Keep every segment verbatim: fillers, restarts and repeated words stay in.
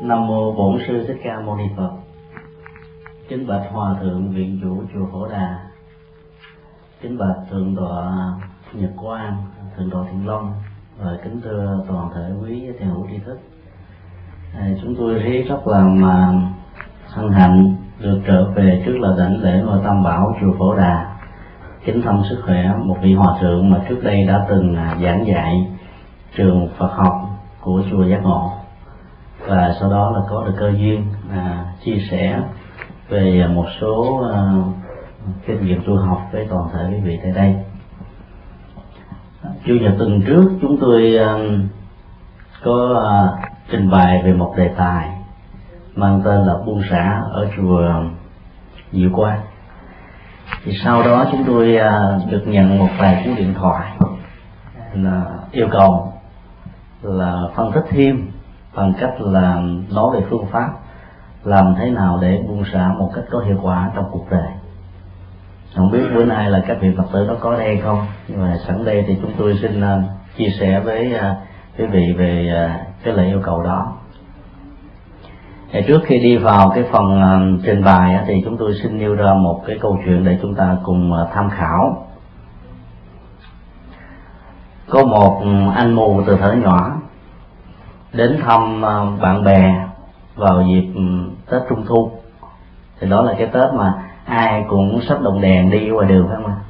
Nam mô Bổn Sư Thích Ca Mâu Ni Phật. Kính bạch Hòa thượng Viện Chủ chùa Phổ Đà, kính bạch Thượng tọa Nhật Quang, Thượng tọa Thiện Long, và kính thưa toàn thể quý thiền hữu tri thức. À, chúng tôi thấy rất là mà hân hạnh được trở về trước là đảnh lễ ngôi Tam Bảo chùa Phổ Đà, kính thăm sức khỏe một vị hòa thượng mà trước đây đã từng giảng dạy trường Phật học của chùa Giác Ngộ, và sau đó là có được cơ duyên à, chia sẻ về một số à, kinh nghiệm tu học với toàn thể quý vị tại đây. Chủ nhật tuần trước chúng tôi à, có à, trình bày về một đề tài mang tên là buông xả ở chùa Diệu Quang. Thì sau đó chúng tôi à, được nhận một vài cú điện thoại là yêu cầu là phân tích thêm bằng cách là nói về phương pháp làm thế nào để buông xả một cách có hiệu quả trong cuộc đời. Không biết bữa nay là các vị Phật tử đó có đây không, nhưng mà sẵn đây thì chúng tôi xin uh, chia sẻ với uh, quý vị về uh, cái lời yêu cầu đó. Thì trước khi đi vào cái phần uh, trình bày uh, thì chúng tôi xin nêu ra một cái câu chuyện để chúng ta cùng uh, tham khảo. Có một anh mù từ thuở nhỏ đến thăm bạn bè vào dịp Tết Trung Thu. Thì đó là cái Tết mà ai cũng xách đồng đèn đi ngoài đường, phải không ạ?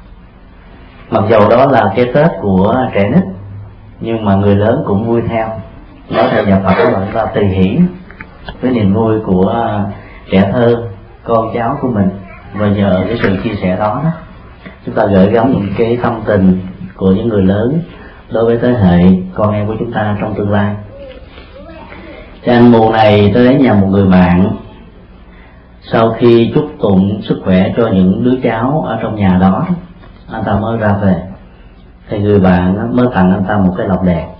Mặc dù đó là cái Tết của trẻ nít, nhưng mà người lớn cũng vui theo. Nói theo nhà Phật là chúng ta tùy hỷ với niềm vui của trẻ thơ, con cháu của mình. Và nhờ cái sự chia sẻ đó, đó chúng ta gửi gắm những cái tâm tình của những người lớn đối với thế hệ con em của chúng ta trong tương lai. Thì anh mù này tới nhà một người bạn, sau khi chúc tụng sức khỏe cho những đứa cháu ở trong nhà đó, anh ta mới ra về. Thì người bạn mới tặng anh ta một cái lồng đèn.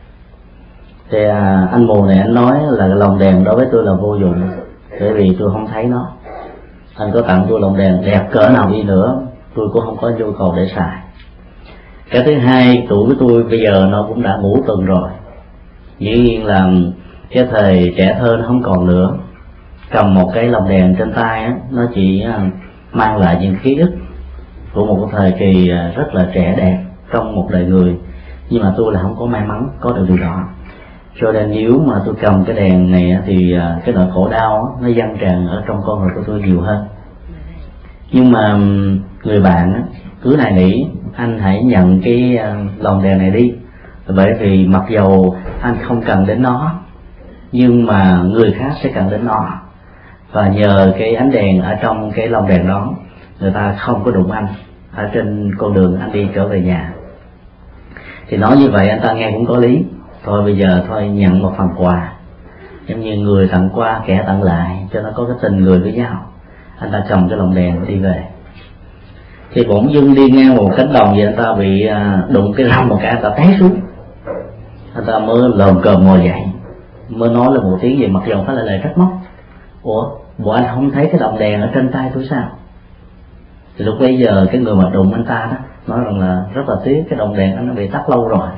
Thì anh mù này anh nói là cái lồng đèn đối với tôi là vô dụng, bởi vì tôi không thấy nó. Anh có tặng tôi lồng đèn đẹp cỡ nào đi nữa, tôi cũng không có nhu cầu để xài. Cái thứ hai, tuổi của tôi bây giờ nó cũng đã ngủ tuần rồi, dĩ nhiên là cái thời trẻ thơ nó không còn nữa. Cầm một cái lồng đèn trên tay á, nó chỉ mang lại những ký ức của một thời kỳ rất là trẻ đẹp trong một đời người, nhưng mà tôi là không có may mắn có được điều đó. Cho nên nếu mà tôi cầm cái đèn này thì cái nỗi khổ đau nó dâng tràn ở trong con người của tôi nhiều hơn. Nhưng mà người bạn cứ nài nỉ anh hãy nhận cái lồng đèn này đi, bởi vì mặc dầu anh không cần đến nó, nhưng mà người khác sẽ cần đến nó, và nhờ cái ánh đèn ở trong cái lồng đèn đó, người ta không có đụng anh ở trên con đường anh đi trở về nhà. Thì nói như vậy anh ta nghe cũng có lý. Thôi bây giờ thôi nhận một phần quà, giống như người tặng qua kẻ tặng lại, cho nó có cái tình người với nhau. Anh ta cầm cái lồng đèn đi về. Thì bỗng dưng đi ngang một cánh đồng thì anh ta bị đụng cái răm một cái, anh ta té xuống. Anh ta mới lồm cồm ngồi dậy, mới nói là một tiếng gì, mặc dù phải là lời trách móc: ủa, bộ anh không thấy cái lồng đèn ở trên tay tôi sao? Thì lúc bây giờ cái người mà đụng anh ta đó nói rằng là rất là tiếc, cái lồng đèn nó bị tắt lâu rồi.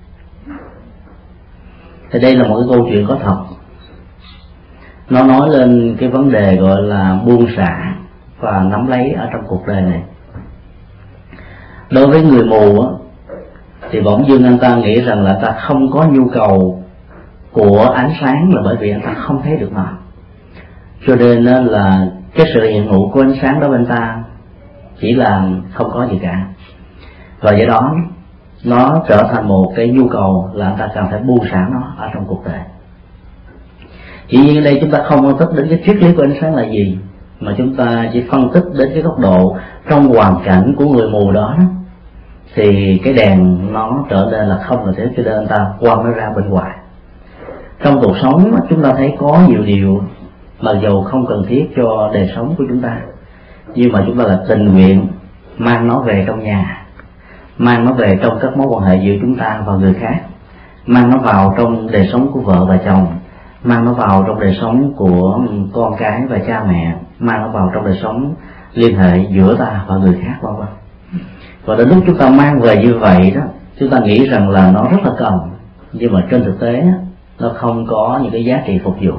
Thì đây là một cái câu chuyện có thật. Nó nói lên cái vấn đề gọi là buông xả và nắm lấy ở trong cuộc đời này. Đối với người mù á, thì bỗng dưng anh ta nghĩ rằng là ta không có nhu cầu của ánh sáng, là bởi vì anh ta không thấy được nó. Cho nên là cái sự hiện hữu của ánh sáng đó bên ta chỉ là không có gì cả. Và do đó nó trở thành một cái nhu cầu là anh ta cần phải buông xả nó ở trong cuộc đời. Chỉ nhiên ở đây chúng ta không phân tích đến cái triết lý của ánh sáng là gì, mà chúng ta chỉ phân tích đến cái góc độ trong hoàn cảnh của người mù đó, đó thì cái đèn nó trở nên là không là thế, cho nên anh ta quăng nó ra bên ngoài. Trong cuộc sống chúng ta thấy có nhiều điều mặc dù không cần thiết cho đời sống của chúng ta, nhưng mà chúng ta là tình nguyện mang nó về trong nhà, mang nó về trong các mối quan hệ giữa chúng ta và người khác, mang nó vào trong đời sống của vợ và chồng, mang nó vào trong đời sống của con cái và cha mẹ, mang nó vào trong đời sống liên hệ giữa ta và người khác, vân vân. Và đến lúc chúng ta mang về như vậy đó, chúng ta nghĩ rằng là nó rất là cần, nhưng mà trên thực tế nó không có những cái giá trị phục vụ,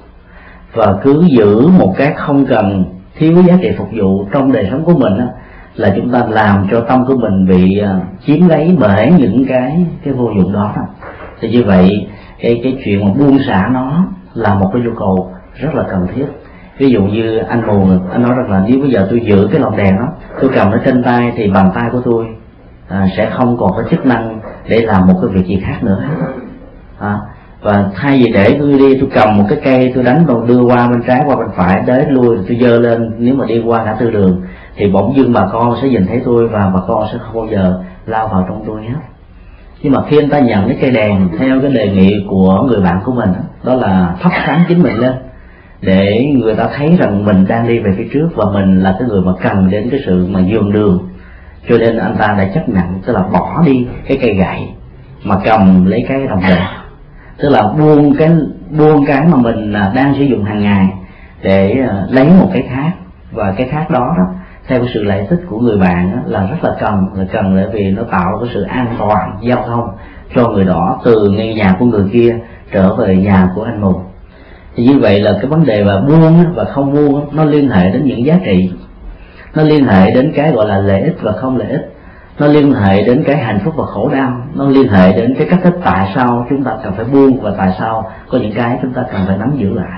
và cứ giữ một cái không cần thiếu giá trị phục vụ trong đời sống của mình á, là chúng ta làm cho tâm của mình bị uh, chiếm lấy bởi những cái cái vô dụng đó. Thì như vậy cái cái chuyện mà buông xả nó là một cái nhu cầu rất là cần thiết. Ví dụ như anh mù, anh nói rằng là nếu bây giờ tôi giữ cái lồng đèn đó, tôi cầm nó trên tay thì bàn tay của tôi à, sẽ không còn có chức năng để làm một cái việc gì khác nữa. À, và thay vì để tôi đi tôi cầm một cái cây tôi đánh đầu đưa qua bên trái qua bên phải đến lui tôi giơ lên, nếu mà đi qua ngã tư đường thì bỗng dưng bà con sẽ nhìn thấy tôi và bà con sẽ không bao giờ lao vào trong tôi hết. Nhưng mà khi anh ta nhận cái cây đèn theo cái đề nghị của người bạn của mình, đó là thắp sáng chính mình lên để người ta thấy rằng mình đang đi về phía trước và mình là cái người mà cần đến cái sự mà nhường đường, cho nên anh ta đã chấp nhận, tức là bỏ đi cái cây gậy mà cầm lấy cái đồng đèn, tức là buông cái buông cái mà mình đang sử dụng hàng ngày để lấy một cái khác. Và cái khác đó đó theo cái sự giải thích của người bạn đó, là rất là cần là cần bởi vì nó tạo cái sự an toàn giao thông cho người đó từ ngay nhà của người kia trở về nhà của anh mù. Thì như vậy là cái vấn đề mà buông và không buông nó liên hệ đến những giá trị, nó liên hệ đến cái gọi là lợi ích và không lợi ích, nó liên hệ đến cái hạnh phúc và khổ đau, nó liên hệ đến cái cách thức tại sao chúng ta cần phải buông và tại sao có những cái chúng ta cần phải nắm giữ lại.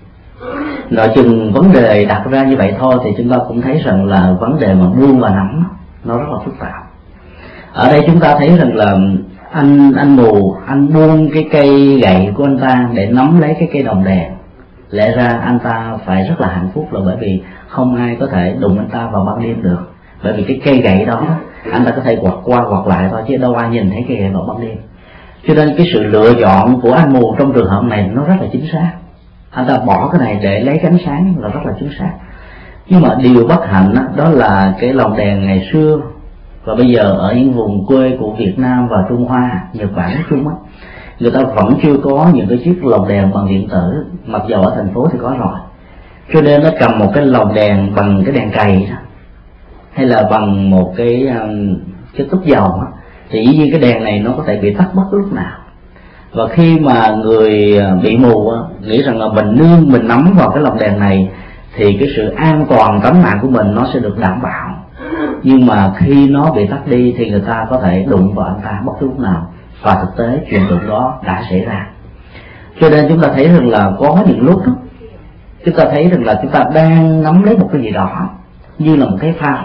Nội chừng vấn đề đặt ra như vậy thôi thì chúng ta cũng thấy rằng là vấn đề mà buông và nắm nó rất là phức tạp. Ở đây chúng ta thấy rằng là anh anh mù anh buông cái cây gậy của anh ta để nắm lấy cái cây đồng đèn. Lẽ ra anh ta phải rất là hạnh phúc là bởi vì không ai có thể đụng anh ta vào ban đêm được, bởi vì cái cây gậy đó anh ta có thể quạt qua quạt lại thôi chứ đâu ai nhìn thấy cây gậy vào ban đêm. Cho nên cái sự lựa chọn của anh mù trong trường hợp này nó rất là chính xác. Anh ta bỏ cái này để lấy cái ánh sáng là rất là chính xác. Nhưng mà điều bất hạnh đó, đó là cái lồng đèn ngày xưa và bây giờ ở những vùng quê của Việt Nam và Trung Hoa, Nhật Bản nói chung á, người ta vẫn chưa có những cái chiếc lồng đèn bằng điện tử, mặc dù ở thành phố thì có rồi. Cho nên nó cầm một cái lồng đèn bằng cái đèn cày đó, hay là bằng một cái um, cái túp dầu á, thì dĩ nhiên cái đèn này nó có thể bị tắt bất cứ lúc nào. Và khi mà người bị mù á, nghĩ rằng là mình nương mình nắm vào cái lồng đèn này thì cái sự an toàn tính mạng của mình nó sẽ được đảm bảo. Nhưng mà khi nó bị tắt đi thì người ta có thể đụng vào anh ta bất cứ lúc nào, và thực tế chuyện đụng đó đã xảy ra. Cho nên chúng ta thấy rằng là có những lúc đó, chúng ta thấy rằng là chúng ta đang nắm lấy một cái gì đó như là một cái phao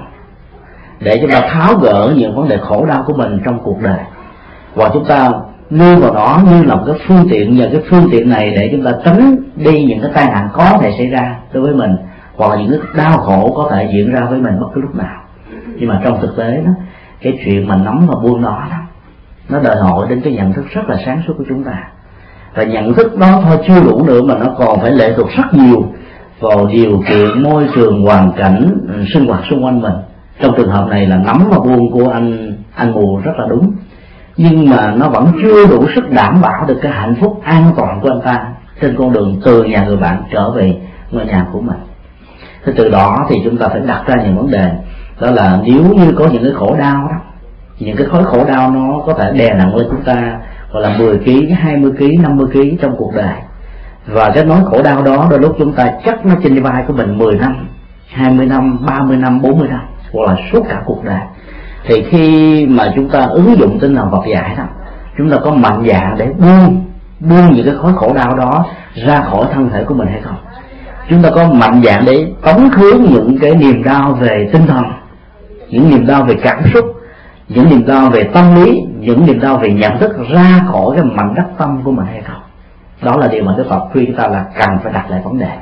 để chúng ta tháo gỡ những vấn đề khổ đau của mình trong cuộc đời, và chúng ta nương vào đó như là một cái phương tiện, nhờ cái phương tiện này để chúng ta tránh đi những cái tai nạn có thể xảy ra đối với mình, hoặc là những cái đau khổ có thể diễn ra với mình bất cứ lúc nào. Nhưng mà trong thực tế đó, cái chuyện mà nắm và buông đó, đó nó đòi hỏi đến cái nhận thức rất là sáng suốt của chúng ta. Và nhận thức đó thôi chưa đủ nữa mà nó còn phải lệ thuộc rất nhiều vào điều kiện, môi trường, hoàn cảnh, sinh hoạt xung quanh mình. Trong trường hợp này là nắm và buông của anh anh mù rất là đúng, nhưng mà nó vẫn chưa đủ sức đảm bảo được cái hạnh phúc an toàn của anh ta trên con đường từ nhà người bạn trở về ngôi nhà của mình. Thế từ đó thì chúng ta phải đặt ra những vấn đề, đó là nếu như có những cái khổ đau đó, những cái khối khổ đau nó có thể đè nặng lên chúng ta gọi là mười ki, hai mươi ki, năm mươi ki trong cuộc đời, và cái nỗi khổ đau đó đôi lúc chúng ta chắc nó trên vai của mình mười năm, hai mươi năm, ba mươi năm, bốn mươi năm, hoặc là suốt cả cuộc đời. Thì khi mà chúng ta ứng dụng tinh thần Phật dạy đó, chúng ta có mạnh dạn để buông buông những cái khối khổ đau đó ra khỏi thân thể của mình hay không? Chúng ta có mạnh dạn để tống khứ những cái niềm đau về tinh thần, những niềm đau về cảm xúc, những niềm đau về tâm lý, những niềm đau về nhận thức ra khỏi cái mảnh đất tâm của mình hay không? Đó là điều mà Đức Phật khuyên chúng ta là cần phải đặt lại vấn đề.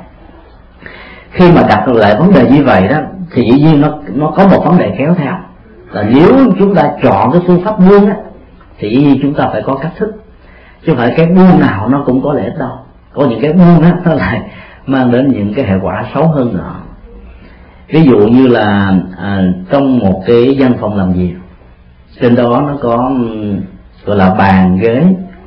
Khi mà đặt lại vấn đề như vậy đó, thì dĩ nhiên nó nó có một vấn đề kéo theo là nếu chúng ta chọn cái phương pháp buông á, thì dĩ nhiên chúng ta phải có cách thức, chứ không phải cái buông nào nó cũng có lợi ích đâu. Có những cái buông á nó lại mang đến những cái hệ quả xấu hơn nữa. Ví dụ như là à, trong một cái văn phòng làm việc, trên đó nó có gọi là bàn ghế,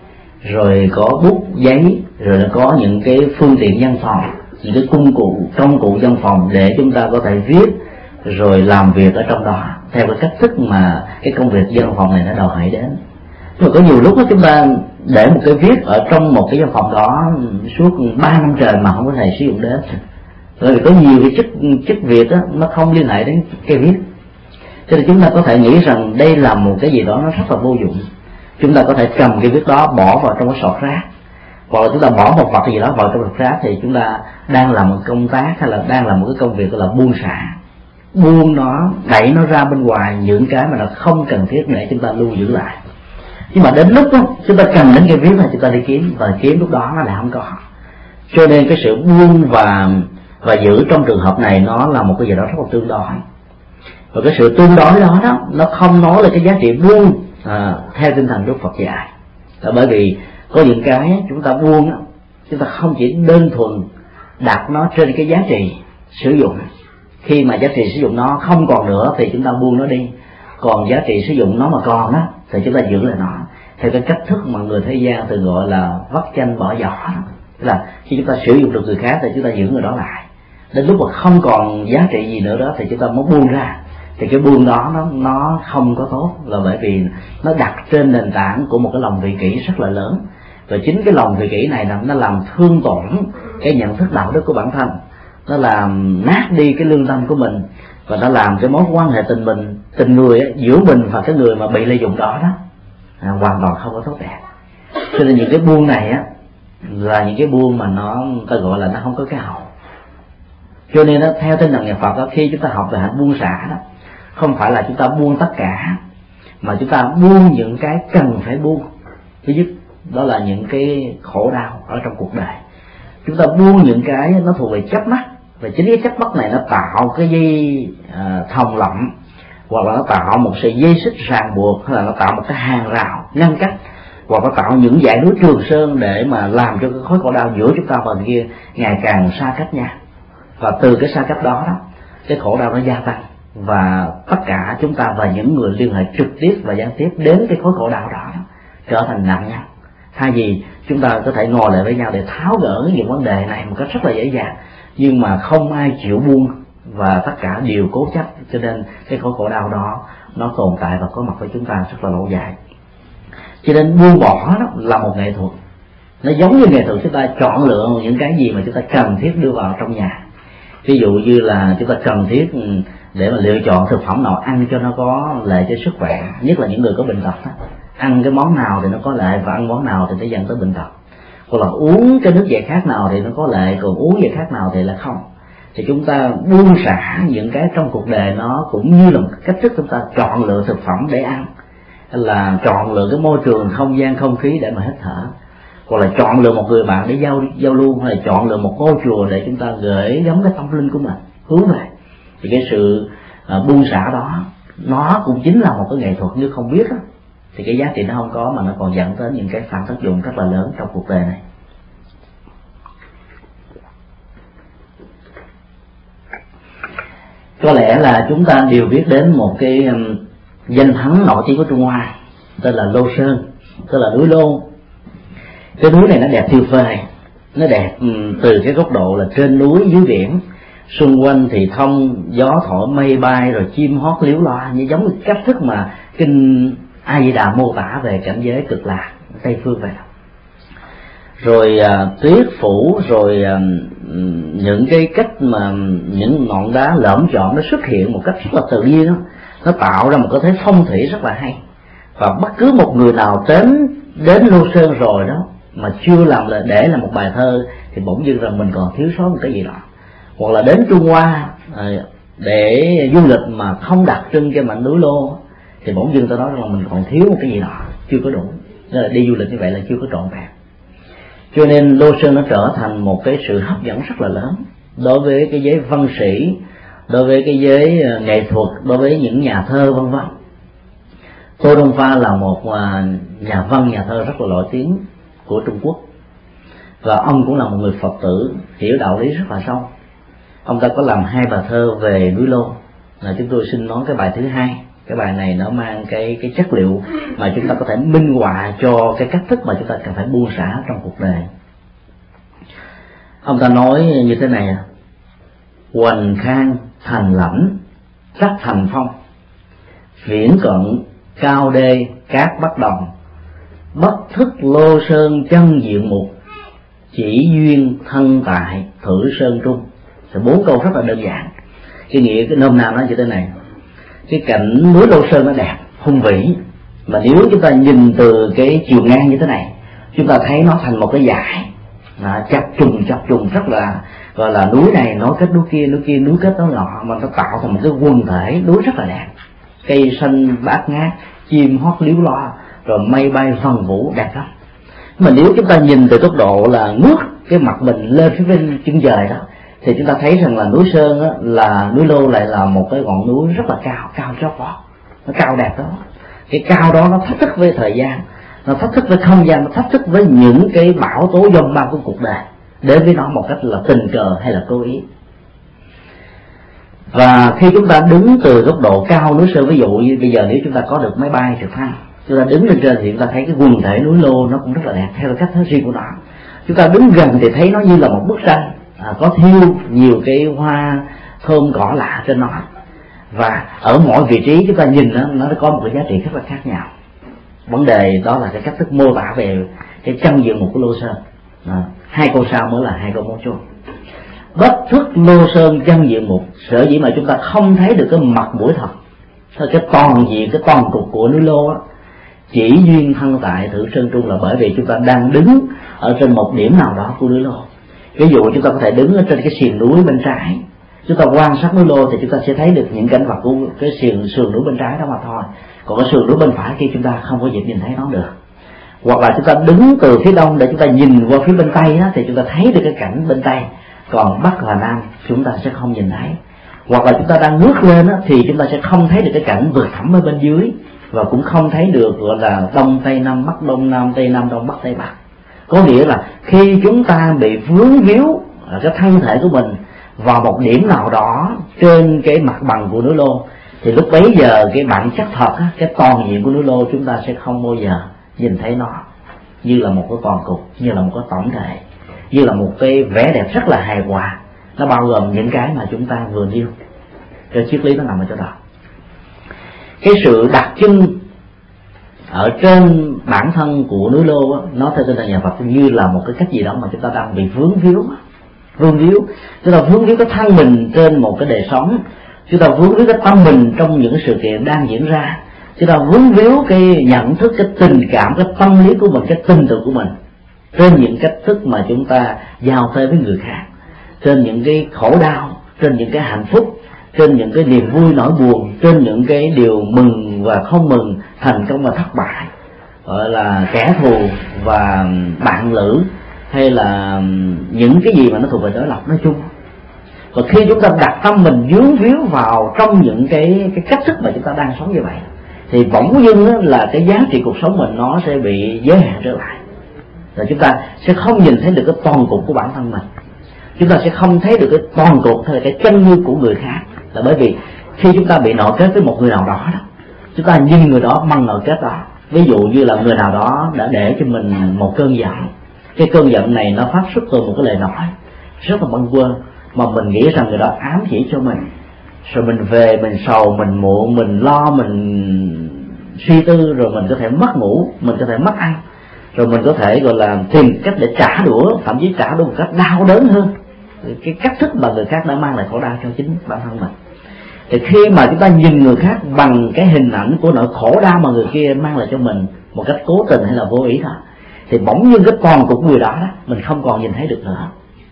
rồi có bút giấy, rồi nó có những cái phương tiện văn phòng, những cái công cụ công cụ văn phòng để chúng ta có thể viết rồi làm việc ở trong đó theo cái cách thức mà cái công việc văn phòng này nó đòi hỏi đến. Rồi có nhiều lúc đó chúng ta để một cái viết ở trong một cái văn phòng đó suốt ba năm trời mà không có thể sử dụng đến, bởi vì có nhiều cái chức chức việc đó, nó không liên hệ đến cái viết. Cho nên chúng ta có thể nghĩ rằng đây là một cái gì đó nó rất là vô dụng. Chúng ta có thể cầm cái viết đó bỏ vào trong cái sọt rác, hoặc là chúng ta bỏ một vật gì đó vào trong sọt rác, thì chúng ta đang làm một công tác hay là đang làm một cái công việc gọi là buông xả, buông nó, đẩy nó ra bên ngoài những cái mà nó không cần thiết để chúng ta lưu giữ lại. Nhưng mà đến lúc đó chúng ta cần đến cái viết là chúng ta đi kiếm, và kiếm lúc đó nó lại không có. Cho nên cái sự buông và và giữ trong trường hợp này nó là một cái gì đó rất là tương đối. Và cái sự tương đối đó đó nó không nói là cái giá trị buông à, theo tinh thần Đức Phật dạy. Là bởi vì có những cái chúng ta buông đó, chúng ta không chỉ đơn thuần đặt nó trên cái giá trị sử dụng. Khi mà giá trị sử dụng nó không còn nữa thì chúng ta buông nó đi. Còn giá trị sử dụng nó mà còn đó thì chúng ta giữ lại nó, theo cái cách thức mà người thế gian thường gọi là vắt chanh bỏ giỏ. Tức là khi chúng ta sử dụng được người khác thì chúng ta giữ người đó lại, đến lúc mà không còn giá trị gì nữa đó thì chúng ta mới buông ra. Thì cái buông đó nó nó không có tốt, là bởi vì nó đặt trên nền tảng của một cái lòng vị kỷ rất là lớn. Và chính cái lòng vị kỷ này là nó làm thương tổn cái nhận thức đạo đức của bản thân, nó làm nát đi cái lương tâm của mình, và nó làm cái mối quan hệ tình mình tình người ấy, giữa mình và cái người mà bị lợi dụng đó đó à, hoàn toàn không có tốt đẹp. Cho nên những cái buông này á là những cái buông mà nó ta gọi là nó không có cái hậu. Cho nên đó, theo tinh thần nhà Phật đó, khi chúng ta học về hạnh buông xả đó, không phải là chúng ta buông tất cả, mà chúng ta buông những cái cần phải buông. Thứ nhất đó là những cái khổ đau ở trong cuộc đời. Chúng ta buông những cái nó thuộc về chấp mắc, và chính cái chấp mắc này nó tạo cái dây à, thòng lọng, hoặc là nó tạo một sợi dây xích ràng buộc, hay là nó tạo một cái hàng rào ngăn cách, hoặc nó tạo những dãy núi Trường Sơn để mà làm cho cái khối khổ đau giữa chúng ta và người kia ngày càng xa cách nhau. Và từ cái xa cách đó đó, cái khổ đau nó gia tăng, và tất cả chúng ta và những người liên hệ trực tiếp và gián tiếp đến cái khối khổ đau đó trở thành nặng nhau. Thay vì chúng ta có thể ngồi lại với nhau để tháo gỡ những vấn đề này một cách rất là dễ dàng, nhưng mà không ai chịu buông, và tất cả đều cố chấp, cho nên cái khối khổ đau đó nó tồn tại và có mặt với chúng ta rất là lâu dài. Cho nên buông bỏ đó là một nghệ thuật. Nó giống như nghệ thuật chúng ta chọn lựa những cái gì mà chúng ta cần thiết đưa vào trong nhà. Ví dụ như là chúng ta cần thiết để mà lựa chọn thực phẩm nào ăn cho nó có lợi cho sức khỏe, nhất là những người có bệnh tật đó. Ăn cái món nào thì nó có lợi, và ăn món nào thì nó dẫn tới bệnh tật. Hoặc là uống cái nước giải khát nào thì nó có lợi, còn uống giải khát nào thì là không. Thì chúng ta buông xả những cái trong cuộc đời, nó cũng như là một cách thức chúng ta chọn lựa thực phẩm để ăn, hay là chọn lựa cái môi trường không gian không khí để mà hít thở, hoặc là chọn lựa một người bạn để giao giao lưu, hay là chọn lựa một ngôi chùa để chúng ta gửi gắm cái tâm linh của mình hướng về. Thì cái sự uh, buông xả đó nó cũng chính là một cái nghệ thuật. Nếu không biết đó, thì cái giá trị nó không có, mà nó còn dẫn tới những cái phản tác dụng rất là lớn trong cuộc đời này. Có lẽ là chúng ta đều biết đến một cái um, danh thắng nổi tiếng của Trung Hoa tên là Lô Sơn, tức là núi Lô. Cái núi này nó đẹp thiêu phê, nó đẹp um, từ cái góc độ là trên núi dưới biển, xung quanh thì thông gió thổi mây bay, rồi chim hót líu lo, như giống như cách thức mà kinh A Di Đà mô tả về cảnh giới cực lạc Tây phương vậy. Rồi à, tuyết phủ, rồi à, những cái cách mà những ngọn đá lởm chởm nó xuất hiện một cách rất là tự nhiên đó, nó tạo ra một cái thế phong thủy rất là hay. Và bất cứ một người nào đến đến Lô Sơn rồi đó mà chưa làm là để là một bài thơ thì bỗng dưng rằng mình còn thiếu sót một cái gì đó. Hoặc là đến Trung Hoa à, để du lịch mà không đặt trưng cái mảnh núi Lô thì bỗng dưng tôi nói rằng mình còn thiếu một cái gì đó, chưa có đủ. Nên là đi du lịch như vậy là chưa có trọn vẹn. Cho nên Lô Sơn nó trở thành một cái sự hấp dẫn rất là lớn đối với cái giới văn sĩ, đối với cái giới nghệ thuật, đối với những nhà thơ vân vân. Tô Đông Pha là một nhà văn, nhà thơ rất là nổi tiếng của Trung Quốc, và ông cũng là một người Phật tử hiểu đạo lý rất là sâu. Ông ta có làm hai bài thơ về núi Lô, là chúng tôi xin nói cái bài thứ hai. Cái bài này nó mang cái cái chất liệu mà chúng ta có thể minh họa cho cái cách thức mà chúng ta cần phải buông xả trong cuộc đời. Ông ta nói như thế này: hoành khang thành lãnh, sắc thành phong, viễn cận cao đê cát bất đồng, bất thức lô sơn chân diện mục, chỉ duyên thân tại thử sơn trung. Thì bốn câu rất là đơn giản. Cái nghĩa cái nôm na nói như thế này: cái cảnh núi Lô Sơn nó đẹp hùng vĩ, mà nếu chúng ta nhìn từ cái chiều ngang như thế này, chúng ta thấy nó thành một cái dải à, chập trùng chập trùng rất là, gọi là núi này nối kết núi kia, núi kia núi kết nó nọ, mà nó tạo thành một cái quần thể núi rất là đẹp, cây xanh bát ngát, chim hót líu lo, rồi mây bay vần vũ đẹp lắm. Mà nếu chúng ta nhìn từ tốc độ là ngước cái mặt mình lên phía bên chân trời đó, thì chúng ta thấy rằng là núi Sơn á, là núi Lô lại là một cái ngọn núi rất là cao, cao chót vót, nó cao đẹp đó. Cái cao đó nó thách thức với thời gian, nó thách thức với không gian, nó thách thức với những cái bão tố dông bão của cuộc đời đến với nó một cách là tình cờ hay là cố ý. Và khi chúng ta đứng từ góc độ cao núi Sơn, ví dụ như bây giờ nếu chúng ta có được máy bay trực thăng, chúng ta đứng lên trên thì chúng ta thấy cái quần thể núi Lô nó cũng rất là đẹp theo cách riêng của nó. Chúng ta đứng gần thì thấy nó như là một bức tranh, à, có thiêu nhiều cái hoa thơm cỏ lạ trên nó, và ở mỗi vị trí chúng ta nhìn nó nó có một cái giá trị rất là khác nhau. Vấn đề đó là cái cách thức mô tả về cái chân diện mục của Lô Sơn. À, hai câu sau mới là hai câu mấu chốt. Bất thức Lô Sơn chân diện mục, sở dĩ mà chúng ta không thấy được cái mặt mũi thật, cái toàn diện, cái toàn cục của núi Lô á, chỉ duyên thân tại thử sơn trung, là bởi vì chúng ta đang đứng ở trên một điểm nào đó của núi Lô. Ví dụ chúng ta có thể đứng ở trên cái sườn núi bên trái, chúng ta quan sát núi Lô thì chúng ta sẽ thấy được những cảnh vật của cái sườn sườn núi bên trái đó mà thôi. Còn cái sườn núi bên phải kia chúng ta không có dịp nhìn thấy nó được. Hoặc là chúng ta đứng từ phía đông để chúng ta nhìn qua phía bên tây đó, thì chúng ta thấy được cái cảnh bên tây, còn bắc và nam chúng ta sẽ không nhìn thấy. Hoặc là chúng ta đang ngước lên đó, thì chúng ta sẽ không thấy được cái cảnh vực thẳm ở bên dưới, và cũng không thấy được gọi là đông tây nam bắc, đông nam tây nam, đông bắc tây bắc. Có nghĩa là khi chúng ta bị vướng víu cái thân thể của mình vào một điểm nào đó trên cái mặt bằng của núi Lô, thì lúc bấy giờ cái bản chất thật, cái toàn diện của núi Lô chúng ta sẽ không bao giờ nhìn thấy nó như là một cái toàn cục, như là một cái tổng thể, như là một cái vẻ đẹp rất là hài hòa. Nó bao gồm những cái mà chúng ta vừa nêu. Cái triết lý nó nằm ở chỗ đó. Cái sự đặc trưng ở trên bản thân của núi Lô á, nó theo tinh thần nhà Phật như là một cái cách gì đó mà chúng ta đang bị vướng víu, vướng víu. Chúng ta vướng víu cái thân mình trên một cái đời sống, chúng ta vướng víu cái tâm mình trong những sự kiện đang diễn ra, chúng ta vướng víu cái nhận thức, cái tình cảm, cái tâm lý của mình, cái tình tưởng của mình trên những cách thức mà chúng ta giao tới với người khác, trên những cái khổ đau, trên những cái hạnh phúc, trên những cái niềm vui nỗi buồn, trên những cái điều mừng và không mừng, thành công và thất bại, gọi là kẻ thù và bạn lữ, hay là những cái gì mà nó thuộc về đối lập nói chung. Và khi chúng ta đặt tâm mình vướng víu vào trong những cái cái cách thức mà chúng ta đang sống như vậy, thì bỗng dưng là cái giá trị cuộc sống mình nó sẽ bị giới hạn trở lại, rồi chúng ta sẽ không nhìn thấy được cái toàn cục của bản thân mình, chúng ta sẽ không thấy được cái toàn cục hay là cái chân như của người khác. Là bởi vì khi chúng ta bị nội kết với một người nào đó đó, chúng ta nhìn người đó bằng nội kết đó. Ví dụ như là người nào đó đã để cho mình một cơn giận, cái cơn giận này nó phát xuất từ một cái lời nói rất là bâng quơ, mà mình nghĩ rằng người đó ám chỉ cho mình, rồi mình về mình sầu, mình muộn, mình lo, mình suy tư, rồi mình có thể mất ngủ, mình có thể mất ăn, rồi mình có thể gọi là tìm cách để trả đũa, thậm chí trả đũa một cách đau đớn hơn cái cách thức mà người khác đã mang lại khổ đau cho chính bản thân mình. Thì khi mà chúng ta nhìn người khác bằng cái hình ảnh của nỗi khổ đau mà người kia mang lại cho mình một cách cố tình hay là vô ý thôi, thì bỗng nhiên cái toàn cục người đó, đó mình không còn nhìn thấy được nữa.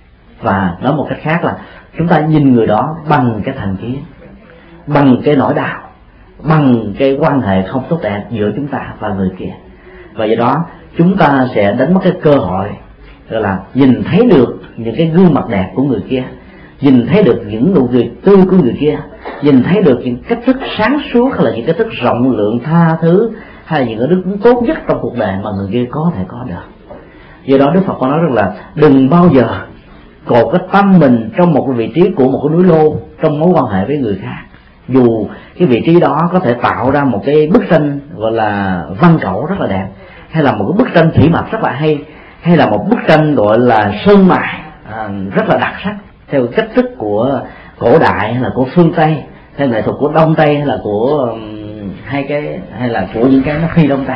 Và nói một cách khác là chúng ta nhìn người đó bằng cái thành kiến, bằng cái nỗi đau, bằng cái quan hệ không tốt đẹp giữa chúng ta và người kia. Và do đó chúng ta sẽ đánh mất cái cơ hội gọi là nhìn thấy được những cái gương mặt đẹp của người kia, nhìn thấy được những nụ cười tươi của người kia, nhìn thấy được những cách thức sáng suốt hay là những cách thức rộng lượng tha thứ, hay là những cái đức tốt nhất trong cuộc đời mà người kia có thể có được. Do đó Đức Phật có nói rằng là đừng bao giờ cột cái tâm mình trong một cái vị trí của một cái núi Lô trong mối quan hệ với người khác, dù cái vị trí đó có thể tạo ra một cái bức tranh gọi là văn cẩu rất là đẹp, hay là một cái bức tranh thủy mặc rất là hay, hay là một bức tranh gọi là sơn mài à, rất là đặc sắc theo cách thức của cổ đại hay là của phương Tây, hay nghệ thuật của Đông Tây, hay là của um, hai cái hay là của những cái nó phi Đông Tây.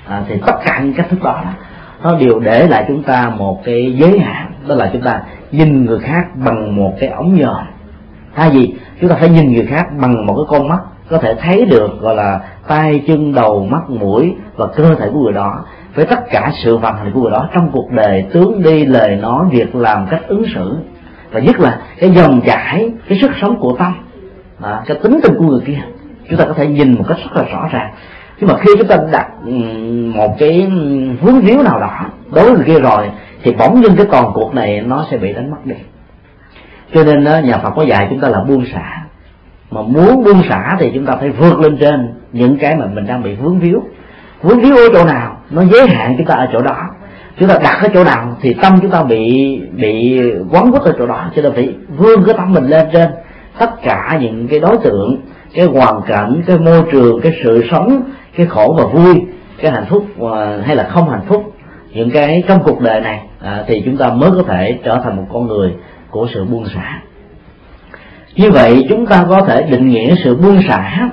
à, thì tất cả những cách thức đó, đó nó đều để lại chúng ta một cái giới hạn, đó là chúng ta nhìn người khác bằng một cái ống nhòm. Thay vì chúng ta phải nhìn người khác bằng một cái con mắt có thể thấy được, gọi là tay chân đầu mắt mũi và cơ thể của người đó, với tất cả sự vận hành của người đó trong cuộc đời, tướng đi lời nói việc làm, cách ứng xử, và nhất là cái dòng chảy, cái sức sống của tâm, à, cái tính tình của người kia, chúng ta có thể nhìn một cách rất là rõ ràng. Nhưng mà khi chúng ta đặt một cái vướng víu nào đó đối với người kia rồi, thì bỗng dưng cái toàn cuộc này nó sẽ bị đánh mất đi. Cho nên đó, nhà Phật có dạy chúng ta là buông xả. Mà muốn buông xả thì chúng ta phải vượt lên trên những cái mà mình đang bị vướng víu. Vướng víu ở chỗ nào nó giới hạn chúng ta ở chỗ đó. Chúng ta đặt ở chỗ nào thì tâm chúng ta bị bị quấn quýt ở chỗ đó. Cho nên phải vươn cái tâm mình lên trên tất cả những cái đối tượng, cái hoàn cảnh, cái môi trường, cái sự sống, cái khổ và vui, cái hạnh phúc hay là không hạnh phúc, những cái trong cuộc đời này, à, thì chúng ta mới có thể trở thành một con người của sự buông xả. Như vậy chúng ta có thể định nghĩa sự buông xả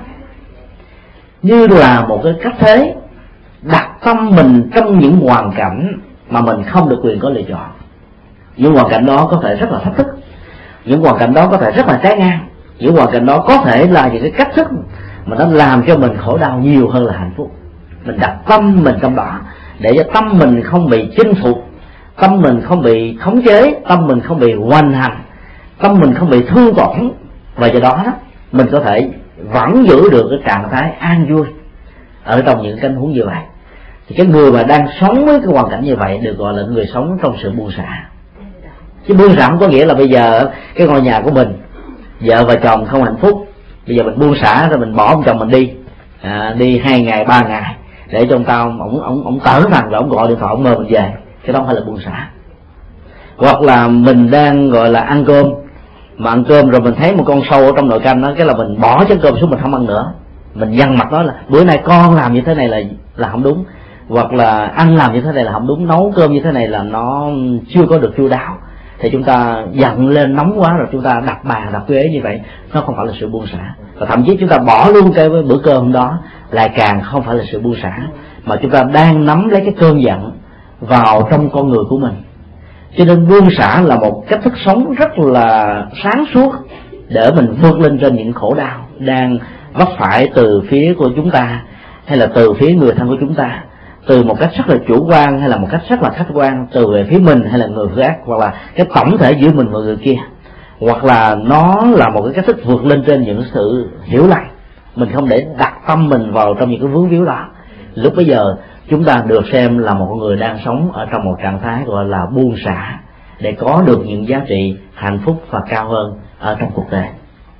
như là một cái cách thế đặt tâm mình trong những hoàn cảnh mà mình không được quyền có lựa chọn. Những hoàn cảnh đó có thể rất là thách thức, những hoàn cảnh đó có thể rất là trái ngang, những hoàn cảnh đó có thể là những cái cách thức mà nó làm cho mình khổ đau nhiều hơn là hạnh phúc. Mình đặt tâm mình trong đó để cho tâm mình không bị chinh phục, tâm mình không bị khống chế, tâm mình không bị hoành hành, tâm mình không bị thương tổn, và do đó, đó mình có thể vẫn giữ được cái trạng thái an vui ở trong những tình huống như vậy. Thì cái người mà đang sống với cái hoàn cảnh như vậy được gọi là người sống trong sự buông xả. Chứ buông xả không có nghĩa là bây giờ cái ngôi nhà của mình, vợ và chồng không hạnh phúc, bây giờ mình buông xả rồi mình bỏ ông chồng mình đi, à, đi hai ngày ba ngày để cho ông tao ông ông ông tởn rằng là ông gọi điện thoại ông mời mình về. Cái đó không phải là buông xả. Hoặc là mình đang gọi là ăn cơm, mà ăn cơm rồi mình thấy một con sâu ở trong nồi canh đó, cái là mình bỏ chén cơm xuống, mình không ăn nữa, mình nhăn mặt đó là bữa nay con làm như thế này là là không đúng, hoặc là anh làm như thế này là không đúng, nấu cơm như thế này là nó chưa có được chu đáo, thì chúng ta giận lên nóng quá rồi chúng ta đập bàn đập ghế như vậy, nó không phải là sự buông xả. Và thậm chí chúng ta bỏ luôn cái bữa cơm đó lại càng không phải là sự buông xả, mà chúng ta đang nắm lấy cái cơn giận vào trong con người của mình. Cho nên buông xả là một cách thức sống rất là sáng suốt để mình vượt lên trên những khổ đau đang vấp phải từ phía của chúng ta, hay là từ phía người thân của chúng ta, từ một cách rất là chủ quan hay là một cách rất là khách quan, từ về phía mình hay là người khác, hoặc là cái tổng thể giữa mình và người kia, hoặc là nó là một cái cách thức vượt lên trên những sự hiểu lầm. Mình không để đặt tâm mình vào trong những cái vướng víu đó. Lúc bây giờ chúng ta được xem là một người đang sống ở trong một trạng thái gọi là buông xả, để có được những giá trị hạnh phúc và cao hơn ở trong cuộc đời.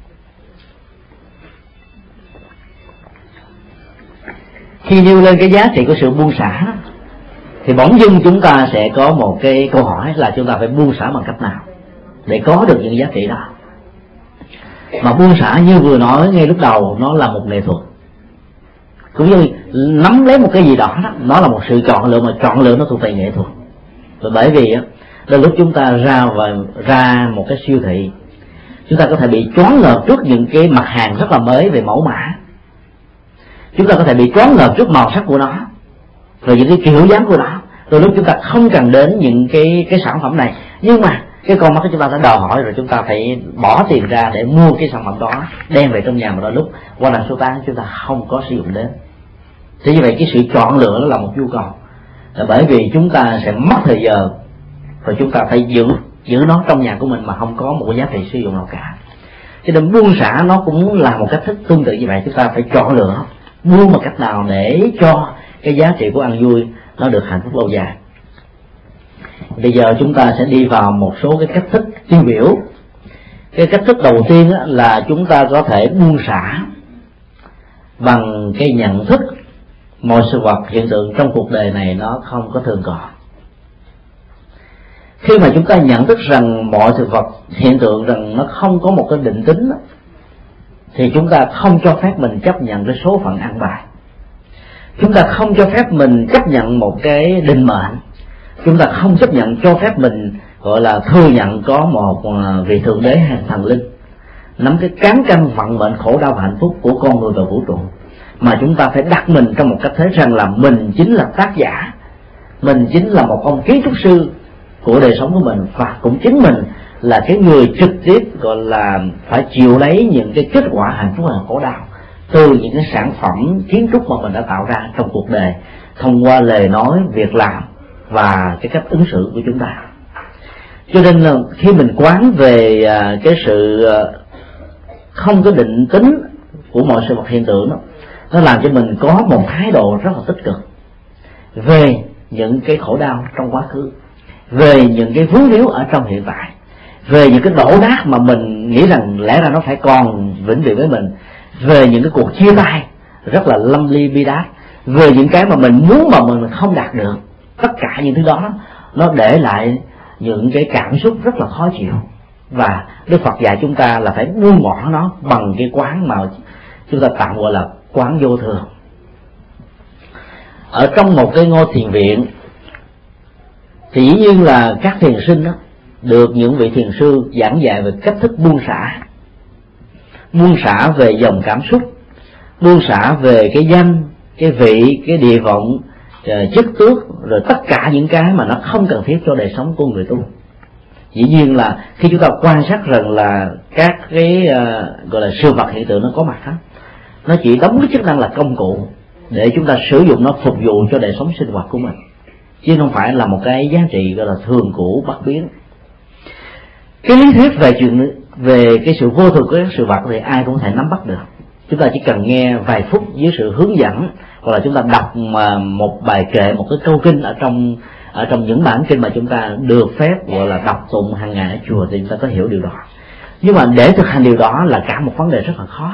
Khi nêu lên cái giá trị của sự buông xả thì bỗng dưng chúng ta sẽ có một cái câu hỏi là chúng ta phải buông xả bằng cách nào để có được những giá trị đó. Mà buông xả như vừa nói ngay lúc đầu, nó là một nghệ thuật, cũng như nắm lấy một cái gì đó, đó nó là một sự chọn lựa, mà chọn lựa nó thuộc về nghệ thuật. Và bởi vì đôi lúc chúng ta ra và ra một cái siêu thị, chúng ta có thể bị choáng ngợp trước những cái mặt hàng rất là mới về mẫu mã, chúng ta có thể bị choáng ngợp trước màu sắc của nó, rồi những cái kiểu dáng của nó. Đôi lúc chúng ta không cần đến những cái cái sản phẩm này, nhưng mà cái con mắt của chúng ta đã đòi hỏi rồi, chúng ta phải bỏ tiền ra để mua cái sản phẩm đó, đem về trong nhà, mà đôi lúc qua lần số tám chúng ta không có sử dụng đến. Thế như vậy cái sự chọn lựa nó là một nhu cầu, là bởi vì chúng ta sẽ mất thời giờ, rồi chúng ta phải giữ giữ nó trong nhà của mình mà không có một cái giá trị sử dụng nào cả. Cho nên buông xả nó cũng là một cách thức tương tự như vậy. Chúng ta phải chọn lựa buông một cách nào để cho cái giá trị của ăn vui nó được hạnh phúc lâu dài. Bây giờ chúng ta sẽ đi vào một số cái cách thức tiêu biểu. Cái cách thức đầu tiên là chúng ta có thể buông xả bằng cái nhận thức mọi sự vật hiện tượng trong cuộc đời này nó không có thường còn. Khi mà chúng ta nhận thức rằng mọi sự vật hiện tượng rằng nó không có một cái định tính, thì chúng ta không cho phép mình chấp nhận cái số phận an bài. Chúng ta không cho phép mình chấp nhận một cái định mệnh. Chúng ta không chấp nhận cho phép mình gọi là thừa nhận có một vị thượng đế hay thần linh nắm cái cán cân vận mệnh khổ đau và hạnh phúc của con người và vũ trụ. mà chúng ta phải đặt mình trong một cách thế rằng là mình chính là tác giả, mình chính là một ông kiến trúc sư của đời sống của mình, và cũng chính mình là cái người trực tiếp gọi là phải chịu lấy những cái kết quả hạnh phúc và khổ đau từ những cái sản phẩm kiến trúc mà mình đã tạo ra trong cuộc đời, thông qua lời nói, việc làm và cái cách ứng xử của chúng ta. Cho nên là khi mình quán về cái sự không có định tính của mọi sự vật hiện tượng đó, nó làm cho mình có một thái độ rất là tích cực về những cái khổ đau trong quá khứ, về những cái vướng víu ở trong hiện tại, về những cái đổ nát mà mình nghĩ rằng lẽ ra nó phải còn vĩnh viễn với mình, về những cái cuộc chia tay rất là lâm ly bi đát, về những cái mà mình muốn mà mình không đạt được. Tất cả những thứ đó nó để lại những cái cảm xúc rất là khó chịu, và Đức Phật dạy chúng ta là phải buông bỏ nó bằng cái quán mà chúng ta tạm gọi là quán vô thường. Ở trong một cái ngôi thiền viện thì dĩ nhiên là các thiền sinh đó được những vị thiền sư giảng dạy về cách thức buông xả, buông xả về dòng cảm xúc, buông xả về cái danh, cái vị, cái địa vọng, chức tước, rồi tất cả những cái mà nó không cần thiết cho đời sống của người tu. Dĩ nhiên là khi chúng ta quan sát rằng là các cái uh, gọi là sự vật hiện tượng nó có mặt đó, nó chỉ đóng cái chức năng là công cụ để chúng ta sử dụng nó phục vụ cho đời sống sinh hoạt của mình, chứ không phải là một cái giá trị gọi là thường cũ bất biến. Cái lý thuyết về chuyện về cái sự vô thường của các sự vật thì ai cũng có thể nắm bắt được. Chúng ta chỉ cần nghe vài phút dưới sự hướng dẫn, hoặc là chúng ta đọc mà một bài kệ, một cái câu kinh ở trong ở trong những bản kinh mà chúng ta được phép gọi là đọc tụng hàng ngày ở chùa thì chúng ta có hiểu điều đó. Nhưng mà để thực hành điều đó là cả một vấn đề rất là khó.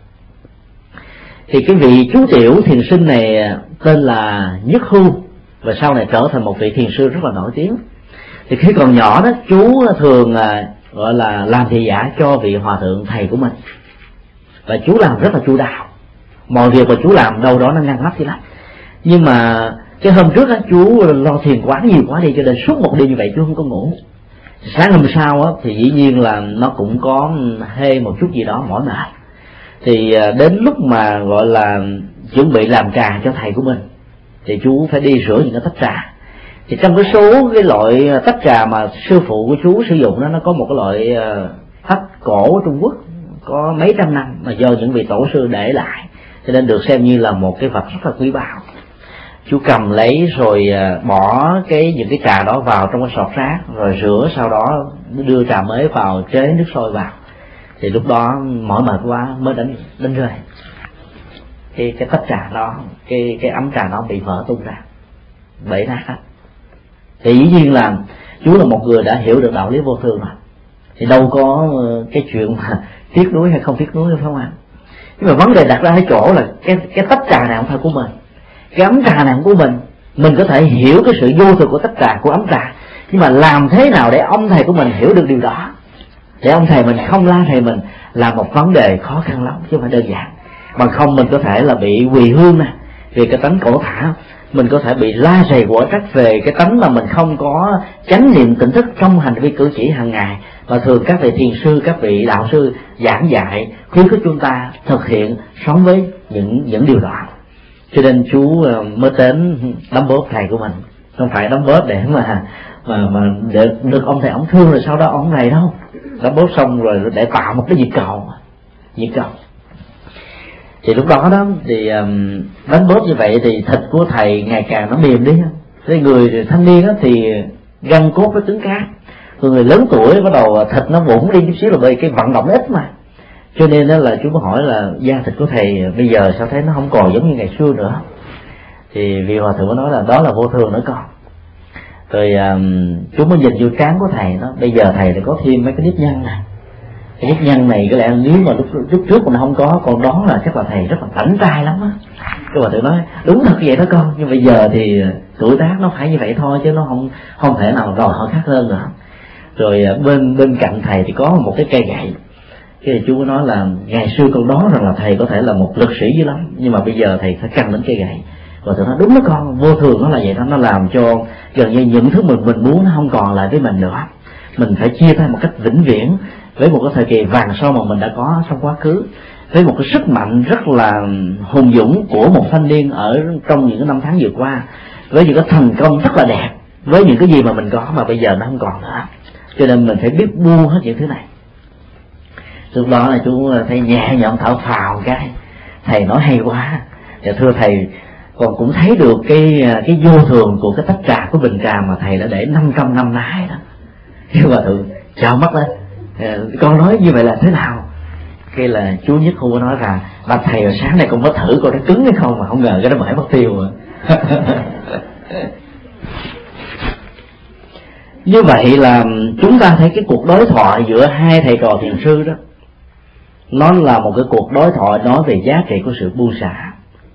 Thì cái vị chú tiểu thiền sinh này tên là Nhất Hưu, và sau này trở thành một vị thiền sư rất là nổi tiếng. Thì khi còn nhỏ đó, chú thường gọi là làm thị giả cho vị hòa thượng thầy của mình, và chú làm rất là chu đáo, mọi việc mà chú làm đâu đó nó ngăn nắp vậy lắm. Nhưng mà cái hôm trước á, chú lo thiền quán nhiều quá đi, cho nên suốt một đêm như vậy chú không có ngủ. Sáng hôm sau á, thì dĩ nhiên là nó cũng có hơi một chút gì đó mỏi mệt. Thì đến lúc mà gọi là chuẩn bị làm trà cho thầy của mình thì chú phải đi rửa những cái tách trà. Thì trong cái số cái loại tách trà mà sư phụ của chú sử dụng đó, nó có một cái loại tách cổ Trung Quốc có mấy trăm năm mà do những vị tổ sư để lại, cho nên được xem như là một cái vật rất là quý báu. Chú cầm lấy rồi bỏ cái những cái trà đó vào trong cái sọt rác, rồi rửa, sau đó đưa trà mới vào, chế nước sôi vào. Thì lúc đó mỏi mệt quá mới đánh đánh rơi cái cái tách trà đó, cái cái ấm trà nó bị vỡ tung ra, bể nát hết. Thì dĩ nhiên là chú là một người đã hiểu được đạo lý vô thường rồi, thì đâu có cái chuyện mà tiếc nuối hay không tiếc nuối, phải không ạ? Nhưng mà vấn đề đặt ra ở chỗ là cái cái tách trà này không phải của mình, cái ấm trà này không của mình. Mình có thể hiểu cái sự vô thường của tách trà, của ấm trà, nhưng mà làm thế nào để ông thầy của mình hiểu được điều đó, để ông thầy mình không la thầy mình, là một vấn đề khó khăn lắm chứ không phải đơn giản. Bằng không mình có thể là bị quỳ hương nè, vì cái tánh cổ thả, mình có thể bị la rầy quở trách về cái tánh mà mình không có chánh niệm tỉnh thức trong hành vi cử chỉ hàng ngày, và thường các vị thiền sư, các vị đạo sư giảng dạy khuyến khích chúng ta thực hiện sống với những những điều đó. Cho nên chú mới đến đấm bóp thầy của mình, không phải đấm bóp để mà mà mà để được ông thầy ông thương rồi sau đó ông này đâu, đấm bóp xong rồi để tạo một cái nhiệt cầu, nhiệt cầu. Thì lúc đó đó thì um, đánh bóp như vậy thì thịt của thầy ngày càng nó mềm đi. Thế người thanh niên đó thì gân cốt nó cứng cáp, người lớn tuổi bắt đầu thịt nó vũng đi chút xíu, là bởi cái vận động ít mà. Cho nên đó là chú có hỏi là da thịt của thầy bây giờ sao thấy nó không còn giống như ngày xưa nữa. Thì vị hòa thượng có nói là đó là vô thường nữa con. Rồi um, chú mới nhìn vô trán của thầy đó, bây giờ thầy đã có thêm mấy cái nếp nhăn nè. Cái nếp nhăn này có lẽ nếu mà lúc, lúc trước mà nó không có, còn đó là chắc là thầy rất là tảnh trai lắm á. Cái hòa thượng nói đúng thật vậy đó con, nhưng bây giờ thì tuổi tác nó phải như vậy thôi, chứ nó không không thể nào đòi hỏi khác hơn nữa. Rồi bên bên cạnh thầy thì có một cái cây gậy. Cái chú có nói là ngày xưa con đó rằng là thầy có thể là một lực sĩ dữ lắm, nhưng mà bây giờ thầy phải căn đến cây gậy. Và thầy nói đúng đó con, vô thường nó là vậy đó, nó làm cho gần như những thứ mình mình muốn nó không còn lại với mình nữa. Mình phải chia tay một cách vĩnh viễn với một cái thời kỳ vàng son mà mình đã có trong quá khứ, với một cái sức mạnh rất là hùng dũng của một thanh niên ở trong những cái năm tháng vừa qua, với những cái thành công rất là đẹp, với những cái gì mà mình có mà bây giờ nó không còn nữa. Cho nên mình phải biết buông hết những thứ này. Lúc đó là chú thấy nhẹ nhõm thở phào cái, thầy nói hay quá. Và thưa thầy, con cũng thấy được cái cái vô thường của cái tách trà, của bình trà mà thầy đã để năm trăm năm nay đó. Cái hòa thượng trao mắt lên, con nói như vậy là thế nào? Cái là chú Nhất Khu nói rằng bà thầy rồi sáng nay con có thử coi nó cứng hay không, mà không ngờ cái nó mãi mất tiêu rồi. Như vậy là chúng ta thấy cái cuộc đối thoại giữa hai thầy trò thiền sư đó, nó là một cái cuộc đối thoại nói về giá trị của sự buông xả.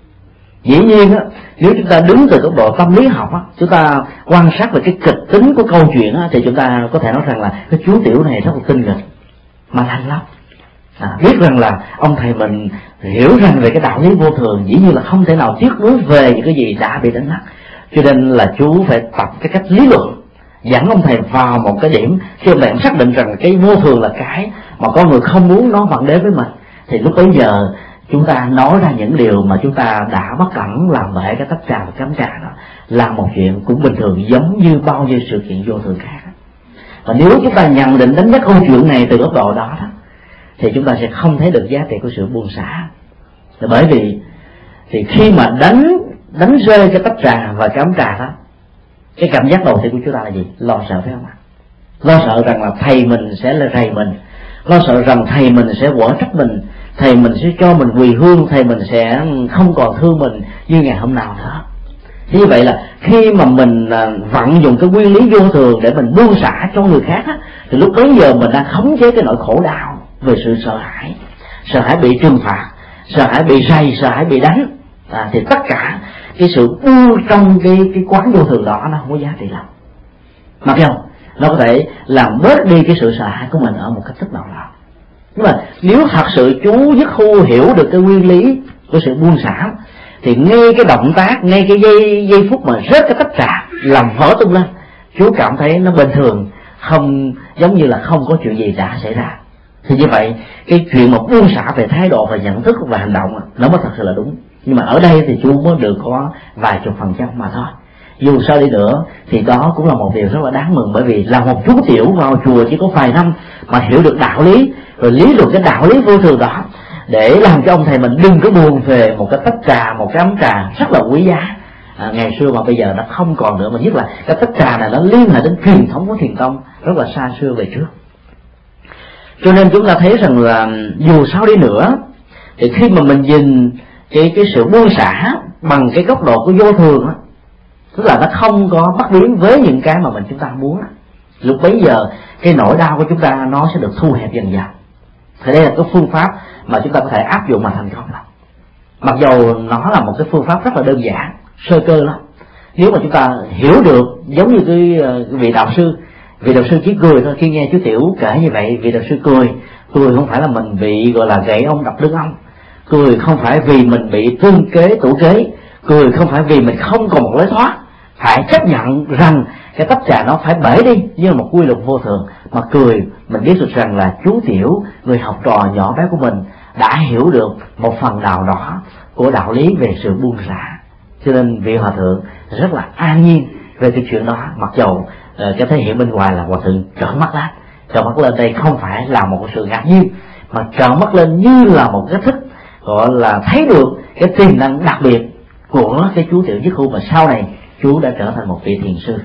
Dĩ nhiên á, nếu chúng ta đứng từ góc độ tâm lý học á, chúng ta quan sát về cái kịch tính của câu chuyện á, thì chúng ta có thể nói rằng là cái chú tiểu này rất là tinh nghịch mà lành lắm. À, biết rằng là ông thầy mình hiểu rằng về cái đạo lý vô thường, dĩ nhiên là không thể nào tiếc nuối về những cái gì đã bị đánh mất. Cho nên là chú phải tập cái cách lý luận, dẫn ông thầy vào một cái điểm khi ông thầy xác định rằng cái vô thường là cái mà con người không muốn nó vận đến với mình, thì lúc bấy giờ chúng ta nói ra những điều mà chúng ta đã bất cẩn làm bể cái tách trà và cắm trà đó, là một chuyện cũng bình thường giống như bao nhiêu sự kiện vô thường khác. Và nếu chúng ta nhận định đánh giá câu chuyện này từ góc độ đó, đó thì chúng ta sẽ không thấy được giá trị của sự buông xả. Bởi vì thì khi mà đánh đánh rơi cái tách trà và cắm trà đó, cái cảm giác đầu tiên của chúng ta là gì? Lo sợ, phải không ạ? Lo sợ rằng là thầy mình sẽ là rầy mình, lo sợ rằng thầy mình sẽ quở trách mình, thầy mình sẽ cho mình quỳ hương, thầy mình sẽ không còn thương mình như ngày hôm nào nữa. Thế như vậy là khi mà mình vận dụng cái nguyên lý vô thường để mình buông xả cho người khác á, thì lúc bấy giờ mình đang khống chế cái nỗi khổ đau về sự sợ hãi, sợ hãi bị trừng phạt, sợ hãi bị rầy, sợ hãi bị đánh. À, thì tất cả cái sự buông trong cái cái quán vô thường đó nó không có giá trị lắm. Mặc dù nó có thể làm bớt đi cái sự sợ hãi của mình ở một cách rất nào đó. Nhưng mà nếu thật sự chú Nhất Khu hiểu được cái nguyên lý của sự buông xả, thì ngay cái động tác, ngay cái giây giây phút mà rớt cái tách trà làm vỡ tung lên, chú cảm thấy nó bình thường, không giống như là không có chuyện gì đã xảy ra. Thì như vậy cái chuyện mà buông xả về thái độ và nhận thức và hành động nó mới thật sự là đúng. Nhưng mà ở đây thì chú mới được có vài chục phần trăm mà thôi. Dù sao đi nữa thì đó cũng là một điều rất là đáng mừng, bởi vì là một chú tiểu vào chùa chỉ có vài năm mà hiểu được đạo lý, rồi lý luận cái đạo lý vô thường đó, để làm cho ông thầy mình đừng có buồn về một cái tách trà, một cái ấm trà rất là quý giá à, ngày xưa mà bây giờ nó không còn nữa. Mà nhất là cái tách trà này nó liên hệ đến truyền thống của thiền tông rất là xa xưa về trước. Cho nên chúng ta thấy rằng là dù sao đi nữa thì khi mà mình nhìn cái cái sự buông xả bằng cái góc độ của vô thường á, tức là nó không có bắt biến với những cái mà mình chúng ta muốn, lúc bấy giờ cái nỗi đau của chúng ta nó sẽ được thu hẹp dần dần. Thì đây là cái phương pháp mà chúng ta có thể áp dụng mà thành công lắm. Mặc dù nó là một cái phương pháp rất là đơn giản, sơ cơ lắm. Nếu mà chúng ta hiểu được, giống như cái, cái vị đạo sư, vị đạo sư chỉ cười thôi. Khi nghe chú tiểu kể như vậy, vị đạo sư cười. Cười không phải là mình bị gọi là gãy ông đập lưng ông, cười không phải vì mình bị tương kế tủ kế, cười không phải vì mình không còn một lối thoát, phải chấp nhận rằng cái tách trà nó phải bể đi như là một quy luật vô thường, mà cười mình biết được rằng là chú tiểu, người học trò nhỏ bé của mình, đã hiểu được một phần nào đó của đạo lý về sự buông xả. Cho nên vị hòa thượng rất là an nhiên về cái chuyện đó, mặc dầu cái thể hiện bên ngoài là hòa thượng trợn mắt lên. Trợn mắt lên đây không phải là một sự ngạc nhiên, mà trợn mắt lên như là một cái thức gọi là thấy được cái tiềm năng đặc biệt của cái chú tiểu Nhất Khu, mà sau này chú đã trở thành một vị thiền sư.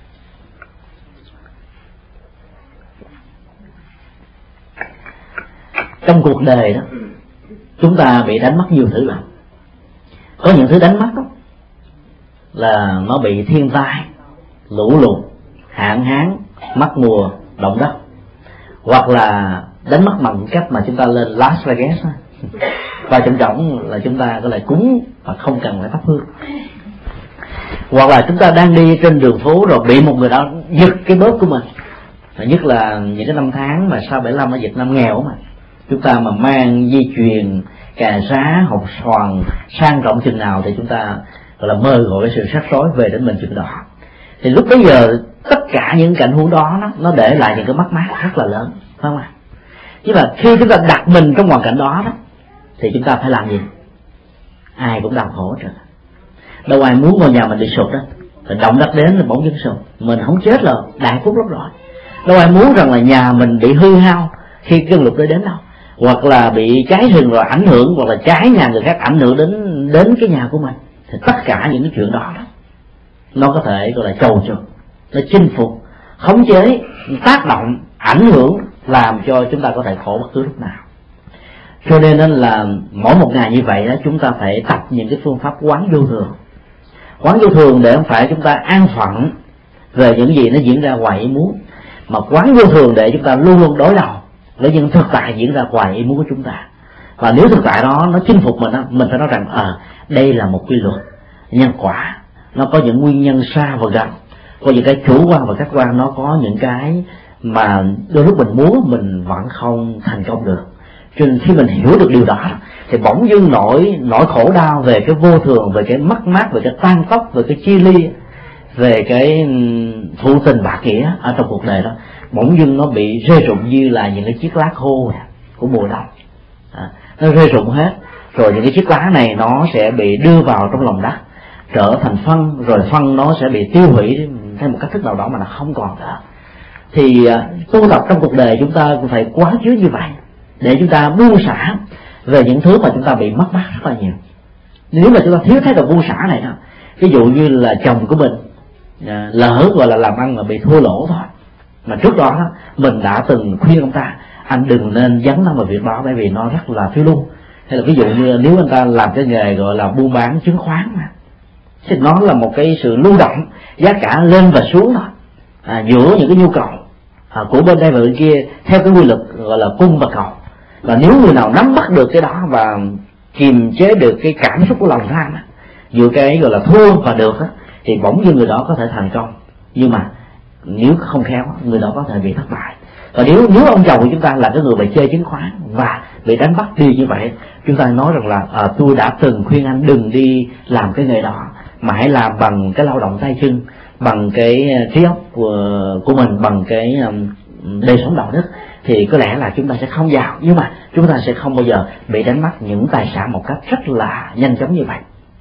Trong cuộc đời đó, chúng ta bị đánh mất nhiều thứ lắm. Có những thứ đánh mất đó là nó bị thiên tai, lũ lụt, hạn hán, mất mùa, động đất, hoặc là đánh mất bằng cách mà chúng ta lên Las Vegas và trọng trọng là chúng ta có lại cúng và không cần phải thắp hương, hoặc là chúng ta đang đi trên đường phố rồi bị một người đó giật cái bóp của mình. Và nhất là những cái năm tháng mà sau bảy mươi lăm ở Việt Nam nghèo mà chúng ta mà mang dây chuyền, cà rá, hột xoàn sang trọng chừng nào thì chúng ta gọi là mơ gọi cái sự rắc rối về đến mình chừng đó. Thì lúc bấy giờ tất cả những cảnh huống đó nó, nó để lại những cái mất mát rất là lớn, phải không ạ? Nhưng mà khi chúng ta đặt mình trong hoàn cảnh đó đó, thì chúng ta phải làm gì? Ai cũng đau khổ rồi. Đâu ai muốn ngôi nhà mình bị sụp đó, rồi động đất đến là bỗng dưng sụp, mình không chết là đại phúc lắm rồi. Đâu ai muốn rằng là nhà mình bị hư hao khi cơn lụt đó đến đâu, hoặc là bị cháy rừng rồi ảnh hưởng, hoặc là cháy nhà người khác ảnh hưởng đến đến cái nhà của mình. Thì tất cả những cái chuyện đó, đó nó có thể gọi là trầu trục, nó chinh phục, khống chế, tác động, ảnh hưởng, làm cho chúng ta có thể khổ bất cứ lúc nào. Cho nên là mỗi một ngày như vậy đó, chúng ta phải tập những cái phương pháp quán vô thường. Quán vô thường để không phải chúng ta an phận về những gì nó diễn ra ngoài ý muốn, mà quán vô thường để chúng ta luôn luôn đối đầu với những thực tại diễn ra ngoài ý muốn của chúng ta. Và nếu thực tại đó nó chinh phục mình đó, mình phải nói rằng à, đây là một quy luật nhân quả, nó có những nguyên nhân xa và gần, có những cái chủ quan và khách quan, nó có những cái mà đôi lúc mình muốn mình vẫn không thành công được. Cho nên khi mình hiểu được điều đó thì bỗng dưng nỗi nỗi khổ đau về cái vô thường, về cái mất mát, về cái tan tóc, về cái chia ly, về cái thụ tình bạc nghĩa ở trong cuộc đời đó, bỗng dưng nó bị rơi rụng như là những cái chiếc lá khô của mùa đông. À, nó rơi rụng hết, rồi những cái chiếc lá này nó sẽ bị đưa vào trong lòng đất, trở thành phân, rồi phân nó sẽ bị tiêu hủy theo một cách thức nào đó mà nó không còn nữa. Thì uh, tu tập trong cuộc đời chúng ta cũng phải quán chiếu như vậy, để chúng ta buông xả về những thứ mà chúng ta bị mất mát rất là nhiều. Nếu mà chúng ta thiếu thái độ buông xả này đó, ví dụ như là chồng của mình à, lỡ gọi là làm ăn mà bị thua lỗ thôi, mà trước đó, đó mình đã từng khuyên ông ta anh đừng nên dấn thân vào việc đó, bởi vì nó rất là phiêu lưu. Hay là ví dụ như nếu anh ta làm cái nghề gọi là buôn bán chứng khoán mà, thì nó là một cái sự lưu động, giá cả lên và xuống thôi, à, giữa những cái nhu cầu à, của bên đây và bên kia theo cái quy luật gọi là cung và cầu. Và nếu người nào nắm bắt được cái đó và kiềm chế được cái cảm xúc của lòng tham á, giữa cái gọi là thua và được á, thì bỗng dưng người đó có thể thành công. Nhưng mà nếu không khéo, người đó có thể bị thất bại. Và nếu nếu ông chồng của chúng ta là cái người bị chơi chứng khoán và bị đánh bắt đi như vậy, chúng ta nói rằng là à, tôi đã từng khuyên anh đừng đi làm cái nghề đó, mà hãy làm bằng cái lao động tay chân, bằng cái trí óc của, của mình, bằng cái um, đời sống đạo đức, thì có lẽ là chúng ta sẽ không giàu, nhưng mà chúng ta sẽ không bao giờ bị đánh mất những tài sản một cách rất là nhanh chóng như vậy.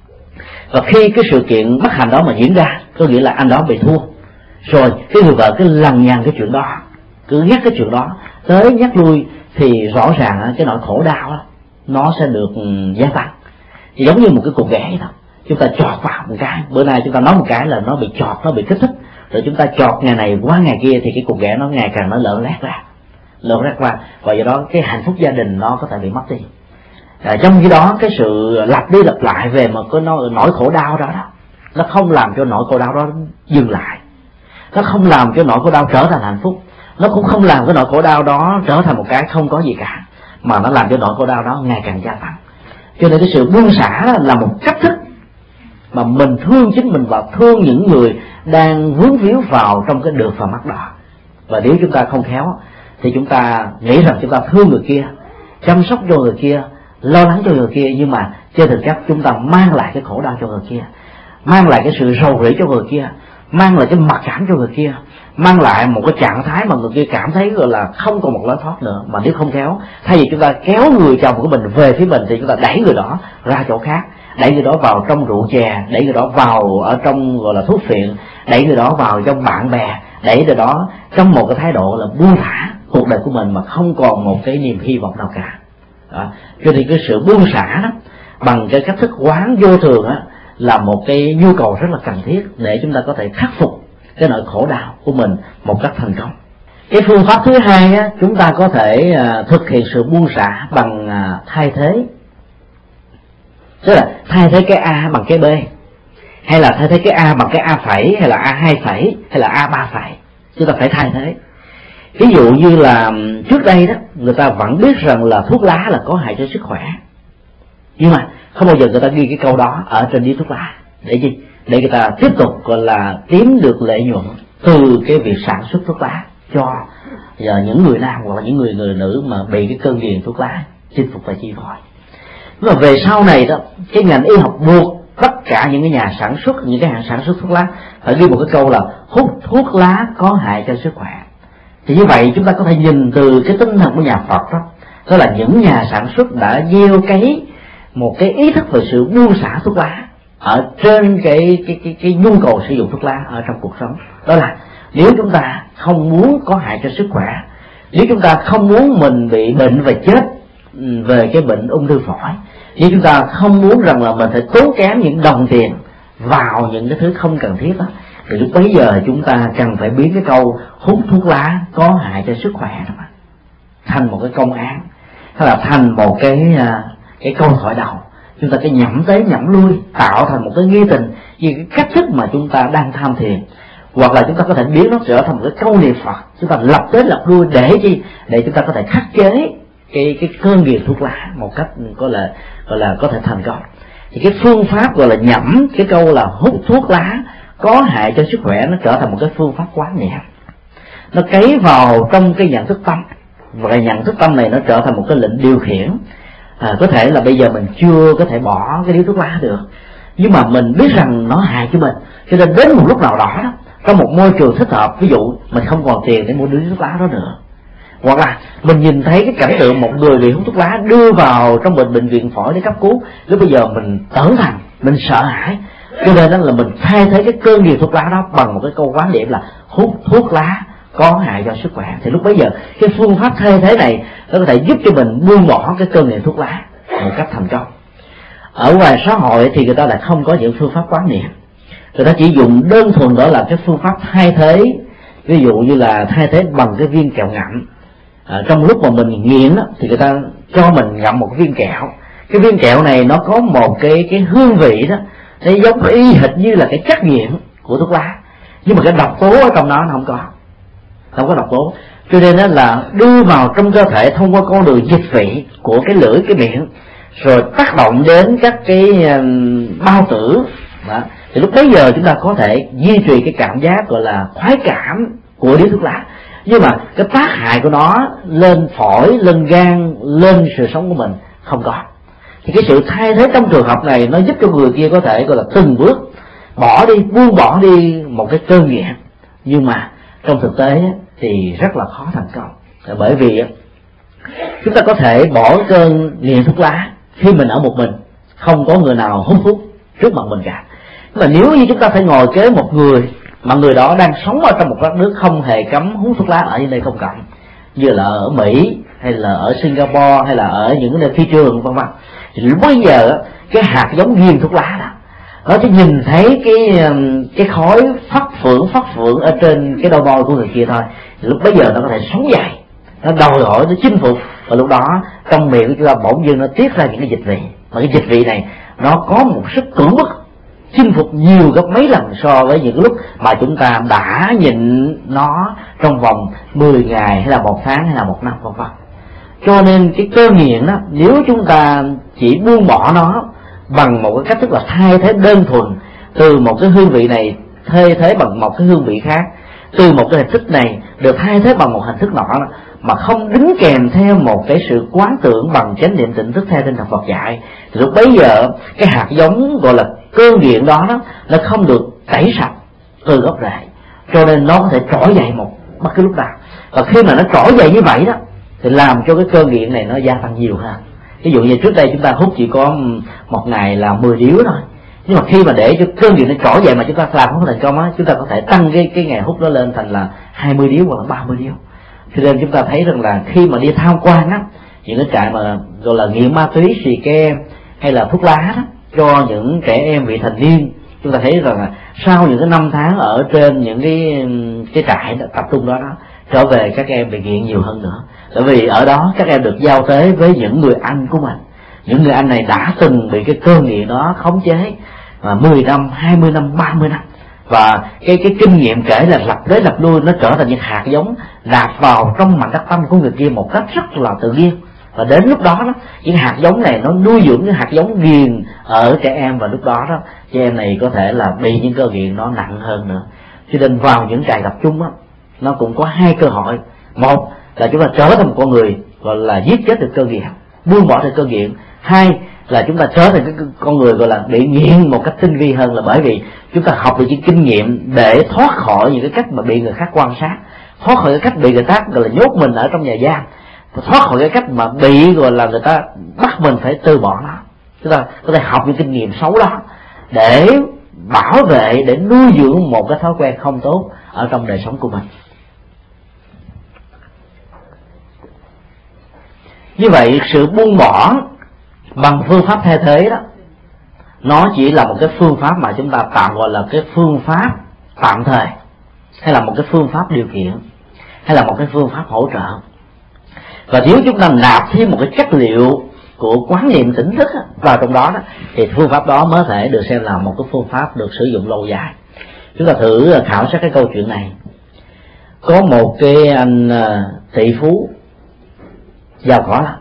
Và khi cái sự kiện bất hạnh đó mà diễn ra, có nghĩa là anh đó bị thua, rồi cái người vợ cứ lằng nhằng cái chuyện đó, cứ nhắc cái chuyện đó tới nhắc lui, thì rõ ràng cái nỗi khổ đau đó nó sẽ được gia tăng. Thì giống như một cái cục ghẻ thôi, chúng ta chọt vào một cái, bữa nay chúng ta nói một cái là nó bị chọt, nó bị kích thích, rồi chúng ta chọt ngày này qua ngày kia, thì cái cục ghẻ nó ngày càng nó lợn lét ra, lợn lét ra, và do đó cái hạnh phúc gia đình nó có thể bị mất đi. À, trong khi đó cái sự lặp đi lặp lại về một cái nỗi khổ đau đó, đó nó không làm cho nỗi khổ đau đó dừng lại, nó không làm cho nỗi khổ đau trở thành hạnh phúc, nó cũng không làm cái nỗi khổ đau đó trở thành một cái không có gì cả, mà nó làm cho nỗi khổ đau đó ngày càng gia tăng. Cho nên cái sự buông xả là một cách thức mà mình thương chính mình và thương những người đang vướng víu vào trong cái được và mất đó. Và nếu chúng ta không khéo thì chúng ta nghĩ rằng chúng ta thương người kia, chăm sóc cho người kia, lo lắng cho người kia, nhưng mà trên thực chất chúng ta mang lại cái khổ đau cho người kia, mang lại cái sự rầu rĩ cho người kia, mang lại cái mặc cảm cho người kia, mang lại một cái trạng thái mà người kia cảm thấy gọi là không còn một lối thoát nữa. Mà nếu không khéo, thay vì chúng ta kéo người chồng của mình về phía mình, thì chúng ta đẩy người đó ra chỗ khác, đẩy người đó vào trong rượu chè, đẩy người đó vào ở trong gọi là thuốc phiện, đẩy người đó vào trong bạn bè, đẩy người đó trong một cái thái độ là buông thả cuộc đời của mình mà không còn một cái niềm hy vọng nào cả. Đó. Cho nên cái sự buông xả đó bằng cái cách thức quán vô thường á là một cái nhu cầu rất là cần thiết để chúng ta có thể khắc phục cái nỗi khổ đau của mình một cách thành công. Cái phương pháp thứ hai á, chúng ta có thể uh, thực hiện sự buông xả bằng uh, thay thế, tức là thay thế cái A bằng cái B, hay là thay thế cái A bằng cái A phẩy, hay là A hai phẩy, hay là A ba phẩy. Chúng ta phải thay thế. Ví dụ như là trước đây đó, người ta vẫn biết rằng là thuốc lá là có hại cho sức khỏe, nhưng mà không bao giờ người ta ghi cái câu đó ở trên điếu thuốc lá. Để gì? Để người ta tiếp tục gọi là kiếm được lợi nhuận từ cái việc sản xuất thuốc lá cho giờ những người nam hoặc là những người người nữ mà bị cái cơn nghiện thuốc lá chinh phục và chi phối. Nhưng mà về sau này đó, cái ngành y học buộc tất cả những cái nhà sản xuất, những cái hàng sản xuất thuốc lá phải ghi một cái câu là hút thuốc lá có hại cho sức khỏe. Thì như vậy chúng ta có thể nhìn từ cái tinh thần của nhà Phật đó Đó là những nhà sản xuất đã gieo cấy một cái ý thức về sự buông xả thuốc lá ở trên cái cái cái cái nhu cầu sử dụng thuốc lá ở trong cuộc sống. Đó là nếu chúng ta không muốn có hại cho sức khỏe, nếu chúng ta không muốn mình bị bệnh và chết về cái bệnh ung thư phổi, nếu chúng ta không muốn rằng là mình phải tốn kém những đồng tiền vào những cái thứ không cần thiết đó, thì lúc bấy giờ chúng ta cần phải biến cái câu hút thuốc lá có hại cho sức khỏe đó mà thành một cái công án, hay là thành một cái cái câu thoại đầu. Chúng ta cái nhẩm tới nhẩm lui, tạo thành một cái nghi tình vì cái cách thức mà chúng ta đang tham thiền. Hoặc là chúng ta có thể biến nó trở thành một cái câu niệm Phật, chúng ta lặp tới lặp lui để chi? Để chúng ta có thể khắc chế cái cái cơn nghiện thuốc lá một cách có là gọi là có thể thành công. Thì cái phương pháp gọi là nhẩm cái câu là hút thuốc lá có hại cho sức khỏe, nó trở thành một cái phương pháp quán niệm, nó cấy vào trong cái nhận thức tâm, và cái nhận thức tâm này nó trở thành một cái lệnh điều khiển. À, có thể là bây giờ mình chưa có thể bỏ cái điếu thuốc lá được, nhưng mà mình biết rằng nó hại cho mình, cho nên đến một lúc nào đó đó, trong một môi trường thích hợp, ví dụ mình không còn tiền để mua điếu thuốc lá đó nữa, hoặc là mình nhìn thấy cái cảnh tượng một người bị hút thuốc lá đưa vào trong bệnh bệnh viện phổi để cấp cứu, lúc bây giờ mình tởn thành, mình sợ hãi, cho nên đó là mình thay thế cái cơn nghiện thuốc lá đó bằng một cái câu quán niệm là hút thuốc lá có hại cho sức khỏe. Thì lúc bấy giờ cái phương pháp thay thế này nó có thể giúp cho mình buông bỏ cái cơn nghiện thuốc lá một cách thành công. Ở ngoài xã hội thì người ta lại không có những phương pháp quán niệm, người ta chỉ dùng đơn thuần đó là cái phương pháp thay thế, ví dụ như là thay thế bằng cái viên kẹo ngậm. À, trong lúc mà mình nghiện đó, thì người ta cho mình ngậm một cái viên kẹo, cái viên kẹo này nó có một cái cái hương vị đó, nó giống y hệt như là cái chất nghiện của thuốc lá, nhưng mà cái độc tố ở trong đó nó không có, không có độc tố, cho nên đó là đưa vào trong cơ thể thông qua con đường dịch vị của cái lưỡi, cái miệng, rồi tác động đến các cái um, bao tử đó. Thì lúc bấy giờ chúng ta có thể duy trì cái cảm giác gọi là khoái cảm của điếu thuốc lá, nhưng mà cái tác hại của nó lên phổi, lên gan, lên sự sống của mình không có. Thì cái sự thay thế trong trường hợp này nó giúp cho người kia có thể gọi là từng bước bỏ đi, buông bỏ đi một cái cơn nghiện, nhưng mà trong thực tế thì rất là khó thành công, bởi vì chúng ta có thể bỏ cơn nghiện thuốc lá khi mình ở một mình, không có người nào hút thuốc trước mặt mình cả. Nhưng mà nếu như chúng ta phải ngồi kế một người mà người đó đang sống ở trong một đất nước không hề cấm hút thuốc lá ở nơi công cộng, như là ở Mỹ hay là ở Singapore hay là ở những nơi phi trường vân vân, thì lúc bây giờ cái hạt giống nghiền thuốc lá đó nó chỉ nhìn thấy cái cái khói phất phưởng phất phưởng ở trên cái đôi môi của người kia thôi, thì lúc bấy giờ nó có thể sống dậy, nó đòi hỏi, nó chinh phục, và lúc đó trong miệng của chúng ta bỗng dưng nó tiết ra những cái dịch vị, mà cái dịch vị này nó có một sức cưỡng bức chinh phục nhiều gấp mấy lần so với những lúc mà chúng ta đã nhịn nó trong vòng mười ngày hay là một tháng hay là một năm vân vân. Cho nên cái cơn nghiện đó, nếu chúng ta chỉ buông bỏ nó bằng một cái cách thức là thay thế đơn thuần từ một cái hương vị này thay thế bằng một cái hương vị khác, từ một cái hình thức này được thay thế bằng một hình thức nọ, mà không đính kèm theo một cái sự quán tưởng bằng chánh niệm tỉnh thức theo tinh thần Phật dạy, thì lúc bấy giờ cái hạt giống gọi là cơn nghiện đó, đó nó không được tẩy sạch từ gốc rễ, cho nên nó có thể trỗi dậy một bất cứ lúc nào. Và khi mà nó trỗi dậy như vậy đó thì làm cho cái cơn nghiện này nó gia tăng nhiều hơn. Ví dụ như trước đây chúng ta hút chỉ có một ngày là mười điếu thôi, nhưng mà khi mà để cho cơn nghiện nó trỗi dậy mà chúng ta làm không thành công á, chúng ta có thể tăng cái cái ngày hút nó lên thành là hai mươi điếu hoặc là ba mươi điếu. Cho nên chúng ta thấy rằng là khi mà đi tham quan á, những cái trại mà gọi là nghiện ma túy, xì ke hay là thuốc lá đó, cho những trẻ em vị thành niên, chúng ta thấy rằng là sau những cái năm tháng ở trên những cái cái trại đó, tập trung đó, đó trở về các em bị nghiện nhiều hơn nữa, bởi vì ở đó các em được giao tế với những người anh của mình, những người anh này đã từng bị cái cơn nghiện đó khống chế mà mười năm, hai mươi năm, ba mươi năm, và cái cái kinh nghiệm kể là lặp tới lặp lui nó trở thành những hạt giống nạp vào trong mảnh đất tâm của người kia một cách rất là tự nhiên. Và đến lúc đó, đó những hạt giống này nó nuôi dưỡng những hạt giống nghiền ở trẻ em, và lúc đó đó trẻ em này có thể là bị những cơn nghiện nó nặng hơn nữa. Cho nên vào những trại tập trung đó, nó cũng có hai cơ hội: một là chúng ta trở thành một con người gọi là giết chết được cơn nghiện, buông bỏ được cơn nghiện; hai là chúng ta trở thành cái con người gọi là bị nghiện một cách tinh vi hơn, là bởi vì chúng ta học được những kinh nghiệm để thoát khỏi những cái cách mà bị người khác quan sát, thoát khỏi cái cách bị người khác gọi là nhốt mình ở trong nhà giam, thoát khỏi cái cách mà bị gọi là người ta bắt mình phải từ bỏ nó. Chúng ta có thể học những kinh nghiệm xấu đó để bảo vệ, để nuôi dưỡng một cái thói quen không tốt ở trong đời sống của mình. Như vậy sự buông bỏ bằng phương pháp thay thế đó, nó chỉ là một cái phương pháp mà chúng ta tạm gọi là cái phương pháp tạm thời, hay là một cái phương pháp điều khiển, hay là một cái phương pháp hỗ trợ. Và nếu chúng ta nạp thêm một cái chất liệu của quán niệm tỉnh thức vào trong đó, đó thì phương pháp đó mới thể được xem là một cái phương pháp được sử dụng lâu dài. Chúng ta thử khảo sát cái câu chuyện này. Có một cái anh tỷ phú giàu có lắm,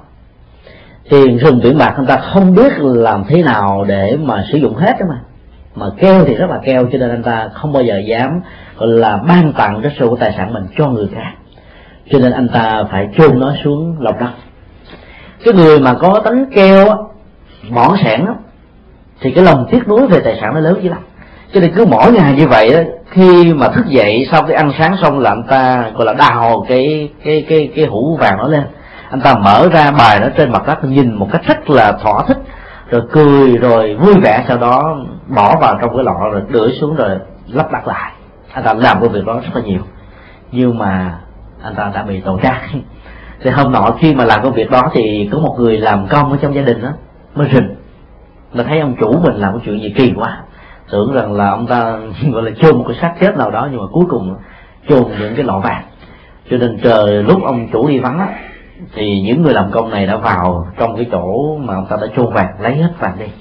tiền rừng biển bạc người ta không biết làm thế nào để mà sử dụng hết đó mà mà keo thì rất là keo, cho nên anh ta không bao giờ dám gọi là ban tặng cái số của tài sản mình cho người khác, cho nên anh ta phải chôn nó xuống lòng đất. Cái người mà có tánh keo á, mỏn sẻn á, thì cái lòng tiếc nuối về tài sản nó lớn dữ lắm. Cho nên cứ mỗi ngày như vậy đó, khi mà thức dậy sau cái ăn sáng xong là anh ta gọi là đào cái cái cái cái hũ vàng nó lên, anh ta mở ra bài nó trên mặt đất, nhìn một cách rất là thỏa thích, rồi cười rồi vui vẻ, sau đó bỏ vào trong cái lọ rồi đưởi xuống rồi lắp đặt lại. Anh ta làm cái việc đó rất là nhiều, nhưng mà anh ta đã bị tội ác. Thì hôm nọ khi mà làm công việc đó thì có một người làm công ở trong gia đình đó mới rình, mà thấy ông chủ mình làm cái chuyện gì kỳ quá, tưởng rằng là ông ta gọi là chôn một cái xác chết nào đó, nhưng mà cuối cùng chôn những cái lọ vàng. Cho nên trời lúc ông chủ đi vắng á, thì những người làm công này đã vào trong cái chỗ mà ông ta đã chôn vàng, lấy hết vàng đi.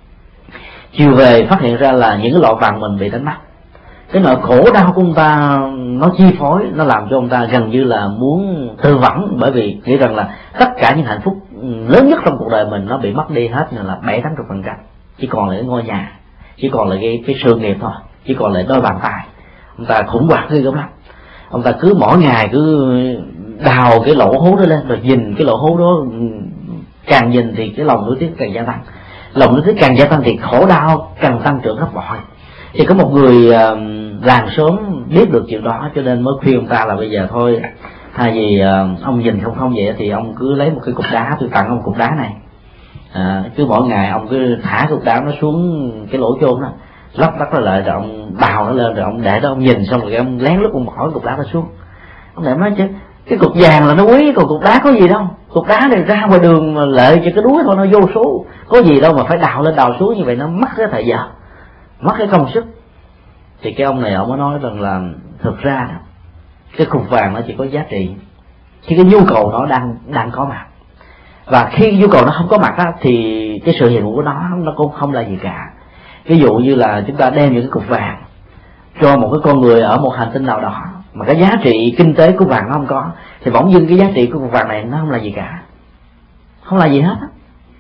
Chiều về phát hiện ra là những cái lọ vàng mình bị đánh mất. Cái nỗi khổ đau của ông ta nó chi phối, nó làm cho ông ta gần như là muốn tự vẫn, bởi vì nghĩ rằng là tất cả những hạnh phúc lớn nhất trong cuộc đời mình nó bị mất đi hết, là bảy tám mươi phần trăm, chỉ còn lại ngôi nhà, chỉ còn lại cái cái sự nghiệp thôi, chỉ còn lại đôi bàn tay. Ông ta khủng hoảng ghê gớm lắm. Ông ta cứ mỗi ngày cứ đào cái lỗ hố đó lên, rồi nhìn cái lỗ hố đó, càng nhìn thì cái lòng nuối tiếc càng gia tăng, lòng nuối tiếc càng gia tăng thì khổ đau càng tăng trưởng gấp bội. Thì có một người uh, làng xóm biết được chuyện đó, cho nên mới khuyên ông ta là bây giờ thôi, thay vì uh, ông nhìn không không vậy thì ông cứ lấy một cái cục đá, tôi tặng ông cục đá này, à, cứ mỗi ngày ông cứ thả cục đá nó xuống cái lỗ chôn đó, lắp đắp nó lại, rồi ông đào nó lên, rồi ông để đó, ông nhìn xong rồi ông lén lút ông bỏ cục đá nó xuống. Ông lại nói chứ cái cục vàng là nó quý, còn cục đá có gì đâu, cục đá này ra ngoài đường mà lợi cho cái đuối thôi, nó vô số, có gì đâu mà phải đào lên đào xuống như vậy, nó mất cái thời giờ, mất cái công sức. Thì cái ông này ông mới nói rằng là thực ra đó, cái cục vàng nó chỉ có giá trị khi cái nhu cầu nó đang đang có mặt, và khi nhu cầu nó không có mặt đó, thì cái sự hiện hữu của nó nó cũng không là gì cả. Ví dụ như là chúng ta đem những cái cục vàng cho một cái con người ở một hành tinh nào đó, mà cái giá trị kinh tế của vàng nó không có, thì bỗng dưng cái giá trị của cục vàng này nó không là gì cả, không là gì hết á.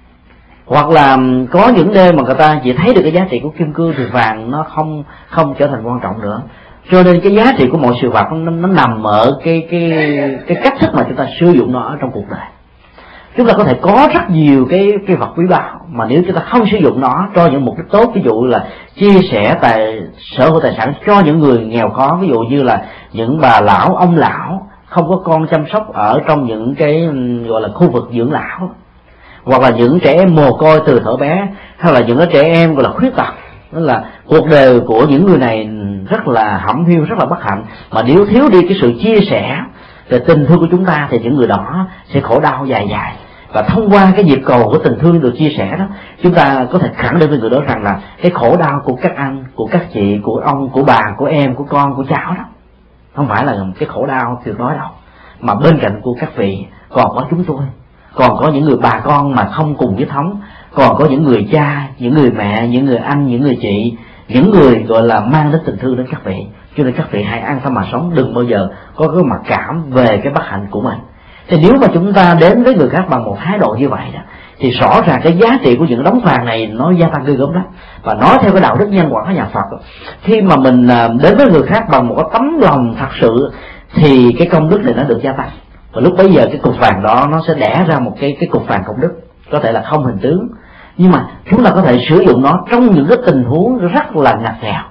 Hoặc là có những nơi mà người ta chỉ thấy được cái giá trị của kim cương, thì vàng nó không không trở thành quan trọng nữa. Cho nên cái giá trị của mọi sự vật nó, nó nằm ở cái cái cái cách thức mà chúng ta sử dụng nó ở trong cuộc đời. Chúng ta có thể có rất nhiều cái cái vật quý báu, mà nếu chúng ta không sử dụng nó cho những mục đích tốt, ví dụ là chia sẻ tài sở hữu tài sản cho những người nghèo khó, ví dụ như là những bà lão ông lão không có con chăm sóc ở trong những cái gọi là khu vực dưỡng lão, hoặc là những trẻ em mồ côi từ thuở bé, hay là những cái trẻ em gọi là khuyết tật, đó là cuộc đời của những người này rất là hẩm hiu, rất là bất hạnh, mà nếu thiếu đi cái sự chia sẻ về tình thương của chúng ta thì những người đó sẽ khổ đau dài dài. Và thông qua cái nhịp cầu của tình thương được chia sẻ đó, chúng ta có thể khẳng định với người đó rằng là cái khổ đau của các anh, của các chị, của ông, của bà, của em, của con, của cháu đó không phải là cái khổ đau tuyệt đối đâu, mà bên cạnh của các vị còn có chúng tôi, còn có những người bà con mà không cùng huyết thống, còn có những người cha, những người mẹ, những người anh, những người chị, những người gọi là mang đến tình thương đến các vị. Cho nên các vị hãy an tâm mà sống, đừng bao giờ có cái mặc cảm về cái bất hạnh của mình. Thì nếu mà chúng ta đến với người khác bằng một thái độ như vậy đó, thì rõ ràng cái giá trị của những đống vàng này nó gia tăng ghê gớm lắm. Và nói theo cái đạo đức nhân quả của nhà Phật, khi mà mình đến với người khác bằng một cái tấm lòng thật sự, thì cái công đức này nó được gia tăng. Và lúc bấy giờ cái cục vàng đó nó sẽ đẻ ra một cái cái cục vàng công đức, có thể là không hình tướng, nhưng mà chúng ta có thể sử dụng nó trong những cái tình huống rất là ngặt nghèo,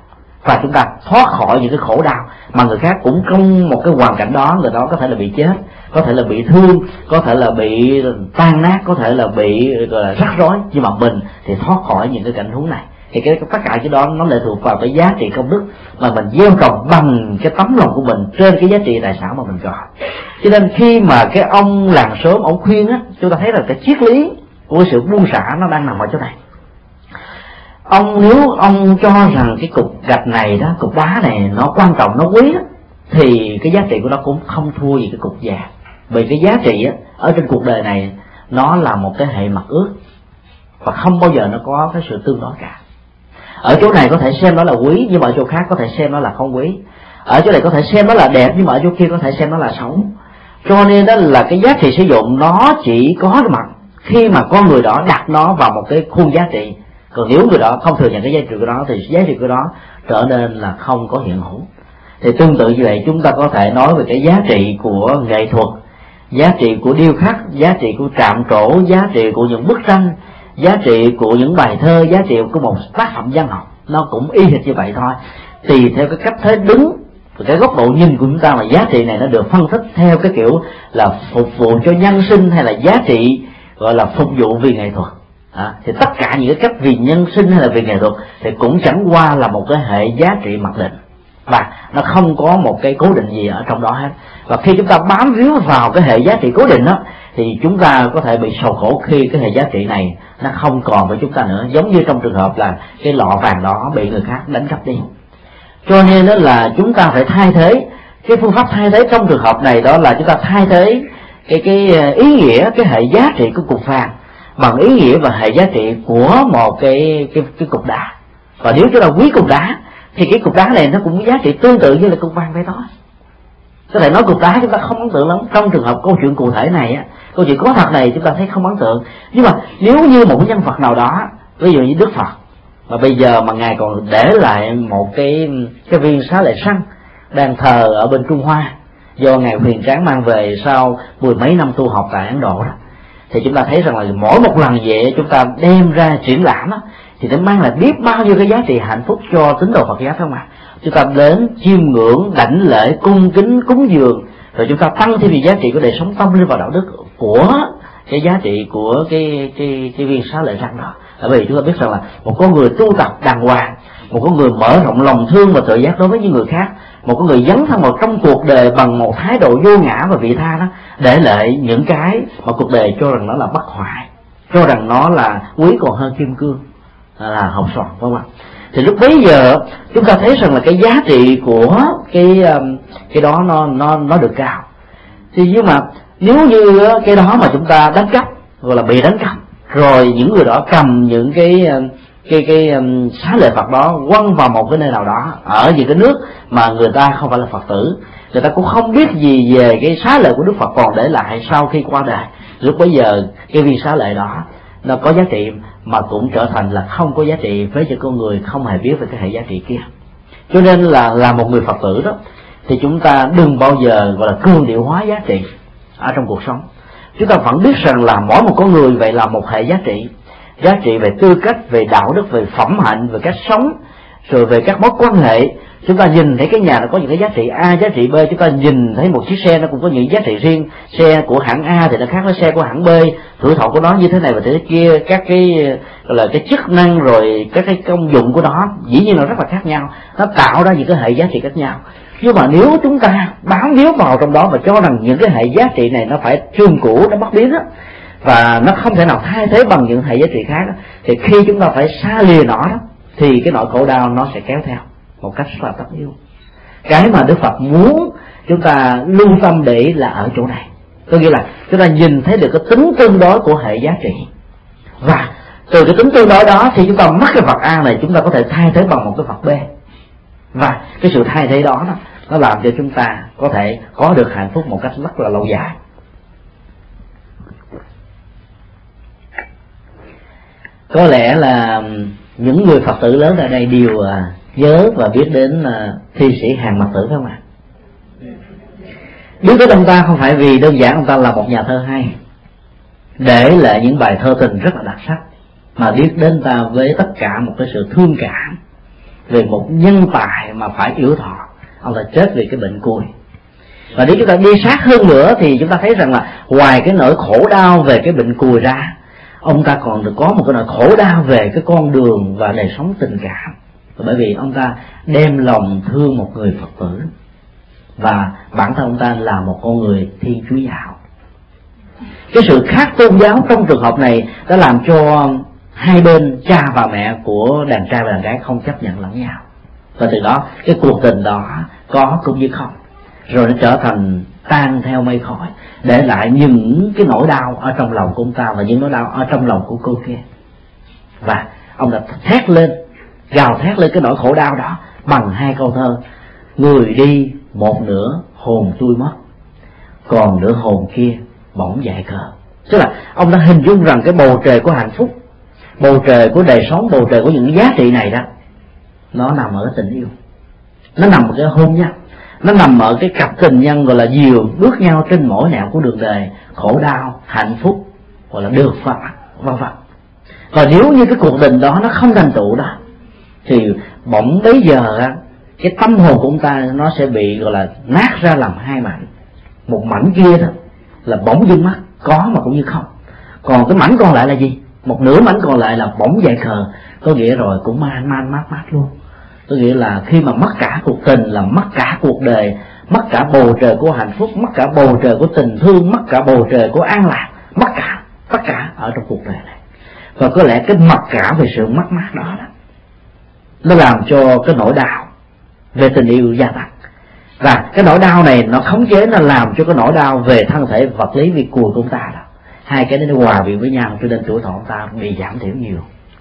và chúng ta thoát khỏi những cái khổ đau mà người khác cũng trong một cái hoàn cảnh đó, người đó có thể là bị chết, có thể là bị thương, có thể là bị tan nát, có thể là bị gọi là rắc rối, nhưng mà mình thì thoát khỏi những cái cảnh huống này. Thì cái tất cả cái đó nó lệ thuộc vào cái giá trị công đức mà mình gieo trồng bằng cái tấm lòng của mình trên cái giá trị tài sản mà mình có. Cho nên khi mà cái ông làng xóm ông khuyên á, chúng ta thấy là cái triết lý của sự buông xả nó đang nằm ở chỗ này. Ông nếu ông cho rằng cái cục gạch này đó, cục đá này nó quan trọng, nó quý đó, thì cái giá trị của nó cũng không thua gì cái cục vàng. Vì cái giá trị á, ở trên cuộc đời này nó là một cái hệ mặt ước và không bao giờ nó có cái sự tương đối cả. Ở chỗ này có thể xem nó là quý, nhưng mà ở chỗ khác có thể xem nó là không quý. Ở chỗ này có thể xem nó là đẹp, nhưng mà ở chỗ kia có thể xem nó là xấu. Cho nên đó là cái giá trị sử dụng nó chỉ có mặt khi mà con người đó đặt nó vào một cái khuôn giá trị. Còn nếu người đó không thừa nhận cái giá trị của đó thì giá trị của đó trở nên là không có hiện hữu. Thì tương tự như vậy, chúng ta có thể nói về cái giá trị của nghệ thuật, giá trị của điêu khắc, giá trị của trạm trổ, giá trị của những bức tranh, giá trị của những bài thơ, giá trị của một tác phẩm văn học. Nó cũng y hệt như vậy thôi, tùy theo cái cách thế đứng và cái góc độ nhìn của chúng ta mà giá trị này nó được phân tích theo cái kiểu là phục vụ cho nhân sinh hay là giá trị gọi là phục vụ vì nghệ thuật. À, thì tất cả những cái cách vì nhân sinh hay là vì nghệ thuật thì cũng chẳng qua là một cái hệ giá trị mặc định, và nó không có một cái cố định gì ở trong đó hết. Và khi chúng ta bám víu vào cái hệ giá trị cố định đó thì chúng ta có thể bị sầu khổ khi cái hệ giá trị này nó không còn với chúng ta nữa, giống như trong trường hợp là cái lọ vàng đó bị người khác đánh cắp đi. Cho nên đó là chúng ta phải thay thế. Cái phương pháp thay thế trong trường hợp này đó là chúng ta thay thế cái cái ý nghĩa, cái hệ giá trị của cục vàng bằng ý nghĩa và hệ giá trị của một cái cái cái cục đá. Và nếu chúng ta quý cục đá thì cái cục đá này nó cũng giá trị tương tự như là cục vàng vậy thôi. Có thể nói cục đá chúng ta không ấn tượng lắm. Trong trường hợp câu chuyện cụ thể này á, câu chuyện có thật này chúng ta thấy không ấn tượng. Nhưng mà nếu như một nhân vật nào đó, ví dụ như Đức Phật, mà bây giờ mà ngài còn để lại một cái cái viên xá lợi xăng đang thờ ở bên Trung Hoa do ngài Huyền Tráng mang về sau mười mấy năm tu học tại Ấn Độ đó, thì chúng ta thấy rằng là mỗi một lần vậy chúng ta đem ra triển lãm đó, thì nó mang lại biết bao nhiêu cái giá trị hạnh phúc cho tín đồ Phật giáo, phải không ạ? Chúng ta đến chiêm ngưỡng, đảnh lễ, cung kính, cúng dường, rồi chúng ta tăng thêm về giá trị của đời sống tâm linh và đạo đức của cái giá trị của cái cái cái viên xá lợi xăng đó. Bởi vì chúng ta biết rằng là một con người tu tập đàng hoàng, một con người mở rộng lòng thương và tự giác đối với những người khác, một con người dấn thân vào trong cuộc đời bằng một thái độ vô ngã và vị tha đó, để lại những cái mà cuộc đời cho rằng nó là bất hoại, cho rằng nó là quý còn hơn kim cương, là học soạn, phải không ạ? Thì lúc bấy giờ chúng ta thấy rằng là cái giá trị của cái cái đó nó nó nó được cao. Thì nhưng mà nếu như cái đó mà chúng ta đánh cắp, gọi là bị đánh cắp, rồi những người đó cầm những cái cái cái xá lợi Phật đó quăng vào một cái nơi nào đó ở những cái nước mà người ta không phải là Phật tử, người ta cũng không biết gì về cái xá lợi của Đức Phật còn để lại sau khi qua đời, lúc bấy giờ cái viên xá lợi đó nó có giá trị mà cũng trở thành là không có giá trị với những con người không hề biết về cái hệ giá trị kia. Cho nên là là một người Phật tử đó thì chúng ta đừng bao giờ gọi là cường điệu hóa giá trị ở trong cuộc sống. Chúng ta vẫn biết rằng là mỗi một con người vậy là một hệ giá trị, giá trị về tư cách, về đạo đức, về phẩm hạnh, về cách sống, rồi về các mối quan hệ. Chúng ta nhìn thấy cái nhà nó có những cái giá trị A, giá trị B, chúng ta nhìn thấy một chiếc xe nó cũng có những giá trị riêng. Xe của hãng A thì nó khác với xe của hãng B, tuổi thọ của nó như thế này và thế kia, các cái gọi là cái chức năng rồi các cái công dụng của nó dĩ nhiên nó rất là khác nhau, nó tạo ra những cái hệ giá trị khác nhau. Nhưng mà nếu chúng ta bám víu vào trong đó và cho rằng những cái hệ giá trị này nó phải trường cũ, nó bất biến đó, và nó không thể nào thay thế bằng những hệ giá trị khác đó, thì khi chúng ta phải xa lìa nó đó, thì cái nỗi khổ đau nó sẽ kéo theo một cách rất là tất yếu. Cái mà Đức Phật muốn chúng ta lưu tâm để là ở chỗ này, có nghĩa là chúng ta nhìn thấy được cái tính tương đối của hệ giá trị, và từ cái tính tương đối đó thì chúng ta mất cái Phật A này, chúng ta có thể thay thế bằng một cái Phật B, và cái sự thay thế đó, đó nó làm cho chúng ta có thể có được hạnh phúc một cách rất là lâu dài. Có lẽ là những người Phật tử lớn ở đây đều nhớ và biết đến thi sĩ Hàn Mặc Tử, phải không ạ? Biết đến ông ta không phải vì đơn giản ông ta là một nhà thơ hay, để lại những bài thơ tình rất là đặc sắc, mà biết đến ta với tất cả một cái sự thương cảm về một nhân tài mà phải yểu thọ, ông ta chết vì cái bệnh cùi. Và nếu chúng ta đi sát hơn nữa thì chúng ta thấy rằng là ngoài cái nỗi khổ đau về cái bệnh cùi ra, ông ta còn được có một cái nỗi khổ đau về cái con đường và đời sống tình cảm. Bởi vì ông ta đem lòng thương một người Phật tử, và bản thân ông ta là một con người Thiên Chúa giáo. Cái sự khác tôn giáo trong trường hợp này đã làm cho hai bên cha và mẹ của đàn trai và đàn gái không chấp nhận lẫn nhau, và từ đó cái cuộc tình đó có cũng như không, rồi nó trở thành tan theo mây khói, để lại những cái nỗi đau ở trong lòng của ông ta và những nỗi đau ở trong lòng của cô kia. Và ông đã thét lên, gào thét lên cái nỗi khổ đau đó bằng hai câu thơ: người đi một nửa hồn tôi mất, còn nửa hồn kia bỗng dại khờ. Tức là ông đã hình dung rằng cái bầu trời của hạnh phúc, bầu trời của đời sống, bầu trời của những giá trị này đó, nó nằm ở tình yêu, nó nằm ở cái hôn nhân, nó nằm ở cái cặp tình nhân gọi là dìu bước nhau trên mỗi nẻo của đường đời, khổ đau, hạnh phúc, gọi là được Phật, vân vân. Còn nếu như cái cuộc tình đó nó không thành tựu đó, thì bỗng bấy giờ cái tâm hồn của ông ta nó sẽ bị gọi là nát ra làm hai mảnh. Một mảnh kia đó là bỗng dưng mất, có mà cũng như không. Còn cái mảnh còn lại là gì? Một nửa mảnh còn lại là bỗng dại khờ, có nghĩa rồi cũng man man mát mát luôn. Có nghĩa là khi mà mất cả cuộc tình là mất cả cuộc đời, mất cả bầu trời của hạnh phúc, mất cả bầu trời của tình thương, mất cả bầu trời của an lạc, mất cả, tất cả ở trong cuộc đời này. Và có lẽ cái mặc cảm về sự mất mát đó, đó nó làm cho cái nỗi đau về tình yêu gia tăng. Và cái nỗi đau này nó khống chế, nó làm cho cái nỗi đau về thân thể vật lý vì cùi của chúng ta đó, hai cái nó hòa quyện với nhau, cho nên tuổi thọ chúng ta bị giảm thiểu nhiều.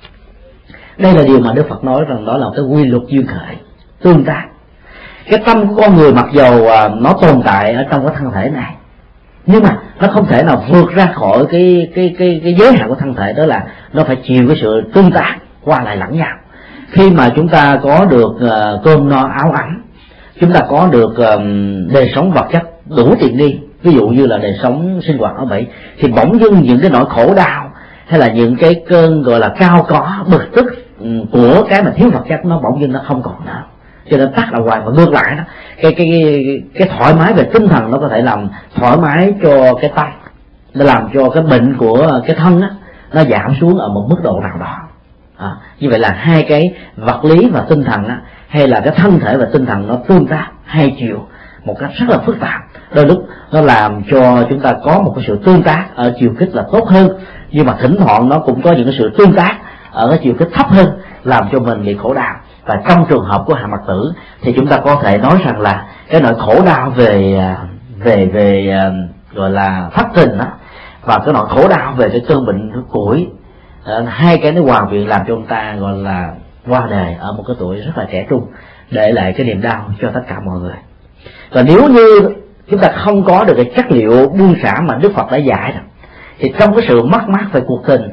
Đây là điều mà Đức Phật nói rằng đó là cái quy luật duyên khởi, tương tác. Cái tâm của con người mặc dầu nó tồn tại ở trong cái thân thể này, nhưng mà nó không thể nào vượt ra khỏi cái cái cái cái giới hạn của thân thể, đó là nó phải chịu cái sự tương tác qua lại lẫn nhau. Khi mà chúng ta có được uh, cơm no áo ấm, chúng ta có được uh, đời sống vật chất đủ tiện nghi, ví dụ như là đời sống sinh hoạt ở Mỹ, thì bỗng dưng những cái nỗi khổ đau hay là những cái cơn gọi là cao có bực tức của cái mà thiếu vật chất, nó bỗng dưng nó không còn nữa, cho nên tác là hoài. Và ngược lại đó, cái cái cái, cái thoải mái về tinh thần nó có thể làm thoải mái cho cái tay, nó làm cho cái bệnh của cái thân á nó giảm xuống ở một mức độ nào đó. À, như vậy là hai cái vật lý và tinh thần á, hay là cái thân thể và tinh thần nó tương tác hai chiều một cách rất là phức tạp. Đôi lúc nó làm cho chúng ta có một cái sự tương tác ở chiều kích là tốt hơn, nhưng mà thỉnh thoảng nó cũng có những cái sự tương tác ở cái chiều kích thấp hơn, làm cho mình bị khổ đau. Và trong trường hợp của Hạ Mật Tử thì chúng ta có thể nói rằng là cái nỗi khổ đau về về về gọi là thất tình đó, và cái nỗi khổ đau về cái cơn bệnh củi, hai cái nó hòa quyện làm cho ông ta gọi là qua đời ở một cái tuổi rất là trẻ trung, để lại cái niềm đau cho tất cả mọi người. Và nếu như chúng ta không có được cái chất liệu buông xả mà Đức Phật đã dạy rồi, thì trong cái sự mất mát về cuộc tình,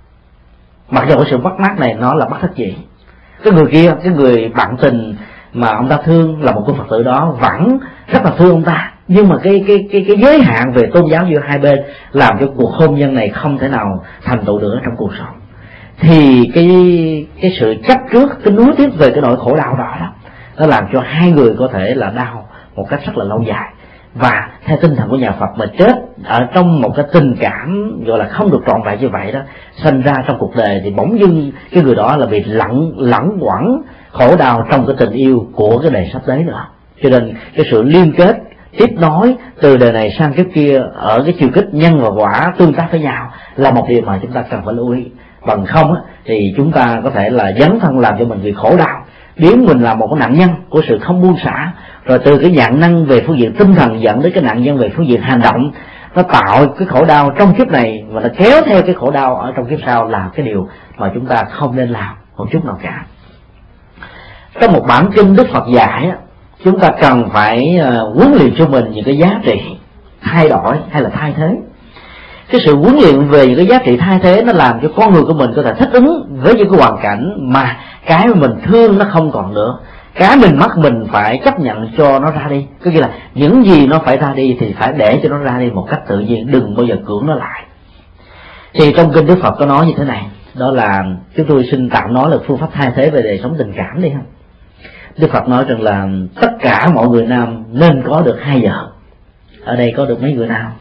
mặc dù cái sự mất mát này nó là bất đắc dĩ, cái người kia, cái người bạn tình mà ông ta thương là một cô Phật tử đó vẫn rất là thương ông ta, nhưng mà cái cái cái cái giới hạn về tôn giáo giữa hai bên làm cho cuộc hôn nhân này không thể nào thành tựu được trong cuộc sống. Thì cái cái sự chấp trước, cái nuối tiếc về cái nỗi khổ đau đó, đó nó làm cho hai người có thể là đau một cách rất là lâu dài. Và theo tinh thần của nhà Phật, mà chết ở trong một cái tình cảm gọi là không được trọn vẹn như vậy đó, sinh ra trong cuộc đời thì bỗng dưng cái người đó là bị lẫn lẫn quẩn khổ đau trong cái tình yêu của cái đời sắp tới nữa. Cho nên cái sự liên kết tiếp nối từ đời này sang kiếp kia ở cái chiều kích nhân và quả tương tác với nhau là một điều mà chúng ta cần phải lưu ý. Bằng không á, thì chúng ta có thể là dấn thân làm cho mình bị khổ đau, biến mình là một cái nạn nhân của sự không buông xả, rồi từ cái nạn nhân về phương diện tinh thần dẫn đến cái nạn nhân về phương diện hành động, nó tạo cái khổ đau trong kiếp này và nó kéo theo cái khổ đau ở trong kiếp sau, là cái điều mà chúng ta không nên làm một chút nào cả. Trong một bản kinh Đức Phật dạy á, chúng ta cần phải huấn luyện cho mình những cái giá trị thay đổi hay là thay thế. Cái sự huấn luyện về những cái giá trị thay thế nó làm cho con người của mình có thể thích ứng với những cái hoàn cảnh mà cái mà mình thương nó không còn nữa, cái mình mất mình phải chấp nhận cho nó ra đi. Có nghĩa là những gì nó phải ra đi thì phải để cho nó ra đi một cách tự nhiên, đừng bao giờ cưỡng nó lại. Thì trong kinh Đức Phật có nói như thế này, đó là chúng tôi xin tạm nói là phương pháp thay thế về đời sống tình cảm đi không. Đức Phật nói rằng là tất cả mọi người nam nên có được hai vợ. Ở đây có được mấy người nam?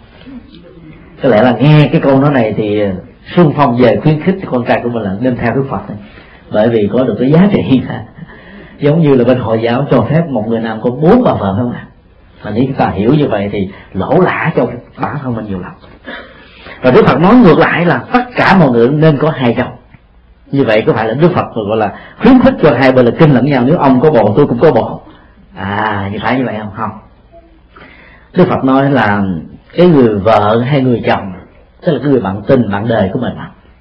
Có lẽ là nghe cái câu nói này thì xung phong về khuyến khích con trai của mình là nên theo Đức Phật này. Bởi vì có được cái giá trị giống như là bên Hồi giáo cho phép một người nam có bốn bà vợ không ạ? Mà nếu chúng ta hiểu như vậy thì lỗ lã cho bản thân mình nhiều lắm. Và Đức Phật nói ngược lại là tất cả mọi người nên có hai chồng. Như vậy có phải là Đức Phật gọi là khuyến khích cho hai bên là kinh lẫn nhau, nếu ông có bồ tôi cũng có bồ? À, như phải như vậy không? Không. Đức Phật nói là cái người vợ hay người chồng, tức là cái người bạn tình, bạn đời của mình,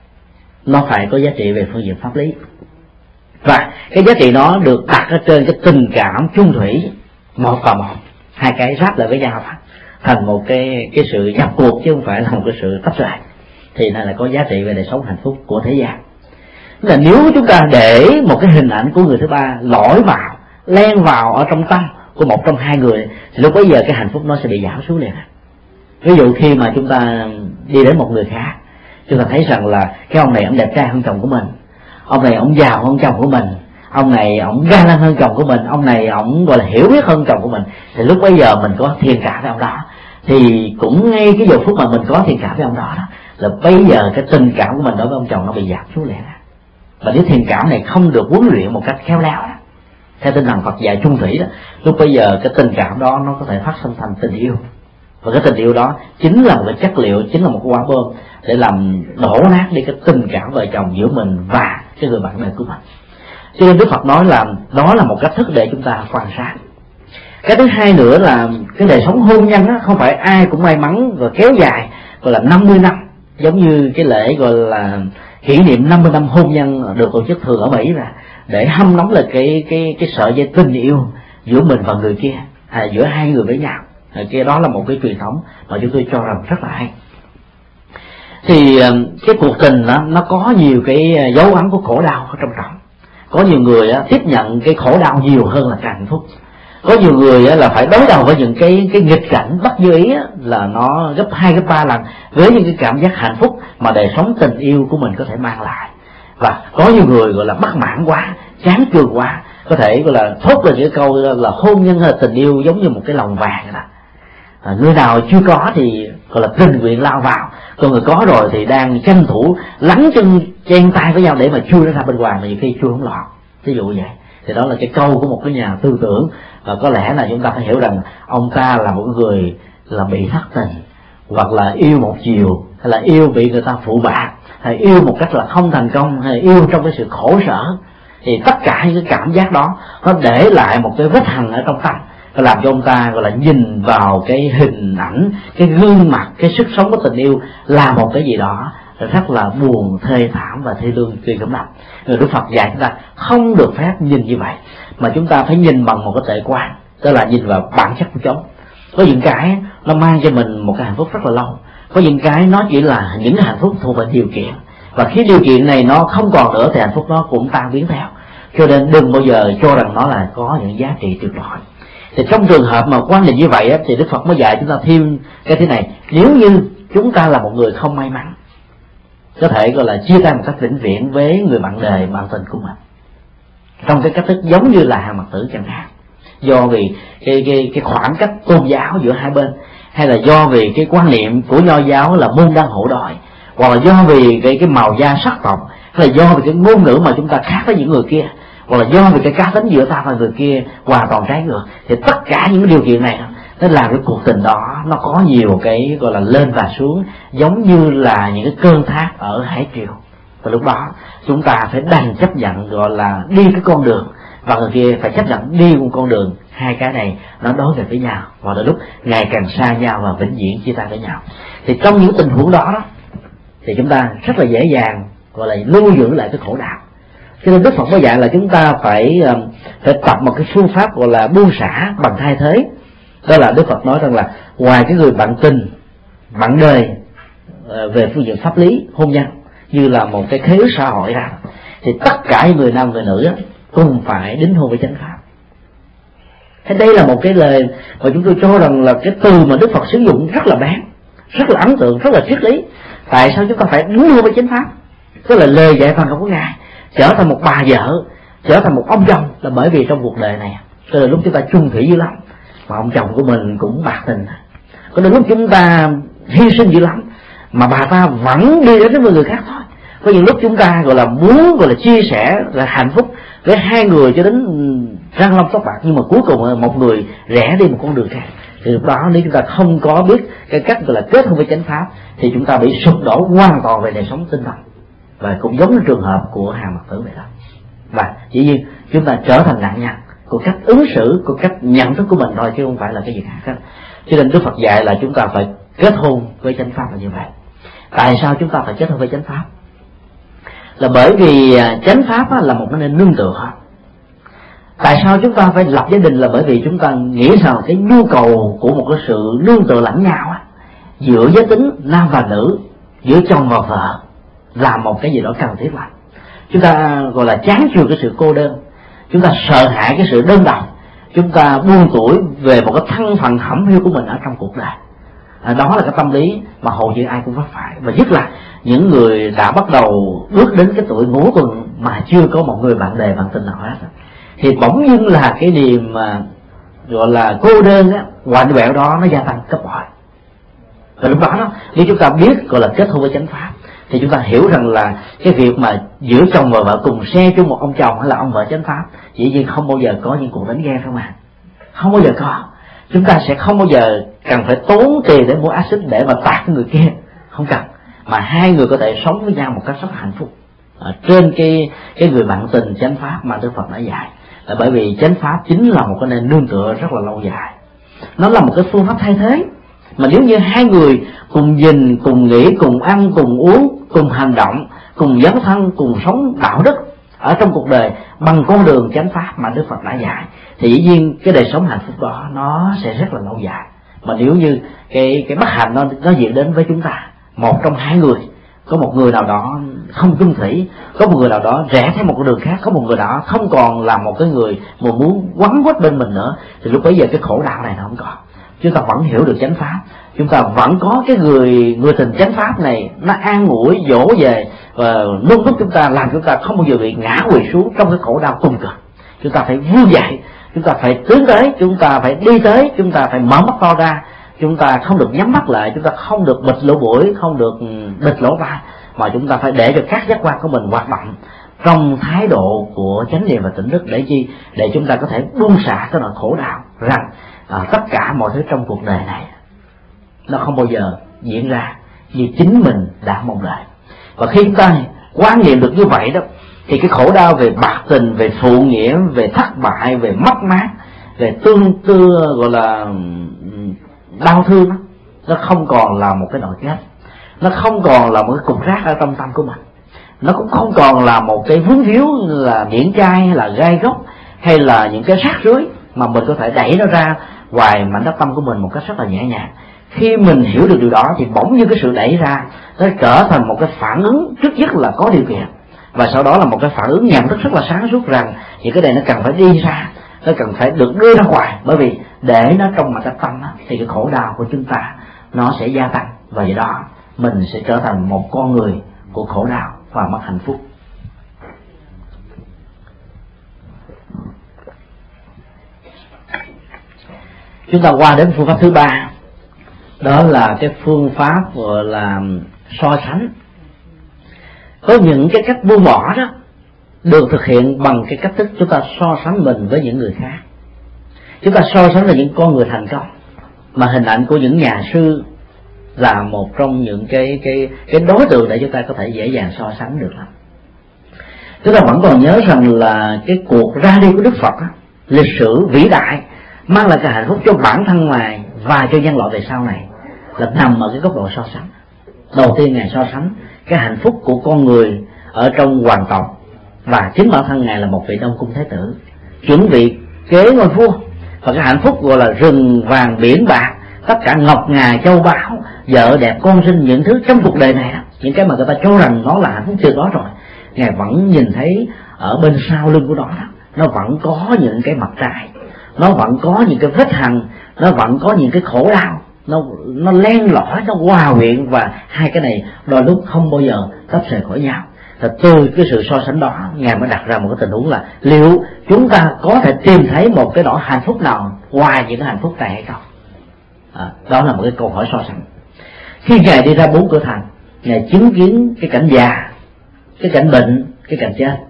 nó phải có giá trị về phương diện pháp lý. Và cái giá trị đó được đặt ở trên cái tình cảm chung thủy, một và một, hai cái ráp lại với nhau thành một cái cái sự nhập cuộc, chứ không phải là một cái sự tách rời. Thì này là có giá trị về đời sống hạnh phúc của thế gian. Tức là nếu chúng ta để một cái hình ảnh của người thứ ba lỏi vào, len vào ở trong tâm của một trong hai người, thì lúc bấy giờ cái hạnh phúc nó sẽ bị giảm xuống liền. Ví dụ khi mà chúng ta đi đến một người khác, chúng ta thấy rằng là cái ông này ông đẹp trai hơn chồng của mình, ông này ông giàu hơn chồng của mình, ông này ông ga lăng hơn chồng của mình, ông này ông gọi là hiểu biết hơn chồng của mình, thì lúc bấy giờ mình có thiện cảm với ông đó. Thì cũng ngay cái giờ phút mà mình có thiện cảm với ông đó, đó là bây giờ cái tình cảm của mình đối với ông chồng nó bị giảm xuống liền. Và nếu thiện cảm này không được huấn luyện một cách khéo léo đó, theo tinh thần Phật dạy chung thủy đó, lúc bây giờ cái tình cảm đó nó có thể phát sinh thành tình yêu. Và cái tình yêu đó chính là một cái chất liệu, chính là một quả bom để làm đổ nát đi cái tình cảm vợ chồng giữa mình và cái người bạn đời của mình. Cho nên Đức Phật nói là đó là một cách thức để chúng ta quan sát. Cái thứ hai nữa là cái đời sống hôn nhân đó, không phải ai cũng may mắn và kéo dài gọi là năm mươi năm, giống như cái lễ gọi là kỷ niệm năm mươi năm hôn nhân được tổ chức thường ở Mỹ, là để hâm nóng là cái cái cái sợi dây tình yêu giữa mình và người kia, à, giữa hai người với nhau. À, cái đó là một cái truyền thống mà chúng tôi cho rằng rất là hay. Thì cái cuộc tình đó, nó có nhiều cái dấu ấn của khổ đau ở trong trọng. Có nhiều người á, tiếp nhận cái khổ đau nhiều hơn là cái hạnh phúc. Có nhiều người á, là phải đối đầu với những cái cái nghịch cảnh bất như ý á, là nó gấp hai gấp ba lần với những cái cảm giác hạnh phúc mà đời sống tình yêu của mình có thể mang lại. Và có nhiều người gọi là bất mãn quá, chán chường quá, có thể gọi là thốt lên những câu là hôn nhân hay là tình yêu giống như một cái lồng vàng đó. À, người nào chưa có thì gọi là tình nguyện lao vào, còn người có rồi thì đang tranh thủ lắng chân chen tay với nhau để mà chui nó ra bên ngoài, mà nhiều khi chui không lọt. Ví dụ vậy. Thì đó là cái câu của một cái nhà tư tưởng, và có lẽ là chúng ta phải hiểu rằng ông ta là một người là bị thất tình, hoặc là yêu một chiều, hay là yêu bị người ta phụ bạc, hay yêu một cách là không thành công, hay yêu trong cái sự khổ sở. Thì tất cả những cái cảm giác đó nó để lại một cái vết hằn ở trong tâm, nó làm cho ông ta gọi là nhìn vào cái hình ảnh, cái gương mặt, cái sức sống của tình yêu là một cái gì đó rất là buồn, thê thảm và thê lương kỳ cảm động. Người Đức Phật dạy chúng ta không được phép nhìn như vậy, mà chúng ta phải nhìn bằng một cái tuệ quan, tức là nhìn vào bản chất của chúng. Có những cái nó mang cho mình một cái hạnh phúc rất là lâu, có những cái nó chỉ là những hạnh phúc thuộc về điều kiện, và khi điều kiện này nó không còn nữa thì hạnh phúc nó cũng tan biến theo. Cho nên đừng bao giờ cho rằng nó là có những giá trị tuyệt vời. Thì trong trường hợp mà quan niệm như vậy á, thì Đức Phật mới dạy chúng ta thêm cái thế này: nếu như chúng ta là một người không may mắn, có thể gọi là chia tay một cách vĩnh viễn với người bạn đời, bạn tình của mình, trong cái cách thức giống như là hàng mặt tử chẳng hạn, do vì cái cái cái khoảng cách tôn giáo giữa hai bên, hay là do vì cái quan niệm của Nho giáo là môn đăng hộ đòi, hoặc là do vì cái cái màu da sắc tộc, hay là do vì cái ngôn ngữ mà chúng ta khác với những người kia, hoặc là do vì cái cá tính giữa ta và người kia hoàn toàn trái ngược. Thì tất cả những điều kiện này nó làm cái cuộc tình đó nó có nhiều cái gọi là lên và xuống, giống như là những cái cơn thác ở hải triều. Và lúc đó chúng ta phải đành chấp nhận gọi là đi cái con đường, và người kia phải chấp nhận đi một con đường. Hai cái này nó đối nghịch với nhau, và đến lúc ngày càng xa nhau và vĩnh viễn chia tay với nhau. Thì trong những tình huống đó, đó thì chúng ta rất là dễ dàng gọi là lưu giữ lại cái khổ đau. Cho nên Đức Phật mới dạy là chúng ta phải phải tập một cái phương pháp gọi là buông xả bằng thay thế. Đó là Đức Phật nói rằng là ngoài cái người bạn tình, bạn đời về phương diện pháp lý hôn nhân như là một cái khế ước xã hội ra, thì tất cả những người nam người nữ cùng phải đính hôn với chánh pháp. Thế đây là một cái lời mà chúng tôi cho rằng là cái từ mà Đức Phật sử dụng rất là bén, rất là ấn tượng, rất là triết lý. Tại sao chúng ta phải đính hôn với chánh pháp? Tức là lời dạy Phật của Ngài trở thành một bà vợ trở thành một ông chồng là bởi vì trong cuộc đời này từ lúc chúng ta chung thủy dữ lắm mà ông chồng của mình cũng bạc tình, có đến lúc chúng ta hy sinh dữ lắm mà bà ta vẫn đi đến với người khác thôi. Có những lúc chúng ta gọi là muốn gọi là chia sẻ là hạnh phúc với hai người cho đến răng long tóc bạc, nhưng mà cuối cùng một người rẽ đi một con đường khác. Thì lúc đó nếu chúng ta không có biết cái cách gọi là kết hôn với chánh pháp thì chúng ta bị sụp đổ hoàn toàn về đời sống tinh thần, và cũng giống như trường hợp của Hàng Mặc Tử vậy đó. Và chỉ nhiên chúng ta trở thành nạn nhân của cách ứng xử, của cách nhận thức của mình thôi, chứ không phải là cái gì khác. Cho nên Đức Phật dạy là chúng ta phải kết hôn với chánh pháp là như vậy. Tại sao chúng ta phải kết hôn với chánh pháp? Là bởi vì chánh pháp là một cái nền nương tựa. Tại sao chúng ta phải lập gia đình? Là bởi vì chúng ta nghĩ rằng cái nhu cầu của một cái sự nương tựa lẫn nhau giữa giới tính nam và nữ, giữa chồng và vợ là một cái gì đó cần thiết lắm. Chúng ta gọi là chán chường cái sự cô đơn, chúng ta sợ hãi cái sự đơn độc, chúng ta buông tuổi về một cái thân phận hẩm hiu của mình ở trong cuộc đời. À, đó là cái tâm lý mà hầu như ai cũng vấp phải, và nhất là những người đã bắt đầu bước đến cái tuổi ngũ tuần mà chưa có một người bạn đời bạn tình nào hết, thì bỗng dưng là cái niềm mà gọi là cô đơn á, hoạnh vẹo đó nó gia tăng gấp bội. Và lúc đó đó, nếu chúng ta biết gọi là kết hôn với chánh pháp thì chúng ta hiểu rằng là cái việc mà giữa chồng và vợ cùng xe chung một ông chồng hay là ông vợ chánh pháp chỉ nhiên không bao giờ có những cuộc đánh ghen không à, không bao giờ có. Chúng ta sẽ không bao giờ cần phải tốn tiền để mua axit để mà tạt người kia, không cần, mà hai người có thể sống với nhau một cách rất hạnh phúc ở trên cái cái người bạn tình chánh pháp mà Đức Phật đã dạy. Là bởi vì chánh pháp chính là một cái nền nương tựa rất là lâu dài, nó là một cái phương pháp thay thế. Mà nếu như hai người cùng nhìn, cùng nghĩ, cùng ăn, cùng uống, cùng hành động, cùng dấn thân, cùng sống đạo đức ở trong cuộc đời bằng con đường chánh pháp mà Đức Phật đã dạy, thì dĩ nhiên cái đời sống hạnh phúc đó nó sẽ rất là lâu dài. Mà nếu như cái cái bất hạnh nó nó diễn đến với chúng ta, một trong hai người, có một người nào đó không chung thủy, có một người nào đó rẽ theo một con đường khác, có một người đó không còn là một cái người mà muốn quấn quýt bên mình nữa, thì lúc bấy giờ cái khổ đau này nó không còn. Chúng ta vẫn hiểu được chánh pháp, chúng ta vẫn có cái người người tình chánh pháp này, nó an ủi dỗ về và nâng đúc chúng ta, làm chúng ta không bao giờ bị ngã quỵ xuống trong cái khổ đau cùng cực. Chúng ta phải vươn dậy, chúng ta phải tiến tới, chúng ta phải đi tới, chúng ta phải mở mắt to ra, chúng ta không được nhắm mắt lại, chúng ta không được bịt lỗ mũi, không được bịt lỗ tai, mà chúng ta phải để cho các giác quan của mình hoạt động trong thái độ của chánh niệm và tỉnh thức. Để chi? Để chúng ta có thể buông xả cái nỗi khổ đau rằng à, tất cả mọi thứ trong cuộc đời này nó không bao giờ diễn ra như chính mình đã mong đợi. Và khi chúng ta quan niệm được như vậy đó, thì cái khổ đau về bạc tình, về phụ nghĩa, về thất bại, về mất mát, về tương tư gọi là đau thương đó, nó không còn là một cái nỗi ghét, nó không còn là một cái cục rác ở trong tâm của mình, nó cũng không còn là một cái vướng víu là điển trai hay là gai góc hay là những cái rác rưới mà mình có thể đẩy nó ra ngoài mảnh đất tâm của mình một cách rất là nhẹ nhàng. Khi mình hiểu được điều đó thì bỗng như cái sự đẩy ra nó trở thành một cái phản ứng trước nhất là có điều kiện, và sau đó là một cái phản ứng nhận thức rất là sáng suốt rằng những cái này nó cần phải đi ra, nó cần phải được đưa ra ngoài, bởi vì để nó trong mặt tâm thì cái khổ đau của chúng ta nó sẽ gia tăng, và do đó mình sẽ trở thành một con người của khổ đau và mất hạnh phúc. Chúng ta qua đến phương pháp thứ ba, đó là cái phương pháp gọi là so sánh. Có những cái cách buông bỏ đó được thực hiện bằng cái cách thức chúng ta so sánh mình với những người khác. Chúng ta so sánh là những con người thành công, mà hình ảnh của những nhà sư là một trong những cái cái cái đối tượng để chúng ta có thể dễ dàng so sánh được lắm. Chúng ta vẫn còn nhớ rằng là cái cuộc ra đi của Đức Phật đó, lịch sử vĩ đại mang lại cái hạnh phúc cho bản thân Ngài và cho nhân loại về sau này là nằm ở cái góc độ so sánh. Đầu tiên Ngài so sánh cái hạnh phúc của con người ở trong hoàng tộc, và chính bản thân Ngài là một vị Đông Cung Thái tử chuẩn bị kế ngôi vua, và cái hạnh phúc gọi là rừng vàng biển bạc, tất cả ngọc ngà châu báu, vợ đẹp con sinh, những thứ trong cuộc đời này đó, những cái mà người ta cho rằng nó là hạnh phúc tuyệt đối rồi, Ngài vẫn nhìn thấy ở bên sau lưng của nó đó, nó vẫn có những cái mặt trái, nó vẫn có những cái vết hằn, nó vẫn có những cái khổ đau, nó nó len lỏi, nó hòa quyện, và hai cái này đôi lúc không bao giờ tách rời khỏi nhau. Thì từ cái sự so sánh đó, Ngài mới đặt ra một cái tình huống là liệu chúng ta có thể tìm thấy một cái nỗi hạnh phúc nào ngoài những cái hạnh phúc này hay không? À, đó là một cái câu hỏi so sánh. Khi Ngài đi ra bốn cửa thành, Ngài chứng kiến cái cảnh già, cái cảnh bệnh, cái cảnh chết.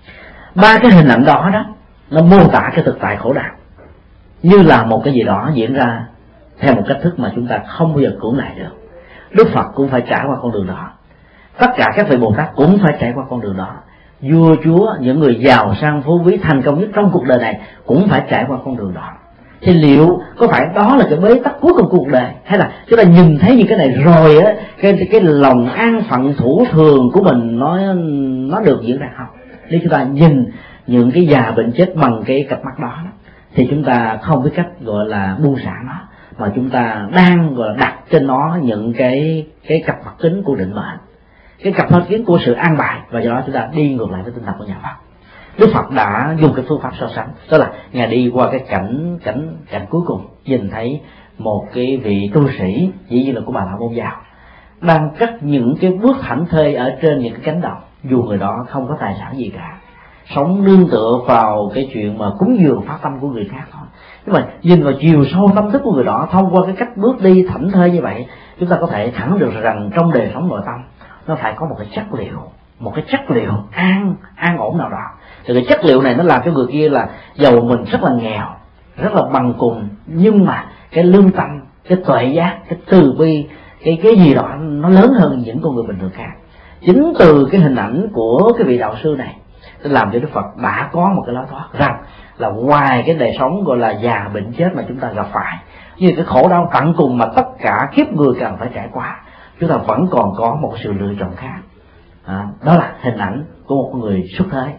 Ba cái hình ảnh đó đó, nó mô tả cái thực tại khổ đau như là một cái gì đó diễn ra theo một cách thức mà chúng ta không bao giờ cưỡng lại được. Đức Phật cũng phải trải qua con đường đó, tất cả các vị Bồ Tát cũng phải trải qua con đường đó, vua chúa, những người giàu sang phú quý thành công nhất trong cuộc đời này cũng phải trải qua con đường đó. Thì liệu có phải đó là cái bế tắc cuối cùng cuộc đời, hay là chúng ta nhìn thấy những cái này rồi á, cái cái lòng an phận thủ thường của mình nó nó được diễn ra không? Nếu chúng ta nhìn những cái già bệnh chết bằng cái cặp mắt đó, đó thì chúng ta không biết cách gọi là buông xả nó, mà chúng ta đang gọi là đặt trên nó những cái cái cặp mắt kính của định mệnh, cái cặp mắt kính của sự an bài, và do đó chúng ta đi ngược lại với tinh thần của nhà Phật. Đức Phật đã dùng cái phương pháp so sánh, đó là Ngài đi qua cái cảnh cảnh cảnh cuối cùng, nhìn thấy một cái vị tu sĩ, dĩ nhiên là của Bà La Môn Giáo, đang cắt những cái bước thảnh thơi ở trên những cái cánh đồng, dù người đó không có tài sản gì cả, sống nương tựa vào cái chuyện mà cúng dường phát tâm của người khác thôi. Nhưng mà nhìn vào chiều sâu tâm thức của người đó, thông qua cái cách bước đi thảnh thơi như vậy, chúng ta có thể thẳng được rằng trong đời sống nội tâm nó phải có một cái chất liệu, một cái chất liệu an an ổn nào đó. Thì cái chất liệu này nó làm cho người kia là giàu mình rất là nghèo, rất là bằng cùng, nhưng mà cái lương tâm, cái tuệ giác, cái từ bi, cái cái gì đó nó lớn hơn những con người bình thường khác. Chính từ cái hình ảnh của cái vị đạo sư này nó làm cho Đức Phật đã có một cái lối thoát rằng là ngoài cái đời sống gọi là già bệnh chết mà chúng ta gặp phải, như cái khổ đau tận cùng mà tất cả kiếp người cần phải trải qua, chúng ta vẫn còn có một sự lựa chọn khác. À, đó là hình ảnh của một người xuất thế.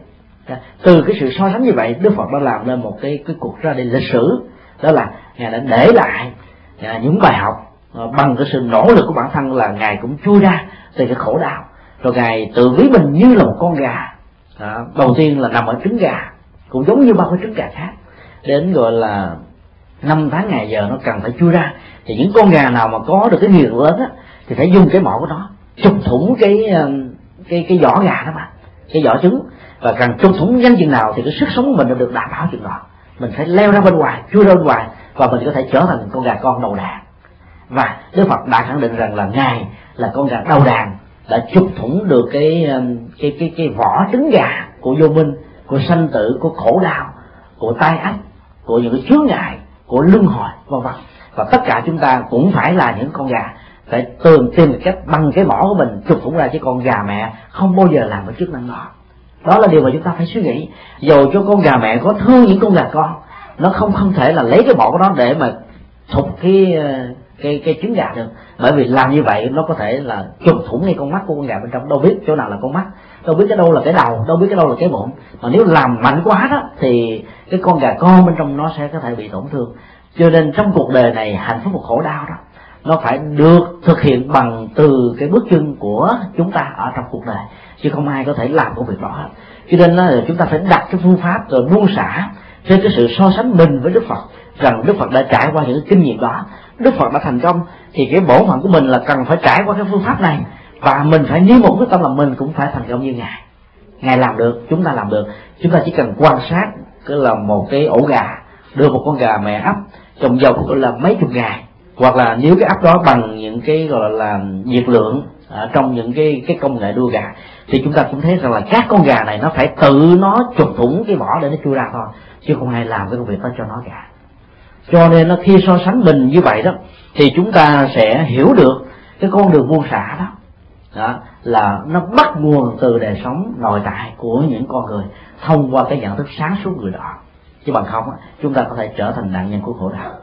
Từ cái sự so sánh như vậy, Đức Phật đã làm nên một cái cái cuộc ra đi lịch sử, đó là Ngài đã để lại à, những bài học à, bằng cái sự nỗ lực của bản thân, là Ngài cũng chui ra từ cái khổ đau, rồi Ngài tự ví mình như là một con gà. À, đầu tiên là nằm ở trứng gà, cũng giống như bao cái trứng gà khác, đến gọi là năm tháng ngày giờ nó cần phải chui ra. Thì những con gà nào mà có được cái nghiền lớn á, thì phải dùng cái mỏ của nó chụp thủng cái cái cái vỏ gà đó mà, cái vỏ trứng, và càng trục thủng nhanh chừng nào thì cái sức sống của mình được đảm bảo chừng đó. Mình phải leo ra bên ngoài, chui ra bên ngoài, và mình có thể trở thành con gà con đầu đàn. Và Đức Phật đã khẳng định rằng là Ngài là con gà đầu đàn, đã chụp thủng được cái cái cái cái vỏ trứng gà của vô minh, của sanh tử, của khổ đau, của tai ách, của những cái chướng ngại, của luân hồi, vân vân. Và tất cả chúng ta cũng phải là những con gà, phải tìm tìm cách bằng cái mỏ của mình chụp thủng ra, chứ con gà mẹ không bao giờ làm cái chức năng đó. Đó là điều mà chúng ta phải suy nghĩ. Dầu cho con gà mẹ có thương những con gà con, nó không không thể là lấy cái mỏ của nó để mà thục cái cái cái trứng gà được, bởi vì làm như vậy nó có thể là chụp thủng ngay con mắt của con gà bên trong, đâu biết chỗ nào là con mắt, đâu biết cái đâu là cái đầu, đâu biết cái đâu là cái bụng. Mà nếu làm mạnh quá đó thì cái con gà con bên trong nó sẽ có thể bị tổn thương. Cho nên trong cuộc đời này, hạnh phúc và khổ đau đó nó phải được thực hiện bằng từ cái bước chân của chúng ta ở trong cuộc đời, chứ không ai có thể làm công việc đó hết. Cho nên là chúng ta phải đặt cái phương pháp rồi buông xả trên cái sự so sánh mình với Đức Phật, rằng Đức Phật đã trải qua những cái kinh nghiệm đó, Đức Phật đã thành công, thì cái bổn phận của mình là cần phải trải qua cái phương pháp này, và mình phải niêm một quyết tâm là mình cũng phải thành công như Ngài. Ngài làm được, chúng ta làm được. Chúng ta chỉ cần quan sát cái là một cái ổ gà, đưa một con gà mẹ ấp trong vòng gọi là mấy chục ngày, hoặc là nếu cái ấp đó bằng những cái gọi là nhiệt lượng ở trong những cái cái công nghệ đua gà, thì chúng ta cũng thấy rằng là các con gà này nó phải tự nó chụp thủng cái vỏ để nó chui ra thôi, chứ không ai làm cái công việc đó cho nó cả. Cho nên nó khi so sánh mình như vậy đó, thì chúng ta sẽ hiểu được cái con đường buông xả đó, đó là nó bắt nguồn từ đời sống nội tại của những con người thông qua cái nhận thức sáng suốt người đó, chứ bằng không chúng ta có thể trở thành nạn nhân của khổ đau.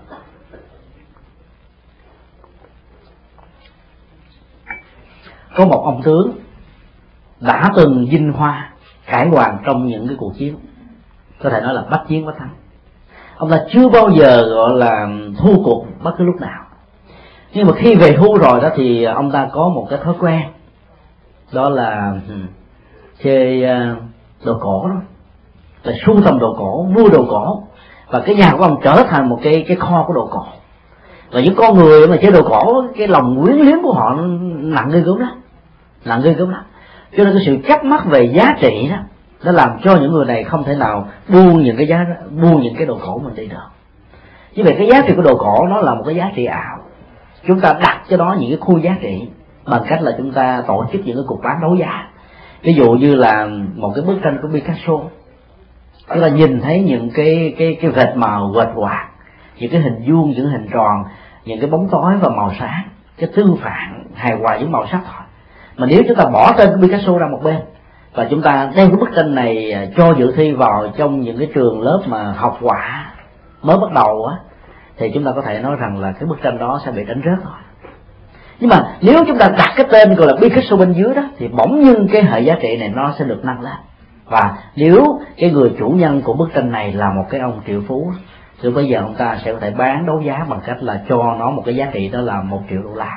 Có một ông tướng đã từng vinh hoa khải hoàn trong những cái cuộc chiến, có thể nói là bách chiến bách thắng. Ông ta chưa bao giờ gọi là thua cuộc bất cứ lúc nào, nhưng mà khi về hưu rồi đó thì ông ta có một cái thói quen, đó là chơi đồ cổ đó, là sưu tầm đồ cổ, mua đồ cổ, và cái nhà của ông trở thành một cái cái kho của đồ cổ. Và những con người mà chơi đồ cổ, cái lòng quyến luyến của họ nặng ghê gớm đó, nặng ghê gớm đó. Cho nên cái sự chấp mắc về giá trị đó, nó làm cho những người này không thể nào buông những cái giá buông những cái đồ cổ mình đi được. Như vậy cái giá trị của đồ cổ nó là một cái giá trị ảo. Chúng ta đặt cho đó những cái khu giá trị bằng cách là chúng ta tổ chức những cái cuộc bán đấu giá. Ví dụ như là một cái bức tranh của Picasso, chúng ta nhìn thấy những cái cái cái vệt màu quệt quạt, những cái hình vuông, những hình tròn, những cái bóng tối và màu sáng, cái tương phản hài hòa với màu sắc thôi. Mà nếu chúng ta bỏ tên của Picasso ra một bên và chúng ta đem cái bức tranh này cho dự thi vào trong những cái trường lớp mà học họa mới bắt đầu á, thì chúng ta có thể nói rằng là cái bức tranh đó sẽ bị đánh rớt rồi. Nhưng mà nếu chúng ta đặt cái tên gọi là Picasso bên dưới đó, thì bỗng nhiên cái hệ giá trị này nó sẽ được nâng lên. Và nếu cái người chủ nhân của bức tranh này là một cái ông triệu phú, thì bây giờ ông ta sẽ có thể bán đấu giá bằng cách là cho nó một cái giá trị đó là một triệu đô la.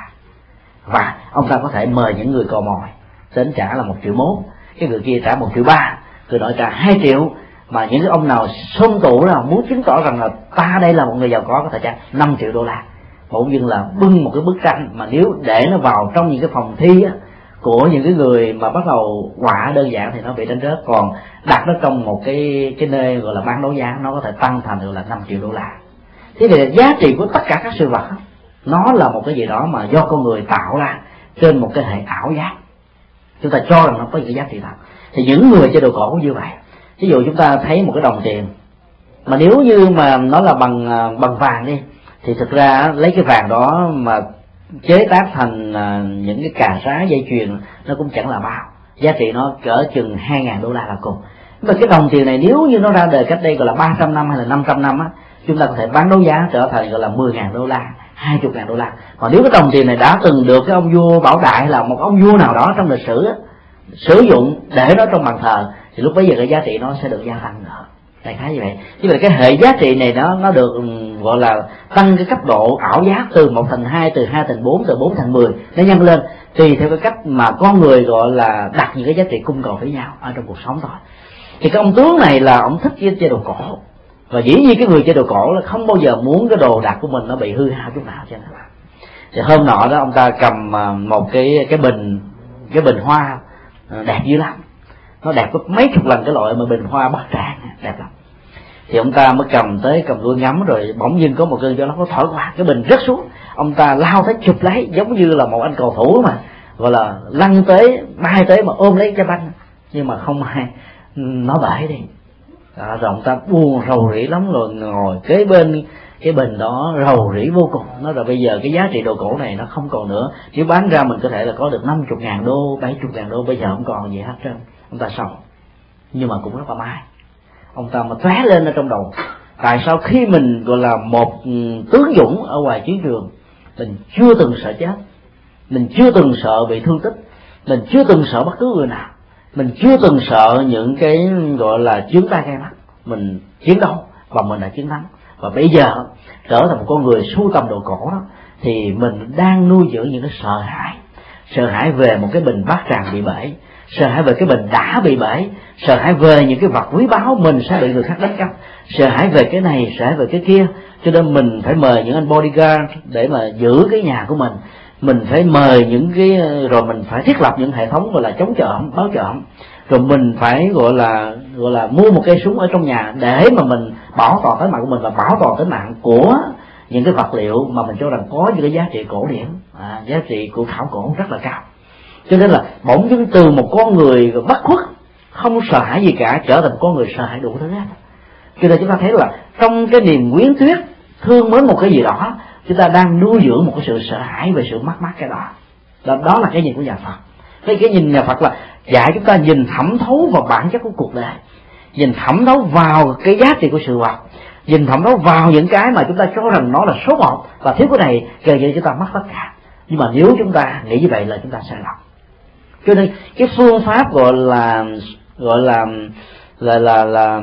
Và ông ta có thể mời những người cò mồi đến trả là một triệu mốt, cái người kia trả một triệu ba, người nọ trả hai triệu. Mà những cái ông nào xôn tụ nào muốn chứng tỏ rằng là ta đây là một người giàu có có thể trả năm triệu đô la. Bỗng dưng là bưng một cái bức tranh mà nếu để nó vào trong những cái phòng thi á, của những cái người mà bắt đầu họa đơn giản thì nó bị đánh rớt. Còn đặt nó trong một cái cái nơi gọi là bán đấu giá, nó có thể tăng thành được là năm triệu đô la. Thế thì giá trị của tất cả các sự vật đó, nó là một cái gì đó mà do con người tạo ra trên một cái hệ ảo giác. Chúng ta cho rằng nó có những cái giá trị thật. Thì những người chơi đồ cổ cũng như vậy. Ví dụ chúng ta thấy một cái đồng tiền mà nếu như mà nó là bằng bằng vàng đi, thì thực ra lấy cái vàng đó mà chế tác thành những cái cà rá dây chuyền nó cũng chẳng là bao, giá trị nó cỡ chừng hai ngàn đô la là cùng. Nhưng mà cái đồng tiền này nếu như nó ra đời cách đây gọi là ba trăm năm hay là năm trăm năm á, chúng ta có thể bán đấu giá trở thành gọi là mười ngàn đô la, hai mươi ngàn đô la. Còn nếu cái đồng tiền này đã từng được cái ông vua Bảo Đại là một ông vua nào đó trong lịch sử á, sử dụng để nó trong bàn thờ, thì lúc bấy giờ cái giá trị nó sẽ được gia tăng nữa. Đại khái như vậy. Như vậy cái hệ giá trị này nó nó được gọi là tăng cái cấp độ ảo giác từ một thành hai, từ hai thành bốn, từ bốn thành mười, nó nhân lên tùy theo cái cách mà con người gọi là đặt những cái giá trị cung cầu với nhau ở trong cuộc sống thôi. Thì cái ông tướng này là ông thích cái chế đồ cổ, và dĩ nhiên cái người chơi đồ cổ là không bao giờ muốn cái đồ đạc của mình nó bị hư hao chút nào cho nên là. Thì hôm nọ đó ông ta cầm một cái cái bình cái bình hoa đẹp dữ lắm, nó đẹp gấp mấy chục lần cái loại mà bình hoa Bắc Tràng đẹp lắm. Thì ông ta mới cầm tới cầm đuôi ngắm, rồi bỗng nhiên có một cơn gió nó thổi qua, cái bình rớt xuống. Ông ta lao tới chụp lấy giống như là một anh cầu thủ mà gọi là lăn tới bay tới mà ôm lấy cái banh, nhưng mà không ai nó bể đi. Đó, rồi ông ta buồn rầu rĩ lắm, rồi ngồi kế bên cái bình đó rầu rĩ vô cùng. Nói là bây giờ cái giá trị đồ cổ này nó không còn nữa, nếu bán ra mình có thể là có được năm mươi ngàn đô, bảy mươi ngàn đô, bây giờ không còn gì hết trơn. Ông ta sầu, nhưng mà cũng rất là may. Ông ta mà tóe lên ở trong đầu, tại sao khi mình gọi là một tướng dũng ở ngoài chiến trường, mình chưa từng sợ chết, mình chưa từng sợ bị thương tích, mình chưa từng sợ bất cứ người nào, mình chưa từng sợ những cái gọi là chướng tai gai mắt, mình chiến đấu và mình đã chiến thắng. Và bây giờ trở thành một con người sưu tầm đồ cổ đó, thì mình đang nuôi dưỡng những cái sợ hãi, sợ hãi về một cái bình bát tràng bị bể, sợ hãi về cái bình đã bị bể, sợ hãi về những cái vật quý báu mình sẽ bị người khác đánh cắp, sợ hãi về cái này, sợ hãi về cái kia. Cho nên mình phải mời những anh bodyguard để mà giữ cái nhà của mình, mình phải mời những cái, rồi mình phải thiết lập những hệ thống gọi là chống trộm, báo trộm, rồi mình phải gọi là gọi là mua một cây súng ở trong nhà để mà mình bảo toàn tính mạng của mình và bảo toàn tính mạng của những cái vật liệu mà mình cho rằng có những cái giá trị cổ điển, à, giá trị của khảo cổ rất là cao. Cho nên là bỗng dưng từ một con người bất khuất không sợ hãi gì cả trở thành con người sợ hãi đủ thứ hết. Cho nên chúng ta thấy là trong cái niềm quyến tuyết thương mến một cái gì đó, chúng ta đang nuôi dưỡng một cái sự sợ hãi về sự mất mát cái đó. Đó, đó là cái nhìn của nhà Phật. Cái cái nhìn nhà Phật là dạy chúng ta nhìn thẩm thấu vào bản chất của cuộc đời, nhìn thẩm thấu vào cái giá trị của sự vật, nhìn thẩm thấu vào những cái mà chúng ta cho rằng nó là số một, và thiếu cái này gần như chúng ta mất tất cả. Nhưng mà nếu chúng ta nghĩ như vậy là chúng ta sai lầm. Cho nên cái phương pháp gọi là gọi là là là, là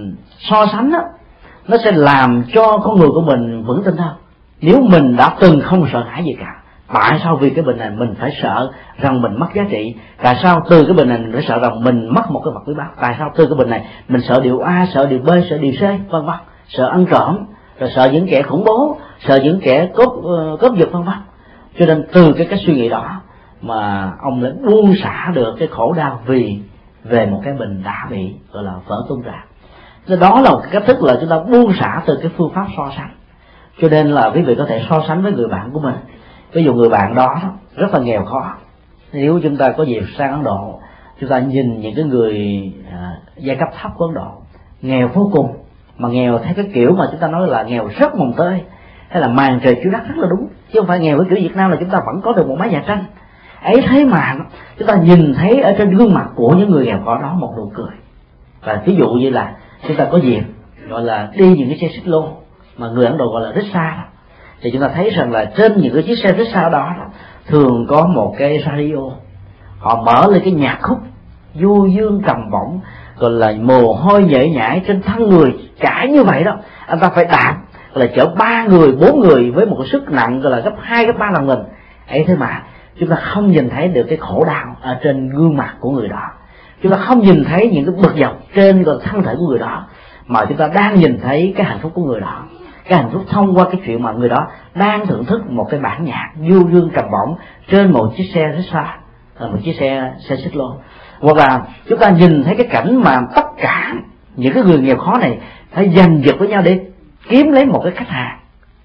so sánh đó, nó sẽ làm cho con người của mình vững tin hơn. Nếu mình đã từng không sợ hãi gì cả, tại sao vì cái bệnh này mình phải sợ rằng mình mất giá trị? Tại sao từ cái bệnh này mình phải sợ rằng mình mất một cái vật quý báu? Tại sao từ cái bệnh này mình sợ điều A, sợ điều B, sợ điều C, vân vân, sợ ăn trộm, rồi sợ những kẻ khủng bố, sợ những kẻ cướp uh, cướp giật, vân vân. Cho nên từ cái cách suy nghĩ đó mà ông lại buông xả được cái khổ đau vì về một cái mình đã bị gọi là vỡ tung ra. Nên đó là một cái cách thức là chúng ta buông xả từ cái phương pháp so sánh. Cho nên là quý vị có thể so sánh với người bạn của mình. Ví dụ người bạn đó rất là nghèo khó, nếu chúng ta có dịp sang Ấn Độ, chúng ta nhìn những cái người à, giai cấp thấp của Ấn Độ nghèo vô cùng, mà nghèo theo cái kiểu mà chúng ta nói là nghèo rất mồng tơi, hay là màn trời chiếu đất rất là đúng, chứ không phải nghèo với kiểu Việt Nam là chúng ta vẫn có được một mái nhà tranh ấy. Thế mà chúng ta nhìn thấy ở trên gương mặt của những người nghèo khó đó một nụ cười. Và ví dụ như là chúng ta có dịp gọi là đi những cái xe xích lô mà người Ấn Độ gọi là rickshaw, thì chúng ta thấy rằng là trên những cái chiếc xe rickshaw đó thường có một cái radio, họ mở lên cái nhạc khúc du dương trầm bổng, gọi là mồ hôi nhễ nhại trên thân người trải như vậy đó. Anh ta phải đạp là chở ba người bốn người với một cái sức nặng gọi là gấp hai gấp ba lần mình ấy. Thế mà chúng ta không nhìn thấy được cái khổ đau ở trên gương mặt của người đó, chúng ta không nhìn thấy những cái bực dọc trên gọi thân thể của người đó, mà chúng ta đang nhìn thấy cái hạnh phúc của người đó. Cái hạnh phúc thông qua cái chuyện mà người đó đang thưởng thức một cái bản nhạc du dương trầm bổng trên một chiếc xe rickshaw, một chiếc xe xe xích lô. Hoặc là chúng ta nhìn thấy cái cảnh mà tất cả những cái người nghèo khó này phải giành giật với nhau để kiếm lấy một cái khách hàng.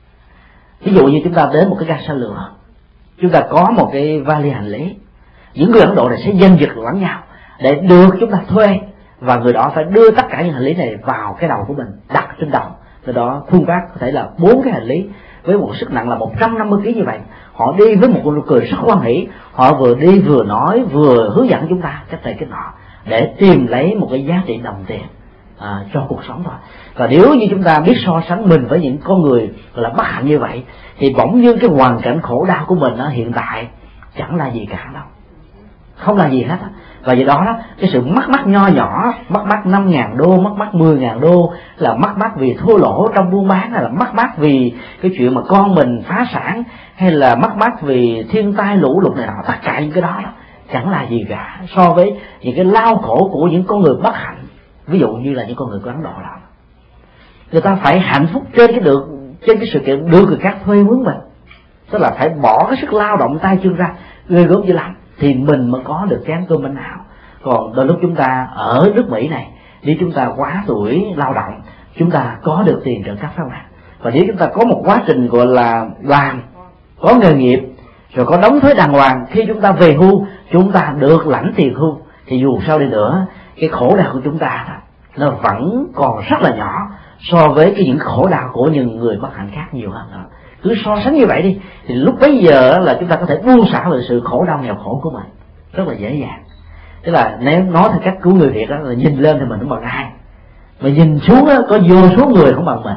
Ví dụ như chúng ta đến một cái ga xe lửa, chúng ta có một cái vali hành lý, những người Ấn Độ này sẽ giành giật lẫn nhau để được chúng ta thuê, và người đó phải đưa tất cả những hành lý này vào cái đầu của mình, đặt trên đầu. Từ đó khuôn vác có thể là bốn cái hành lý với một sức nặng là một trăm năm mươi ki lô gam như vậy. Họ đi với một nụ cười rất hoan hỷ, họ vừa đi vừa nói vừa hướng dẫn chúng ta cách này cách nọ để tìm lấy một cái giá trị đồng tiền à, cho cuộc sống thôi. Và nếu như chúng ta biết so sánh mình với những con người gọi là bất hạnh như vậy, thì bỗng nhiên cái hoàn cảnh khổ đau của mình đó, hiện tại chẳng là gì cả đâu, không là gì hết. Và vì đó, đó cái sự mắc mắc nho nhỏ, mắc mắc năm ngàn đô, mắc mắc mười ngàn đô, là mắc mắc vì thua lỗ trong buôn bán, hay là mắc mắc vì cái chuyện mà con mình phá sản, hay là mắc mắc vì thiên tai lũ lụt này nọ, tất cả những cái đó, đó chẳng là gì cả so với những cái lao khổ của những con người bất hạnh. Ví dụ như là những con người của Ấn Độ đó, người ta phải hạnh phúc trên cái được trên cái sự kiện được người khác thuê mướn mình, tức là phải bỏ cái sức lao động tay chân ra ghê gớm dữ lắm thì mình mới có được chén cơm manh áo. Còn đôi lúc chúng ta ở nước Mỹ này, nếu chúng ta quá tuổi lao động, chúng ta có được tiền trợ cấp phải không ạ? Và nếu chúng ta có một quá trình gọi là làm, có nghề nghiệp, rồi có đóng thuế đàng hoàng, khi chúng ta về hưu chúng ta được lãnh tiền hưu, thì dù sao đi nữa cái khổ đau của chúng ta đó, nó vẫn còn rất là nhỏ so với cái những khổ đau của những người bất hạnh khác nhiều hơn nữa. Cứ so sánh như vậy đi, thì lúc bấy giờ là chúng ta có thể buông xả về sự khổ đau nghèo khổ của mình rất là dễ dàng. Tức là nếu nói theo cách của người Việt đó, là nhìn lên thì mình không bằng ai, mà nhìn xuống đó, có vô số người không bằng mình.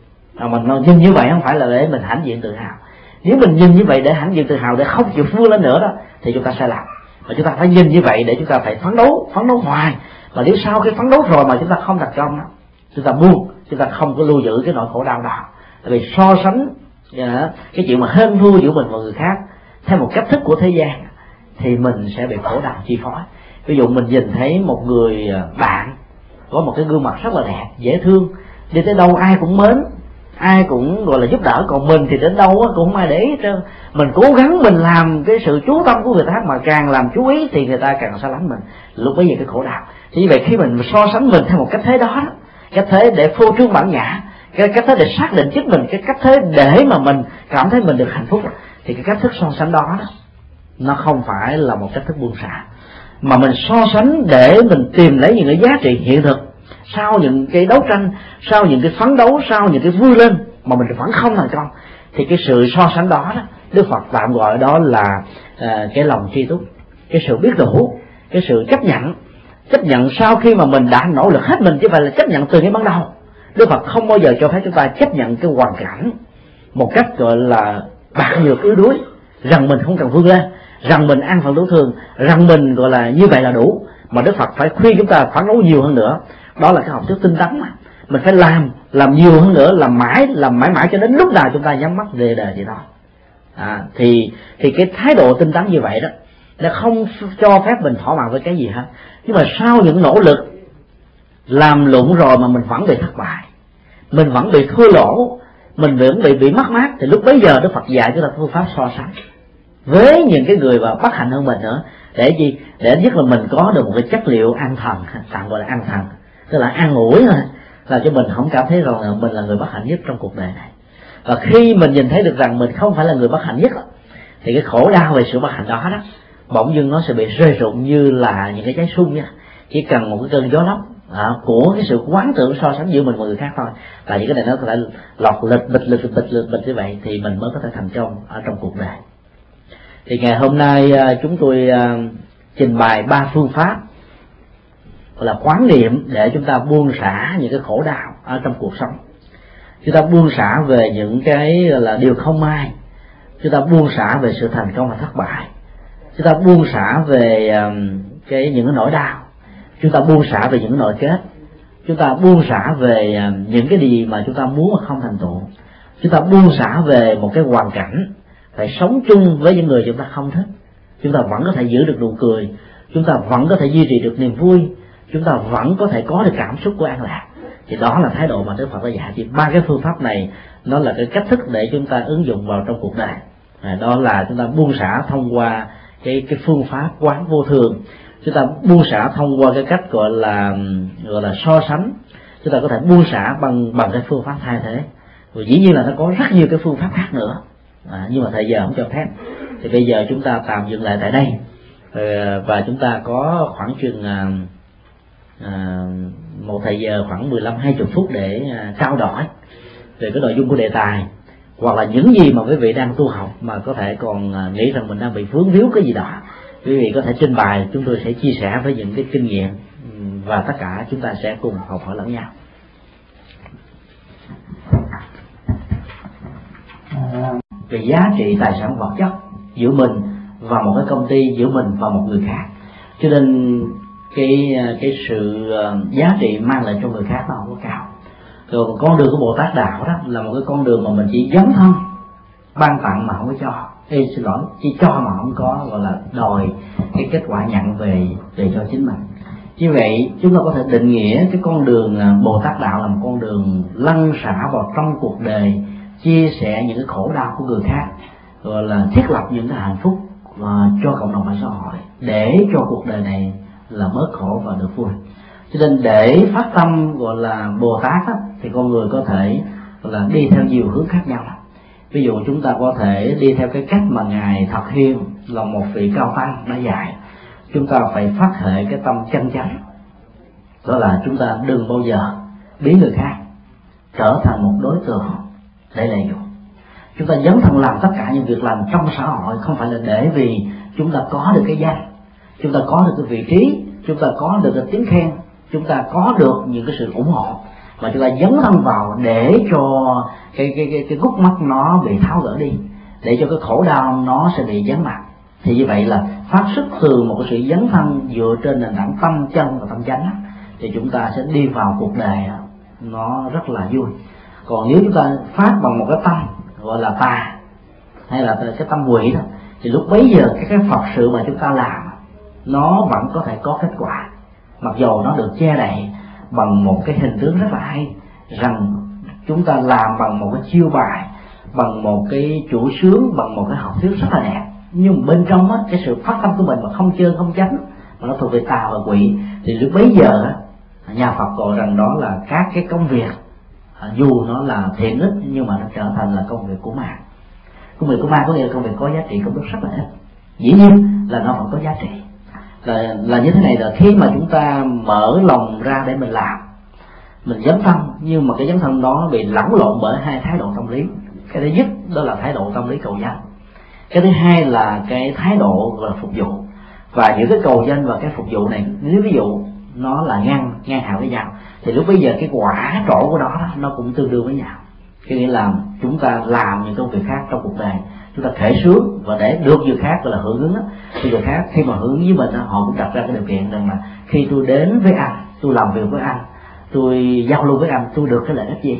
À, mình nhìn như vậy không phải là để mình hãnh diện tự hào. Nếu mình nhìn như vậy để hãnh diện tự hào, để không chịu vươn lên nữa đó, thì chúng ta sai lầm. Và chúng ta phải nhìn như vậy để chúng ta phải phấn đấu, phấn đấu hoài. Mà nếu sau cái phấn đấu rồi mà chúng ta không thành công đó, chúng ta buông, chúng ta không có lưu giữ cái nỗi khổ đau đó. Tại vì so sánh cái chuyện mà hên thua giữa mình và người khác theo một cách thức của thế gian thì mình sẽ bị khổ đau chi phối. Ví dụ mình nhìn thấy một người bạn có một cái gương mặt rất là đẹp, dễ thương, đi tới đâu ai cũng mến, ai cũng gọi là giúp đỡ, còn mình thì đến đâu cũng không ai để ý hết trơn. Mình cố gắng mình làm cái sự chú tâm của người ta, mà càng làm chú ý thì người ta càng xa lánh mình, lúc bấy giờ cái khổ đau. Thì như vậy khi mình so sánh mình theo một cách thế đó, cách thế để phô trương bản ngã, cái cách thế để xác định chính mình, cái cách thế để mà mình cảm thấy mình được hạnh phúc, thì cái cách thức so sánh đó, đó nó không phải là một cách thức buông xả, mà mình so sánh để mình tìm lấy những cái giá trị hiện thực sau những cái đấu tranh, sau những cái phấn đấu, sau những cái vui lên mà mình vẫn không thành công. Thì cái sự so sánh đó, đó Đức Phật tạm gọi đó là à, cái lòng tri túc, cái sự biết đủ, cái sự chấp nhận. Chấp nhận sau khi mà mình đã nỗ lực hết mình, chứ phải là chấp nhận từ cái ban đầu. Đức Phật không bao giờ cho phép chúng ta chấp nhận cái hoàn cảnh một cách gọi là bạc nhược yếu đuối, rằng mình không cần vươn lên, rằng mình ăn phần đủ thường, rằng mình gọi là như vậy là đủ. Mà Đức Phật phải khuyên chúng ta phấn đấu nhiều hơn nữa. Đó là cái học thuyết tinh tấn mà. Mình phải làm, làm nhiều hơn nữa, làm mãi, làm mãi mãi cho đến lúc nào chúng ta nhắm mắt về đời vậy thôi. À, thì thì cái thái độ tinh tấn như vậy đó, nó không cho phép mình thỏa mãn với cái gì hết. Nhưng mà sau những nỗ lực làm lụng rồi mà mình vẫn bị thất bại, mình vẫn bị thua lỗ, mình vẫn bị bị mất mát, thì lúc bấy giờ Đức Phật dạy chúng ta phương pháp so sánh. với những cái người mà bất hạnh hơn mình nữa, để gì? Để nhất là mình có được một cái chất liệu an thần, tạm gọi là an thần, tức là an ủi thôi, làm cho mình không cảm thấy rằng mình là người bất hạnh nhất trong cuộc đời này. Và khi mình nhìn thấy được rằng mình không phải là người bất hạnh nhất, thì cái khổ đau về sự bất hạnh đó đó bỗng dưng nó sẽ bị rơi rụng như là những cái trái sung nha. Chỉ cần một cái cơn gió lốc à, của cái sự quán tưởng so sánh giữa mình và người khác thôi, là những cái này nó có thể lọt lịch bịch lịch bịch lịch bịch như vậy, thì mình mới có thể thành công ở trong cuộc đời. Thì ngày hôm nay chúng tôi trình bày ba phương pháp gọi là quán niệm để chúng ta buông xả những cái khổ đau ở trong cuộc sống. Chúng ta buông xả về những cái gọi là điều không may, chúng ta buông xả về sự thành công và thất bại, chúng ta buông xả về cái những cái nỗi đau, chúng ta buông xả về những cái nội kết, chúng ta buông xả về những cái gì mà chúng ta muốn mà không thành tựu, chúng ta buông xả về một cái hoàn cảnh phải sống chung với những người chúng ta không thích, chúng ta vẫn có thể giữ được nụ cười, chúng ta vẫn có thể duy trì được niềm vui, chúng ta vẫn có thể có được cảm xúc của an lạc. Thì đó là thái độ mà Đức Phật đã dạy. Thì ba cái phương pháp này nó là cái cách thức để chúng ta ứng dụng vào trong cuộc đời. À, đó là chúng ta buông xả thông qua cái cái phương pháp quán vô thường, chúng ta buông xả thông qua cái cách gọi là gọi là so sánh, chúng ta có thể buông xả bằng bằng cái phương pháp thay thế. Và dĩ nhiên là nó có rất nhiều cái phương pháp khác nữa, à, nhưng mà thời giờ không cho phép. Thì bây giờ chúng ta tạm dừng lại tại đây, và chúng ta có khoảng chừng à, à, một thời giờ khoảng mười lăm hai mươi phút để à, trao đổi về cái nội dung của đề tài, hoặc là những gì mà quý vị đang tu học mà có thể còn à, nghĩ rằng mình đang bị vướng víu cái gì đó, quý vị có thể trình bày, chúng tôi sẽ chia sẻ với những cái kinh nghiệm, và tất cả chúng ta sẽ cùng học hỏi lẫn nhau. Về giá trị tài sản vật chất giữa mình và một cái công ty, giữa mình và một người khác, cho nên cái cái sự giá trị mang lại cho người khác nó không có cao. Rồi con đường của Bồ Tát đạo đó là một cái con đường mà mình chỉ dấn thân ban tặng mà không có cho. Ê, xin lỗi, chỉ cho mà không có gọi là đòi cái kết quả nhận về về cho chính mình. Như vậy chúng ta có thể định nghĩa cái con đường Bồ Tát đạo là một con đường lăn xả vào trong cuộc đời, chia sẻ những cái khổ đau của người khác, gọi là thiết lập những cái hạnh phúc và cho cộng đồng và xã hội, để cho cuộc đời này là bớt khổ và được vui. Cho nên để phát tâm gọi là Bồ Tát á, thì con người có thể gọi là đi theo nhiều hướng khác nhau. Ví dụ chúng ta có thể đi theo cái cách mà Ngài Thật Hiên là một vị cao tăng đã dạy, chúng ta phải phát hệ cái tâm chân chánh, đó là chúng ta đừng bao giờ biến người khác trở thành một đối tượng để lợi dụng. Chúng ta dấn thân làm tất cả những việc làm trong xã hội không phải là để vì chúng ta có được cái danh, chúng ta có được cái vị trí, chúng ta có được cái tiếng khen, chúng ta có được những cái sự ủng hộ, mà chúng ta dấn thân vào để cho cái cái cái cái gút mắt nó bị tháo gỡ đi, để cho cái khổ đau nó sẽ bị gián mặt. Thì như vậy là phát xuất từ một cái sự dấn thân dựa trên nền tảng tâm chân và tâm chánh, thì chúng ta sẽ đi vào cuộc đời nó rất là vui. Còn nếu chúng ta phát bằng một cái tâm gọi là tà, hay là cái tâm quỷ đó, thì lúc bấy giờ cái cái Phật sự mà chúng ta làm nó vẫn có thể có kết quả, mặc dù nó được che đậy bằng một cái hình tướng rất là hay, rằng chúng ta làm bằng một cái chiêu bài, bằng một cái chủ sướng, bằng một cái học thuyết rất là đẹp, nhưng bên trong á, cái sự phát tâm của mình mà không chơi không tránh, mà nó thuộc về tà và quỷ, thì lúc bấy giờ á, nhà Phật gọi rằng đó là các cái công việc dù nó là thiện ích nhưng mà nó trở thành là công việc của ma. Công việc của ma có nghĩa là công việc có giá trị, công việc rất là ít. Dĩ nhiên là nó vẫn có giá trị. Là, là như thế này, là khi mà chúng ta mở lòng ra để mình làm, mình dấn thân, nhưng mà cái dấn thân đó bị lẫn lộn bởi hai thái độ tâm lý. Cái thứ nhất đó là thái độ tâm lý cầu danh, cái thứ hai là cái thái độ gọi là phục vụ. Và giữa cái cầu danh và cái phục vụ này, nếu ví dụ nó là ngang ngang hàng với nhau, thì lúc bây giờ cái quả trổ của nó nó cũng tương đương với nhau. Cái nghĩa là chúng ta làm những công việc khác trong cuộc đời, chúng ta khởi sướng và để được người khác gọi là hưởng ứng đó, thì người khác khi mà hưởng ứng với mình đó, họ cũng đặt ra cái điều kiện rằng là khi tôi đến với anh, tôi làm việc với anh, tôi giao lưu với anh, tôi được cái lợi ích gì,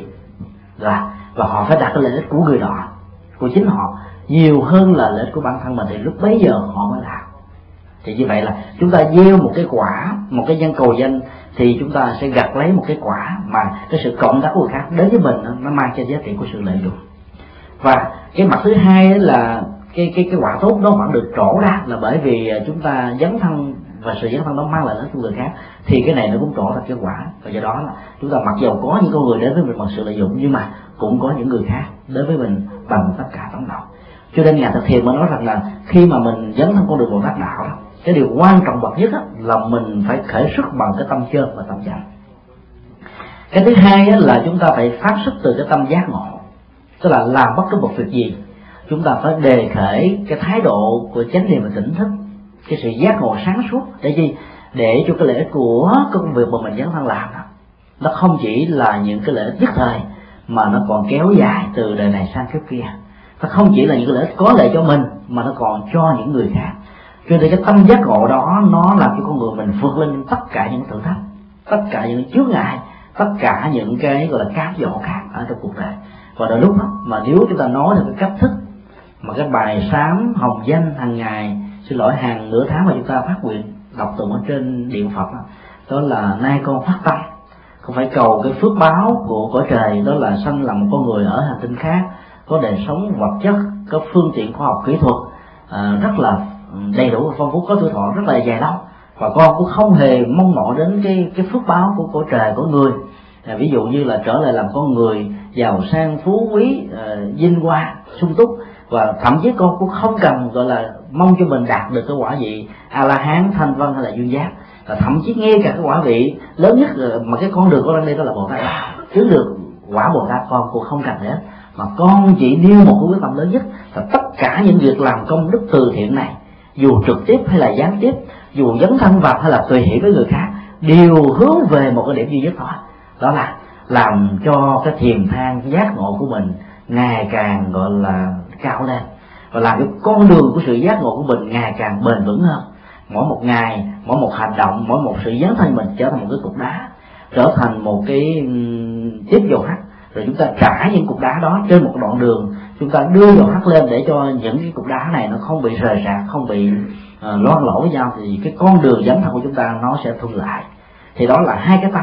và và họ phải đặt cái lợi ích của người đó, của chính họ nhiều hơn là lợi ích của bản thân mình, thì lúc bấy giờ họ mới làm. Thì như vậy là chúng ta gieo một cái quả, một cái nhân cầu danh, thì chúng ta sẽ gặt lấy một cái quả mà cái sự cộng tác của người khác đến với mình nó mang cho giá trị của sự lợi dụng. Và cái mặt thứ hai là cái cái cái quả tốt đó vẫn được trổ ra là bởi vì chúng ta dấn thân và sự dấn thân đó mang lại lợi ích cho người khác, thì cái này nó cũng trổ ra cái quả. Và do đó là chúng ta mặc dầu có những con người đến với mình bằng sự lợi dụng, nhưng mà cũng có những người khác đến với mình bằng tất cả tấm lòng. Cho nên nhà thực thiền mới nói rằng là khi mà mình dấn thân con đường Bồ Tát đạo đó, cái điều quan trọng bậc nhất là mình phải khởi sức bằng cái tâm chân và tâm chánh. Cái thứ hai là chúng ta phải phát xuất từ cái tâm giác ngộ, tức là làm bất cứ một việc gì chúng ta phải đề khởi cái thái độ của chánh niệm và tỉnh thức, cái sự giác ngộ sáng suốt. Để gì? Để cho cái lợi ích của công việc mà mình dấn thân làm đó, nó không chỉ là những cái lợi ích nhất thời mà nó còn kéo dài từ đời này sang kiếp kia. Nó không chỉ là những cái lợi ích có lợi cho mình mà nó còn cho những người khác. Cho nên cái tâm giác ngộ đó nó làm cho con người mình vượt lên tất cả những thử thách, tất cả những chướng ngại, tất cả những cái gọi là cám dỗ khác ở trong cuộc đời. Và đôi lúc đó, mà nếu chúng ta nói được cái cách thức mà cái bài sám hồng danh hàng ngày, xin lỗi hàng nửa tháng mà chúng ta phát nguyện đọc tụng ở trên điện Phật đó, đó là nay con phát tâm không phải cầu cái phước báo của cõi trời, đó là sanh làm một con người ở hành tinh khác, có đời sống vật chất, có phương tiện khoa học kỹ thuật à, rất là đầy đủ và phong phú, có tuổi thọ rất là dài lâu, và con cũng không hề mong mỏi đến cái cái phước báo của cõi trời của người. À, ví dụ như là trở lại làm con người giàu sang phú quý, à, vinh hoa sung túc, và thậm chí con cũng không cần gọi là mong cho mình đạt được cái quả vị A La Hán, Thanh Văn hay là duyên giác, và thậm chí nghe cả cái quả vị lớn nhất mà cái con đường con đang đi đó là Bồ Tát đạo, chứng được quả Bồ Tát con cũng không cần hết, mà con chỉ nêu một cái quyết tâm lớn nhất là tất cả những việc làm công đức từ thiện này, dù trực tiếp hay là gián tiếp, dù dấn thân vào hay là tùy hỷ với người khác, đều hướng về một cái điểm duy nhất thôi, đó là làm cho cái thiền thang cái giác ngộ của mình ngày càng gọi là cao lên, và làm cái con đường của sự giác ngộ của mình ngày càng bền vững hơn. Mỗi một ngày, mỗi một hành động, mỗi một sự dấn thân mình trở thành một cái cục đá, trở thành một cái tiếp dầu hắt, rồi chúng ta trải những cục đá đó trên một đoạn đường, chúng ta đưa dầu hắt lên để cho những cái cục đá này nó không bị rời rạc, không bị uh, loang lỗ với nhau, thì cái con đường dấn thân của chúng ta nó sẽ thuận lại. Thì đó là hai cái tâm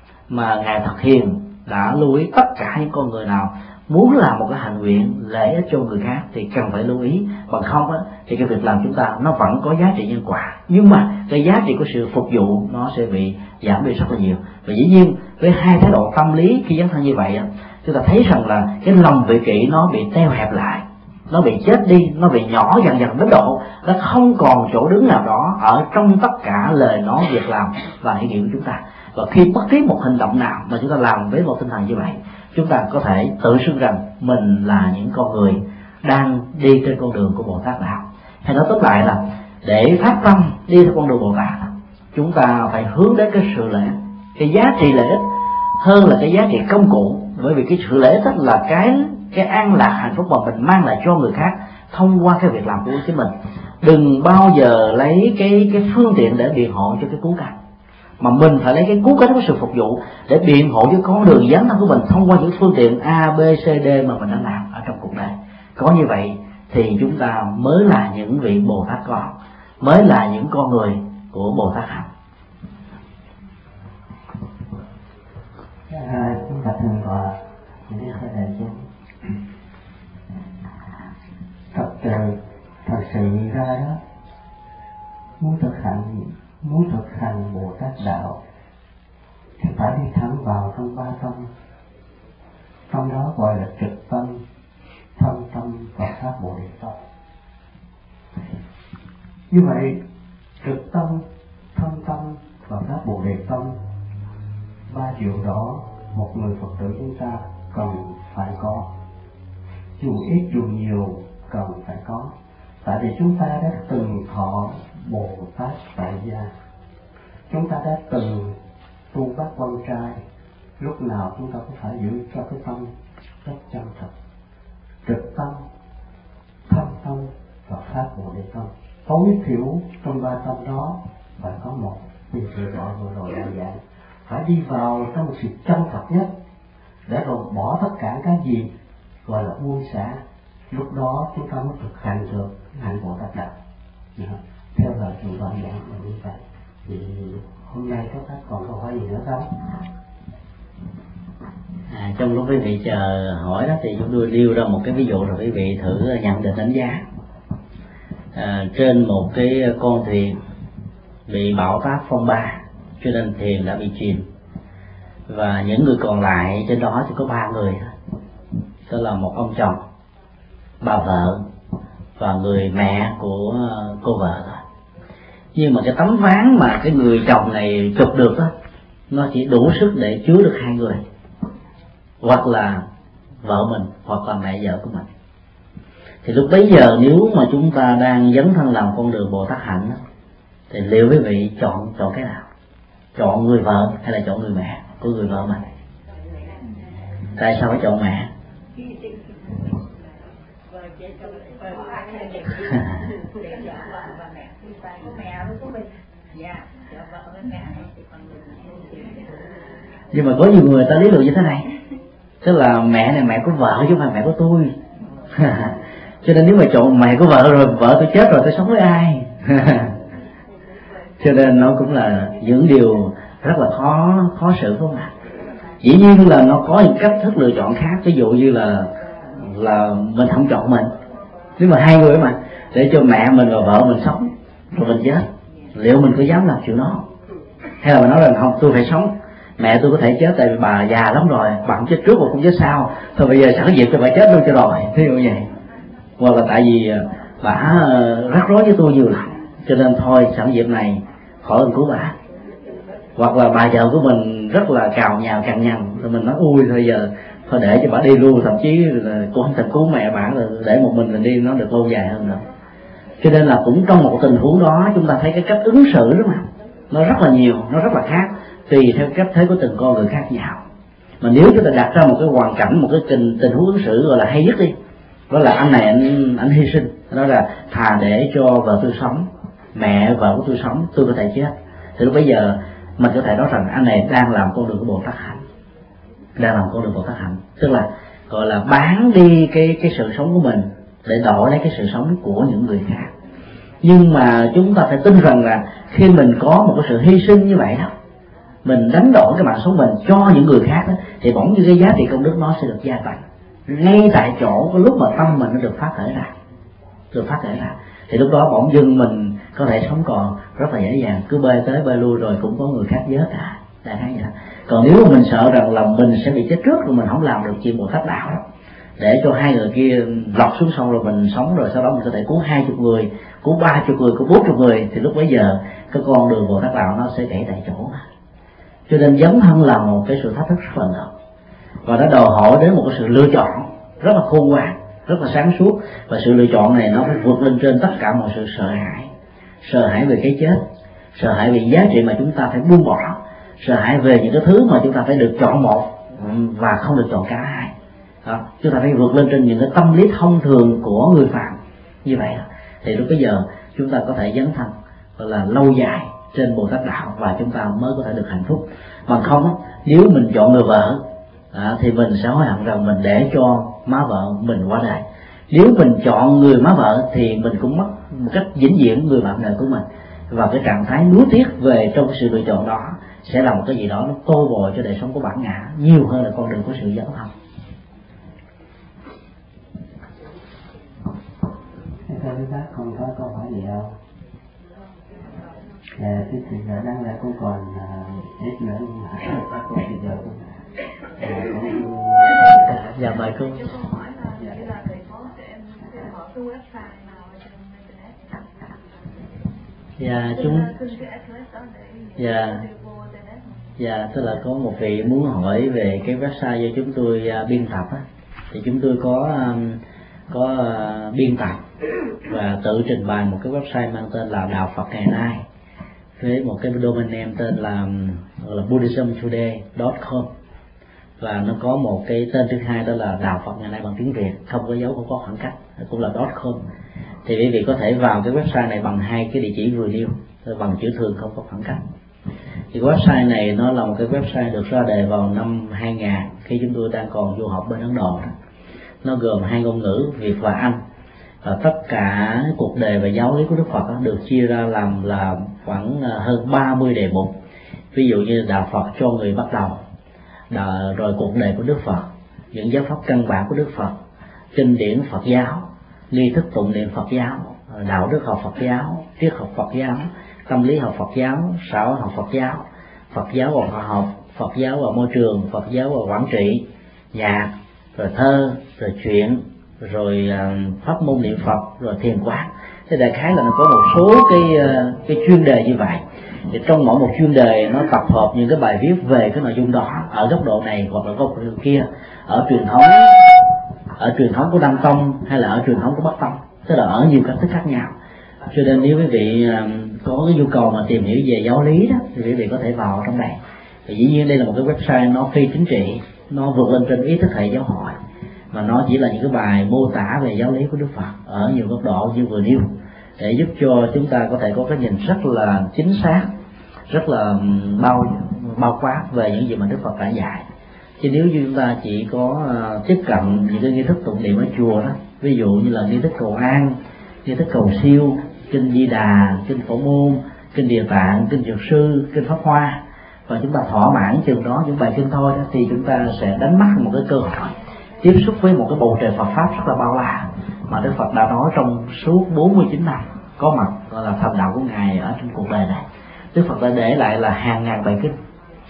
mà ngài Thật Hiền đã lưu ý tất cả những con người nào muốn làm một cái hành nguyện lợi ích cho người khác thì cần phải lưu ý, bằng không á thì cái việc làm chúng ta nó vẫn có giá trị nhân quả, nhưng mà cái giá trị của sự phục vụ nó sẽ bị giảm đi rất là nhiều. Và dĩ nhiên với hai thái độ tâm lý khi dấn thân như vậy á, chúng ta thấy rằng là cái lòng vị kỷ nó bị teo hẹp lại, nó bị chết đi, nó bị nhỏ dần dần đến độ nó không còn chỗ đứng nào đó ở trong tất cả lời nói, việc làm và ý nghĩa của chúng ta. Và khi bất cứ một hành động nào mà chúng ta làm với một tinh thần như vậy, chúng ta có thể tự xưng rằng mình là những con người đang đi trên con đường của Bồ Tát đạo. Hay nói tóm lại là để phát tâm đi theo con đường Bồ Tát, chúng ta phải hướng đến cái sự lợi ích, cái giá trị lợi ích hơn là cái giá trị công cụ. Bởi vì cái sự lợi ích là cái cái an lạc hạnh phúc mà mình mang lại cho người khác thông qua cái việc làm của chính mình. Đừng bao giờ lấy cái cái phương tiện để biện hộ cho cái cứu cánh, mà mình phải lấy cái cứu cánh của sự phục vụ để biện hộ cho con đường dấn thân của mình thông qua những phương tiện A, B, C, D mà mình đã làm ở trong cuộc đời. Có như vậy thì chúng ta mới là những vị Bồ Tát con, mới là những con người của Bồ Tát hạnh. À, chúng ta thường gọi những cái khởi đề chung. Thật sự, thật sự ra đó, muốn thực hành, muốn thực hành Bồ Tát đạo thì phải đi thẳng vào trong ba tâm. Trong đó gọi là trực tâm, thân tâm và pháp Bồ Đề tâm. Như vậy, trực tâm, thân tâm và pháp Bồ Đề tâm, ba điều đó một người Phật tử chúng ta cần phải có, dù ít dù nhiều cần phải có. Tại vì chúng ta đã từng thọ Bồ Tát tại gia, chúng ta đã từng tu bát quan trai, lúc nào chúng ta cũng phải giữ cho cái tâm rất chân thật. Trực tâm, thân tâm và pháp Bồ Đề tâm, tối thiểu trong ba tâm đó phải có một. Vì sự gọi vừa rồi đã dạng phải đi vào trong một sự chân thật nhất, để rồi bỏ tất cả cái gì gọi là buông xả. Lúc đó chúng ta mới thực hành được hành Bồ Tát đạo. Theo lời chúng ta giảng là như vậy. Thì hôm nay các bác còn câu hỏi gì nữa không? À, trong lúc quý vị chờ hỏi đó thì chúng tôi nêu ra một cái ví dụ rồi quý vị thử nhận định đánh giá. à, trên một cái con thuyền bị bão táp phong ba, cho nên thuyền đã bị chìm, và những người còn lại trên đó chỉ có ba người, đó là một ông chồng, bà vợ và người mẹ của cô vợ. Nhưng mà cái tấm ván mà cái người chồng này chụp được đó, nó chỉ đủ sức để chứa được hai người, hoặc là vợ mình hoặc là mẹ vợ của mình. Thì lúc bấy giờ nếu mà chúng ta đang dấn thân làm con đường Bồ Tát hạnh đó, thì liệu quý vị chọn chọn cái nào? Chọn người vợ hay là chọn người mẹ của người vợ mình? Tại sao phải chọn mẹ? Nhưng mà có nhiều người ta lý luận như thế này, tức là mẹ này mẹ của vợ chứ không phải mẹ của tôi. Cho nên nếu mà chọn mẹ của vợ rồi, vợ tôi chết rồi tôi sống với ai? Cho nên nó cũng là những điều rất là khó khó xử, không ạ? Dĩ nhiên là nó có những cách thức lựa chọn khác, ví dụ như là là mình không chọn mình, nếu mà hai người mà để cho mẹ mình và vợ mình sống rồi mình chết, liệu mình có dám làm chuyện đó? Hay là mình nói rằng không, tôi phải sống, mẹ tôi có thể chết tại vì bà già lắm rồi, bà không chết trước mà cũng chết sau, thôi bây giờ sẵn dịp cho bà chết luôn cho rồi, thí dụ vậy. Hoặc là tại vì bà rắc rối với tôi nhiều lắm, cho nên thôi sẵn dịp này khỏi ơn cứu bà. Hoặc là bà vợ của mình rất là cào nhào cằn nhằn, rồi mình nói ui thôi giờ thôi để cho bà đi luôn, thậm chí là cũng không thể cứu mẹ bà, rồi để một mình mình đi nó được lâu dài hơn nữa. Cho nên là cũng trong một tình huống đó chúng ta thấy cái cách ứng xử đó mà nó rất là nhiều, nó rất là khác, tùy theo cách thế của từng con người khác nhau. Mà nếu chúng ta đặt ra một cái hoàn cảnh, một cái tình, tình huống ứng xử gọi là hay nhất đi, đó là anh này anh anh hy sinh, đó là thà để cho vợ tôi sống, mẹ vợ của tôi sống, tôi có thể chết, thì lúc bây giờ mình có thể nói rằng anh này đang làm con đường của Bồ Tát hạnh, đang làm con đường Bồ Tát hạnh, tức là gọi là bán đi cái cái sự sống của mình để đổi lấy cái sự sống của những người khác. Nhưng mà chúng ta phải tin rằng là khi mình có một cái sự hy sinh như vậy đó, mình đánh đổi cái mạng sống mình cho những người khác đó, thì bỗng như cái giá trị công đức nó sẽ được gia tăng ngay tại chỗ cái lúc mà tâm mình nó được phát khởi ra, được phát khởi ra thì lúc đó bỗng dưng mình có thể sống còn rất là dễ dàng, cứ bơi tới bơi lui rồi cũng có người khác vớt cả, đại khái vậy. Còn nếu mà mình sợ rằng là mình sẽ bị chết trước rồi mình không làm được chuyện Bồ Tát đạo đó, để cho hai người kia lọt xuống sông rồi mình sống, rồi sau đó mình có thể cứu hai chục người, cứu ba chục người, cứu bốn chục người, thì lúc bấy giờ cái con đường Bồ Tát đạo nó sẽ gãy tại chỗ. Cho nên dấn thân là một cái sự thách thức rất là lớn, và nó đòi hỏi đến một cái sự lựa chọn rất là khôn ngoan, rất là sáng suốt. Và sự lựa chọn này nó phải vượt lên trên tất cả mọi sự sợ hãi, sợ hãi về cái chết, sợ hãi về giá trị mà chúng ta phải buông bỏ, sợ hãi về những cái thứ mà chúng ta phải được chọn một và không được chọn cả hai. Đó, chúng ta phải vượt lên trên những cái tâm lý thông thường của người phạm như vậy đó. Thì lúc bây giờ chúng ta có thể dấn thân gọi là lâu dài trên Bồ Tát đạo, và chúng ta mới có thể được hạnh phúc. Bằng không nếu mình chọn người vợ à, thì mình sẽ hối hận rằng mình để cho má vợ mình qua đời. Nếu mình chọn người má vợ thì mình cũng mất một cách vĩnh viễn người bạn đời của mình, và cái trạng thái nuối tiếc về trong sự lựa chọn đó sẽ là một cái gì đó nó tô bồi cho đời sống của bản ngã nhiều hơn là con đường của sự dấn thân. Thưa quý bác, con có câu hỏi gì không? Dạ, cái chuyện giờ đang là con còn uh, ít nữa nhưng mà các cô bây giờ cũng dạ mời cô. Dạ chúng dạ dạ tức là có một vị muốn hỏi về cái website do chúng tôi uh, biên tập á, thì chúng tôi có um, có uh, biên tập và tự trình bày một cái website mang tên là Đạo Phật Ngày Nay, với một cái domain name tên là là buddhism today chấm com, và nó có một cái tên thứ hai đó là Đạo Phật Ngày Nay bằng tiếng Việt, không có dấu, không có khoảng cách, cũng là .com. Thì quý vị có thể vào cái website này bằng hai cái địa chỉ vừa nêu, bằng chữ thường không có khoảng cách. Thì website này nó là một cái website được ra đời vào năm hai nghìn khi chúng tôi đang còn du học bên Ấn Độ. Nó gồm hai ngôn ngữ Việt và Anh, và tất cả cuộc đề và giáo lý của Đức Phật được chia ra làm là khoảng hơn ba mươi đề mục. Ví dụ như Đạo Phật cho người bắt đầu, rồi cuộc đề của Đức Phật, những giáo pháp căn bản của Đức Phật, kinh điển Phật giáo, nghi thức tụng niệm Phật giáo, đạo đức học Phật giáo, triết học Phật giáo, tâm lý học Phật giáo, xã hội học Phật giáo, Phật giáo và khoa học, Phật giáo và môi trường, Phật giáo và quản trị, nhạc, rồi thơ, rồi truyện, rồi pháp môn niệm Phật, rồi thiền quán. Thế đại khái là nó có một số cái cái chuyên đề như vậy. Thì trong mỗi một chuyên đề nó tập hợp những cái bài viết về cái nội dung đó ở góc độ này hoặc là góc độ kia, ở truyền thống ở truyền thống của Nam Tông hay là ở truyền thống của Bắc Tông, tức là ở nhiều cách thức khác nhau. Cho nên nếu quý vị có cái nhu cầu mà tìm hiểu về giáo lý đó thì quý vị có thể vào trong này. Thì dĩ nhiên đây là một cái website nó phi chính trị, nó vượt lên trên ý thức hệ giáo hội, mà nó chỉ là những cái bài mô tả về giáo lý của Đức Phật ở nhiều góc độ như vừa nêu, để giúp cho chúng ta có thể có cái nhìn rất là chính xác, rất là bao bao quát về những gì mà Đức Phật đã dạy. Chứ nếu như chúng ta chỉ có tiếp cận những cái nghi thức tụng niệm ở chùa đó, ví dụ như là nghi thức cầu an, nghi thức cầu siêu, kinh Di Đà, kinh Phổ Môn, kinh Địa Tạng, kinh Dược Sư, kinh Pháp Hoa, và chúng ta thỏa mãn chừng đó những bài kinh thôi đó, thì chúng ta sẽ đánh mất một cái cơ hội tiếp xúc với một cái bầu trời Phật pháp rất là bao la mà Đức Phật đã nói trong suốt bốn mươi chín năm có mặt gọi là thành đạo của Ngài ở trên cuộc đời này. Đức Phật đã để lại là hàng ngàn bài kinh,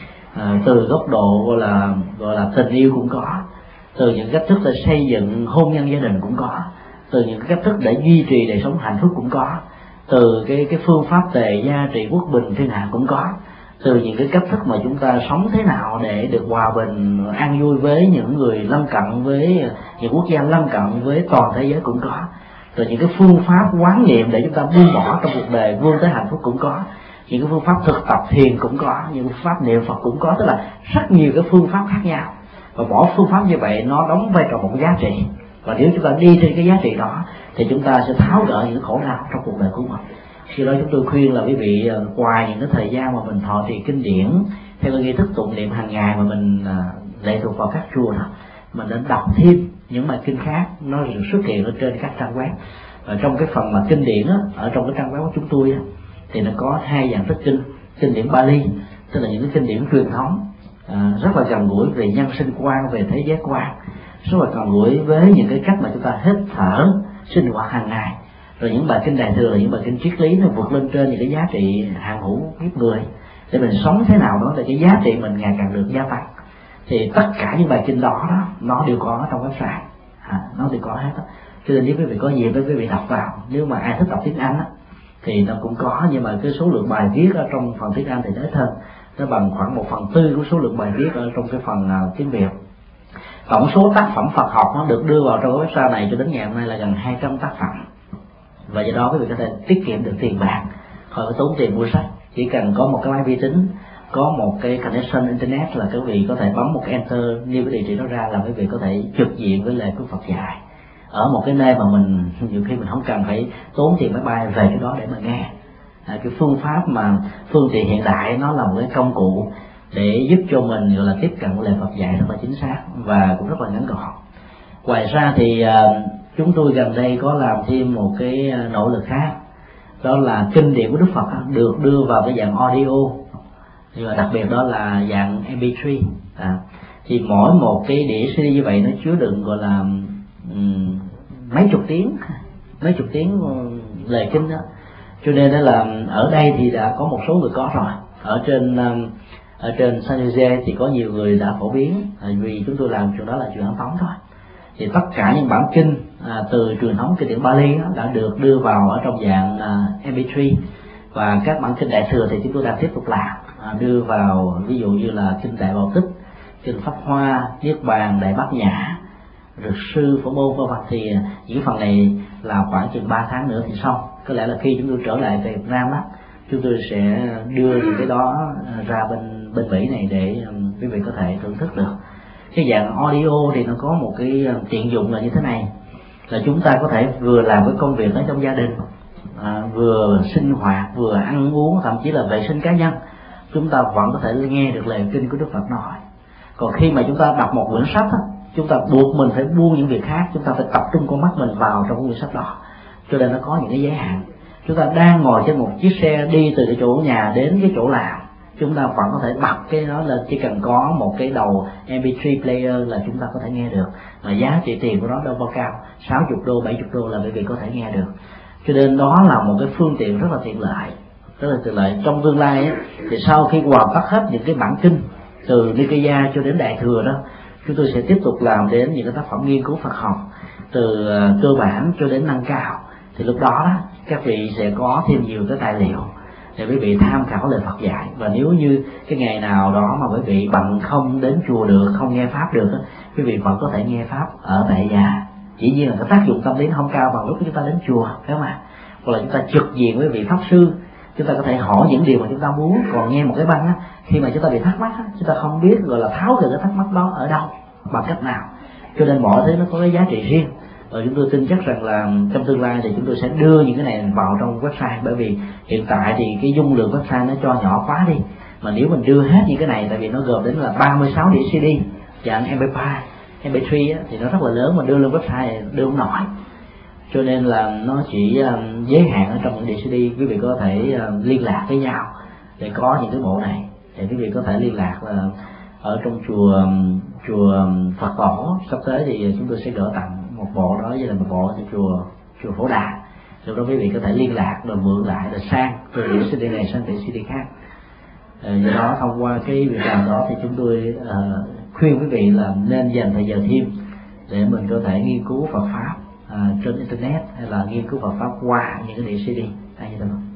à, từ góc độ gọi là gọi là tình yêu cũng có, từ những cách thức để xây dựng hôn nhân gia đình cũng có, từ những cách thức để duy trì đời sống hạnh phúc cũng có, từ cái cái phương pháp tề gia trị quốc bình thiên hạ cũng có, từ những cái cách thức mà chúng ta sống thế nào để được hòa bình an vui với những người lân cận, với những quốc gia lân cận, với toàn thế giới cũng có, từ những cái phương pháp quán niệm để chúng ta buông bỏ trong cuộc đời vươn tới hạnh phúc cũng có, những cái phương pháp thực tập thiền cũng có, những phương pháp niệm Phật cũng có, tức là rất nhiều cái phương pháp khác nhau. Và mỗi phương pháp như vậy nó đóng vai trò một giá trị, và nếu chúng ta đi trên cái giá trị đó thì chúng ta sẽ tháo gỡ những khổ đau trong cuộc đời của mình. Khi đó chúng tôi khuyên là quý vị ngoài những cái thời gian mà mình thọ trì kinh điển theo cái nghi thức tụng niệm hàng ngày mà mình lệ thuộc vào các chùa đó, mình nên đọc thêm những bài kinh khác, nó xuất hiện ở trên các trang web. Và trong cái phần mà kinh điển á, ở trong cái trang web của chúng tôi á, thì nó có hai dạng thức kinh: kinh điển Bali, tức là những cái kinh điển truyền thống à, rất là gần gũi về nhân sinh quan, về thế giới quan, rất là gần gũi với những cái cách mà chúng ta hít thở sinh hoạt hàng ngày. Rồi những bài kinh Đại Thừa là những bài kinh triết lý, nó vượt lên trên những cái giá trị hàng hữu kiếp người để mình sống thế nào đó để cái giá trị mình ngày càng được gia tăng. Thì tất cả những bài kinh đó, đó nó đều có trong website, à, nó đều có hết đó. Cho nên nếu quý vị có gì với quý vị đọc vào, nếu mà ai thích đọc tiếng Anh á thì nó cũng có, nhưng mà cái số lượng bài viết ở trong phần tiếng Anh thì ít hơn, nó bằng khoảng một phần tư của số lượng bài viết ở trong cái phần uh, tiếng Việt. Tổng số tác phẩm Phật học nó được đưa vào trong website này cho đến ngày hôm nay là gần hai trăm tác phẩm, và do đó quý vị có thể tiết kiệm được tiền bạc, khỏi phải tốn tiền mua sách. Chỉ cần có một cái máy vi tính, có một cái connection internet là quý vị có thể bấm một cái enter, nêu cái địa chỉ đó ra là quý vị có thể trực diện với lời của Phật dạy ở một cái nơi mà mình nhiều khi mình không cần phải tốn tiền máy bay về cái đó để mà nghe. À, cái phương pháp mà phương tiện hiện đại nó là một cái công cụ để giúp cho mình gọi là tiếp cận lời Phật dạy rất là chính xác và cũng rất là ngắn gọn. Ngoài ra thì uh, chúng tôi gần đây có làm thêm một cái nỗ lực khác, đó là kinh điển của Đức Phật được đưa vào cái dạng audio, nhưng mà đặc biệt đó là dạng em pê ba. À, thì mỗi một cái đĩa xê đê như vậy nó chứa đựng gọi là um, mấy chục tiếng, mấy chục tiếng lời kinh đó. Cho nên đó là ở đây thì đã có một số người có rồi, ở trên um, ở trên San Jose thì có nhiều người đã phổ biến, vì chúng tôi làm chuyện đó là chuyện ấn tống thôi. Thì tất cả những bản kinh à, từ truyền thống kinh điển Bali đó, đã được đưa vào ở trong dạng à, em pê ba, và các bản kinh Đại Thừa thì chúng tôi đang tiếp tục làm, à, đưa vào ví dụ như là kinh Đại Bảo Tích, kinh Pháp Hoa, Niết Bàn, Đại Bát Nhã, Dược Sư, Phổ Môn, vân vân. Thì những phần này là khoảng chừng ba tháng nữa thì xong. Có lẽ là khi chúng tôi trở lại về Việt Nam đó, chúng tôi sẽ đưa những cái đó ra bên bên Mỹ này để um, quý vị có thể thưởng thức được. Cái dạng audio thì nó có một cái tiện dụng là như thế này, là chúng ta có thể vừa làm cái công việc ở trong gia đình, à, vừa sinh hoạt, vừa ăn uống, thậm chí là vệ sinh cá nhân, chúng ta vẫn có thể nghe được lời kinh của Đức Phật nói. Còn khi mà chúng ta đọc một quyển sách á, chúng ta buộc mình phải buông những việc khác, chúng ta phải tập trung con mắt mình vào trong quyển sách đó, cho nên nó có những cái giới hạn. Chúng ta đang ngồi trên một chiếc xe đi từ cái chỗ nhà đến cái chỗ làm, chúng ta vẫn có thể bật cái đó lên, chỉ cần có một cái đầu em pê ba player là chúng ta có thể nghe được. Mà giá trị tiền của nó đâu bao cao, sáu mươi đô, bảy mươi đô là quý vị có thể nghe được. cho nên đó là một cái phương tiện rất là tiện lợi, rất là tiện lợi. Trong tương lai ấy, thì sau khi hoàn tất hết những cái bản kinh từ Nikaya cho đến Đại thừa đó, chúng tôi sẽ tiếp tục làm đến những cái tác phẩm nghiên cứu Phật học từ cơ bản cho đến nâng cao. Thì lúc đó, đó các vị sẽ có thêm nhiều cái tài liệu để quý vị tham khảo lời Phật dạy. Và nếu như cái ngày nào đó mà quý vị bận không đến chùa được, không nghe pháp được đó, quý vị vẫn có thể nghe pháp ở tại nhà. Chỉ nhiên là cái tác dụng tâm lý không cao bằng lúc chúng ta đến chùa, phải không ạ? Hoặc là chúng ta trực diện với vị pháp sư, chúng ta có thể hỏi những điều mà chúng ta muốn. Còn nghe một cái băng á, khi mà chúng ta bị thắc mắc á, chúng ta không biết gọi là tháo gỡ cái thắc mắc đó ở đâu, bằng cách nào. Cho nên mọi thứ nó có cái giá trị riêng. Và chúng tôi tin chắc rằng là trong tương lai thì chúng tôi sẽ đưa những cái này vào trong website, bởi vì hiện tại thì cái dung lượng website nó cho nhỏ quá đi. Mà nếu mình đưa hết những cái này, tại vì nó gồm đến là ba mươi sáu đĩa xê đê dạng em pê ba, em pê ba á, thì nó rất là lớn, mà đưa lên website đưa không nổi. Cho nên là nó chỉ um, giới hạn ở trong những đĩa xê đê. Quý vị có thể uh, liên lạc với nhau để có những cái bộ này. Thì quý vị có thể liên lạc là ở trong chùa um, chùa um, Phật Tổ sắp tới thì chúng tôi sẽ gửi tặng một bộ đó, với là một bộ cho chùa chùa Phổ Đà. Lúc đó quý vị có thể liên lạc rồi mượn lại rồi sang từ đĩa xê đê này sang đĩa xê đê khác. Ờ, do đó thông qua cái việc làm đó thì chúng tôi uh, khuyên quý vị là nên dành thời giờ thêm để mình có thể nghiên cứu Phật pháp uh, trên internet, hay là nghiên cứu Phật pháp qua những cái đĩa xê đê. Hay như thế nào?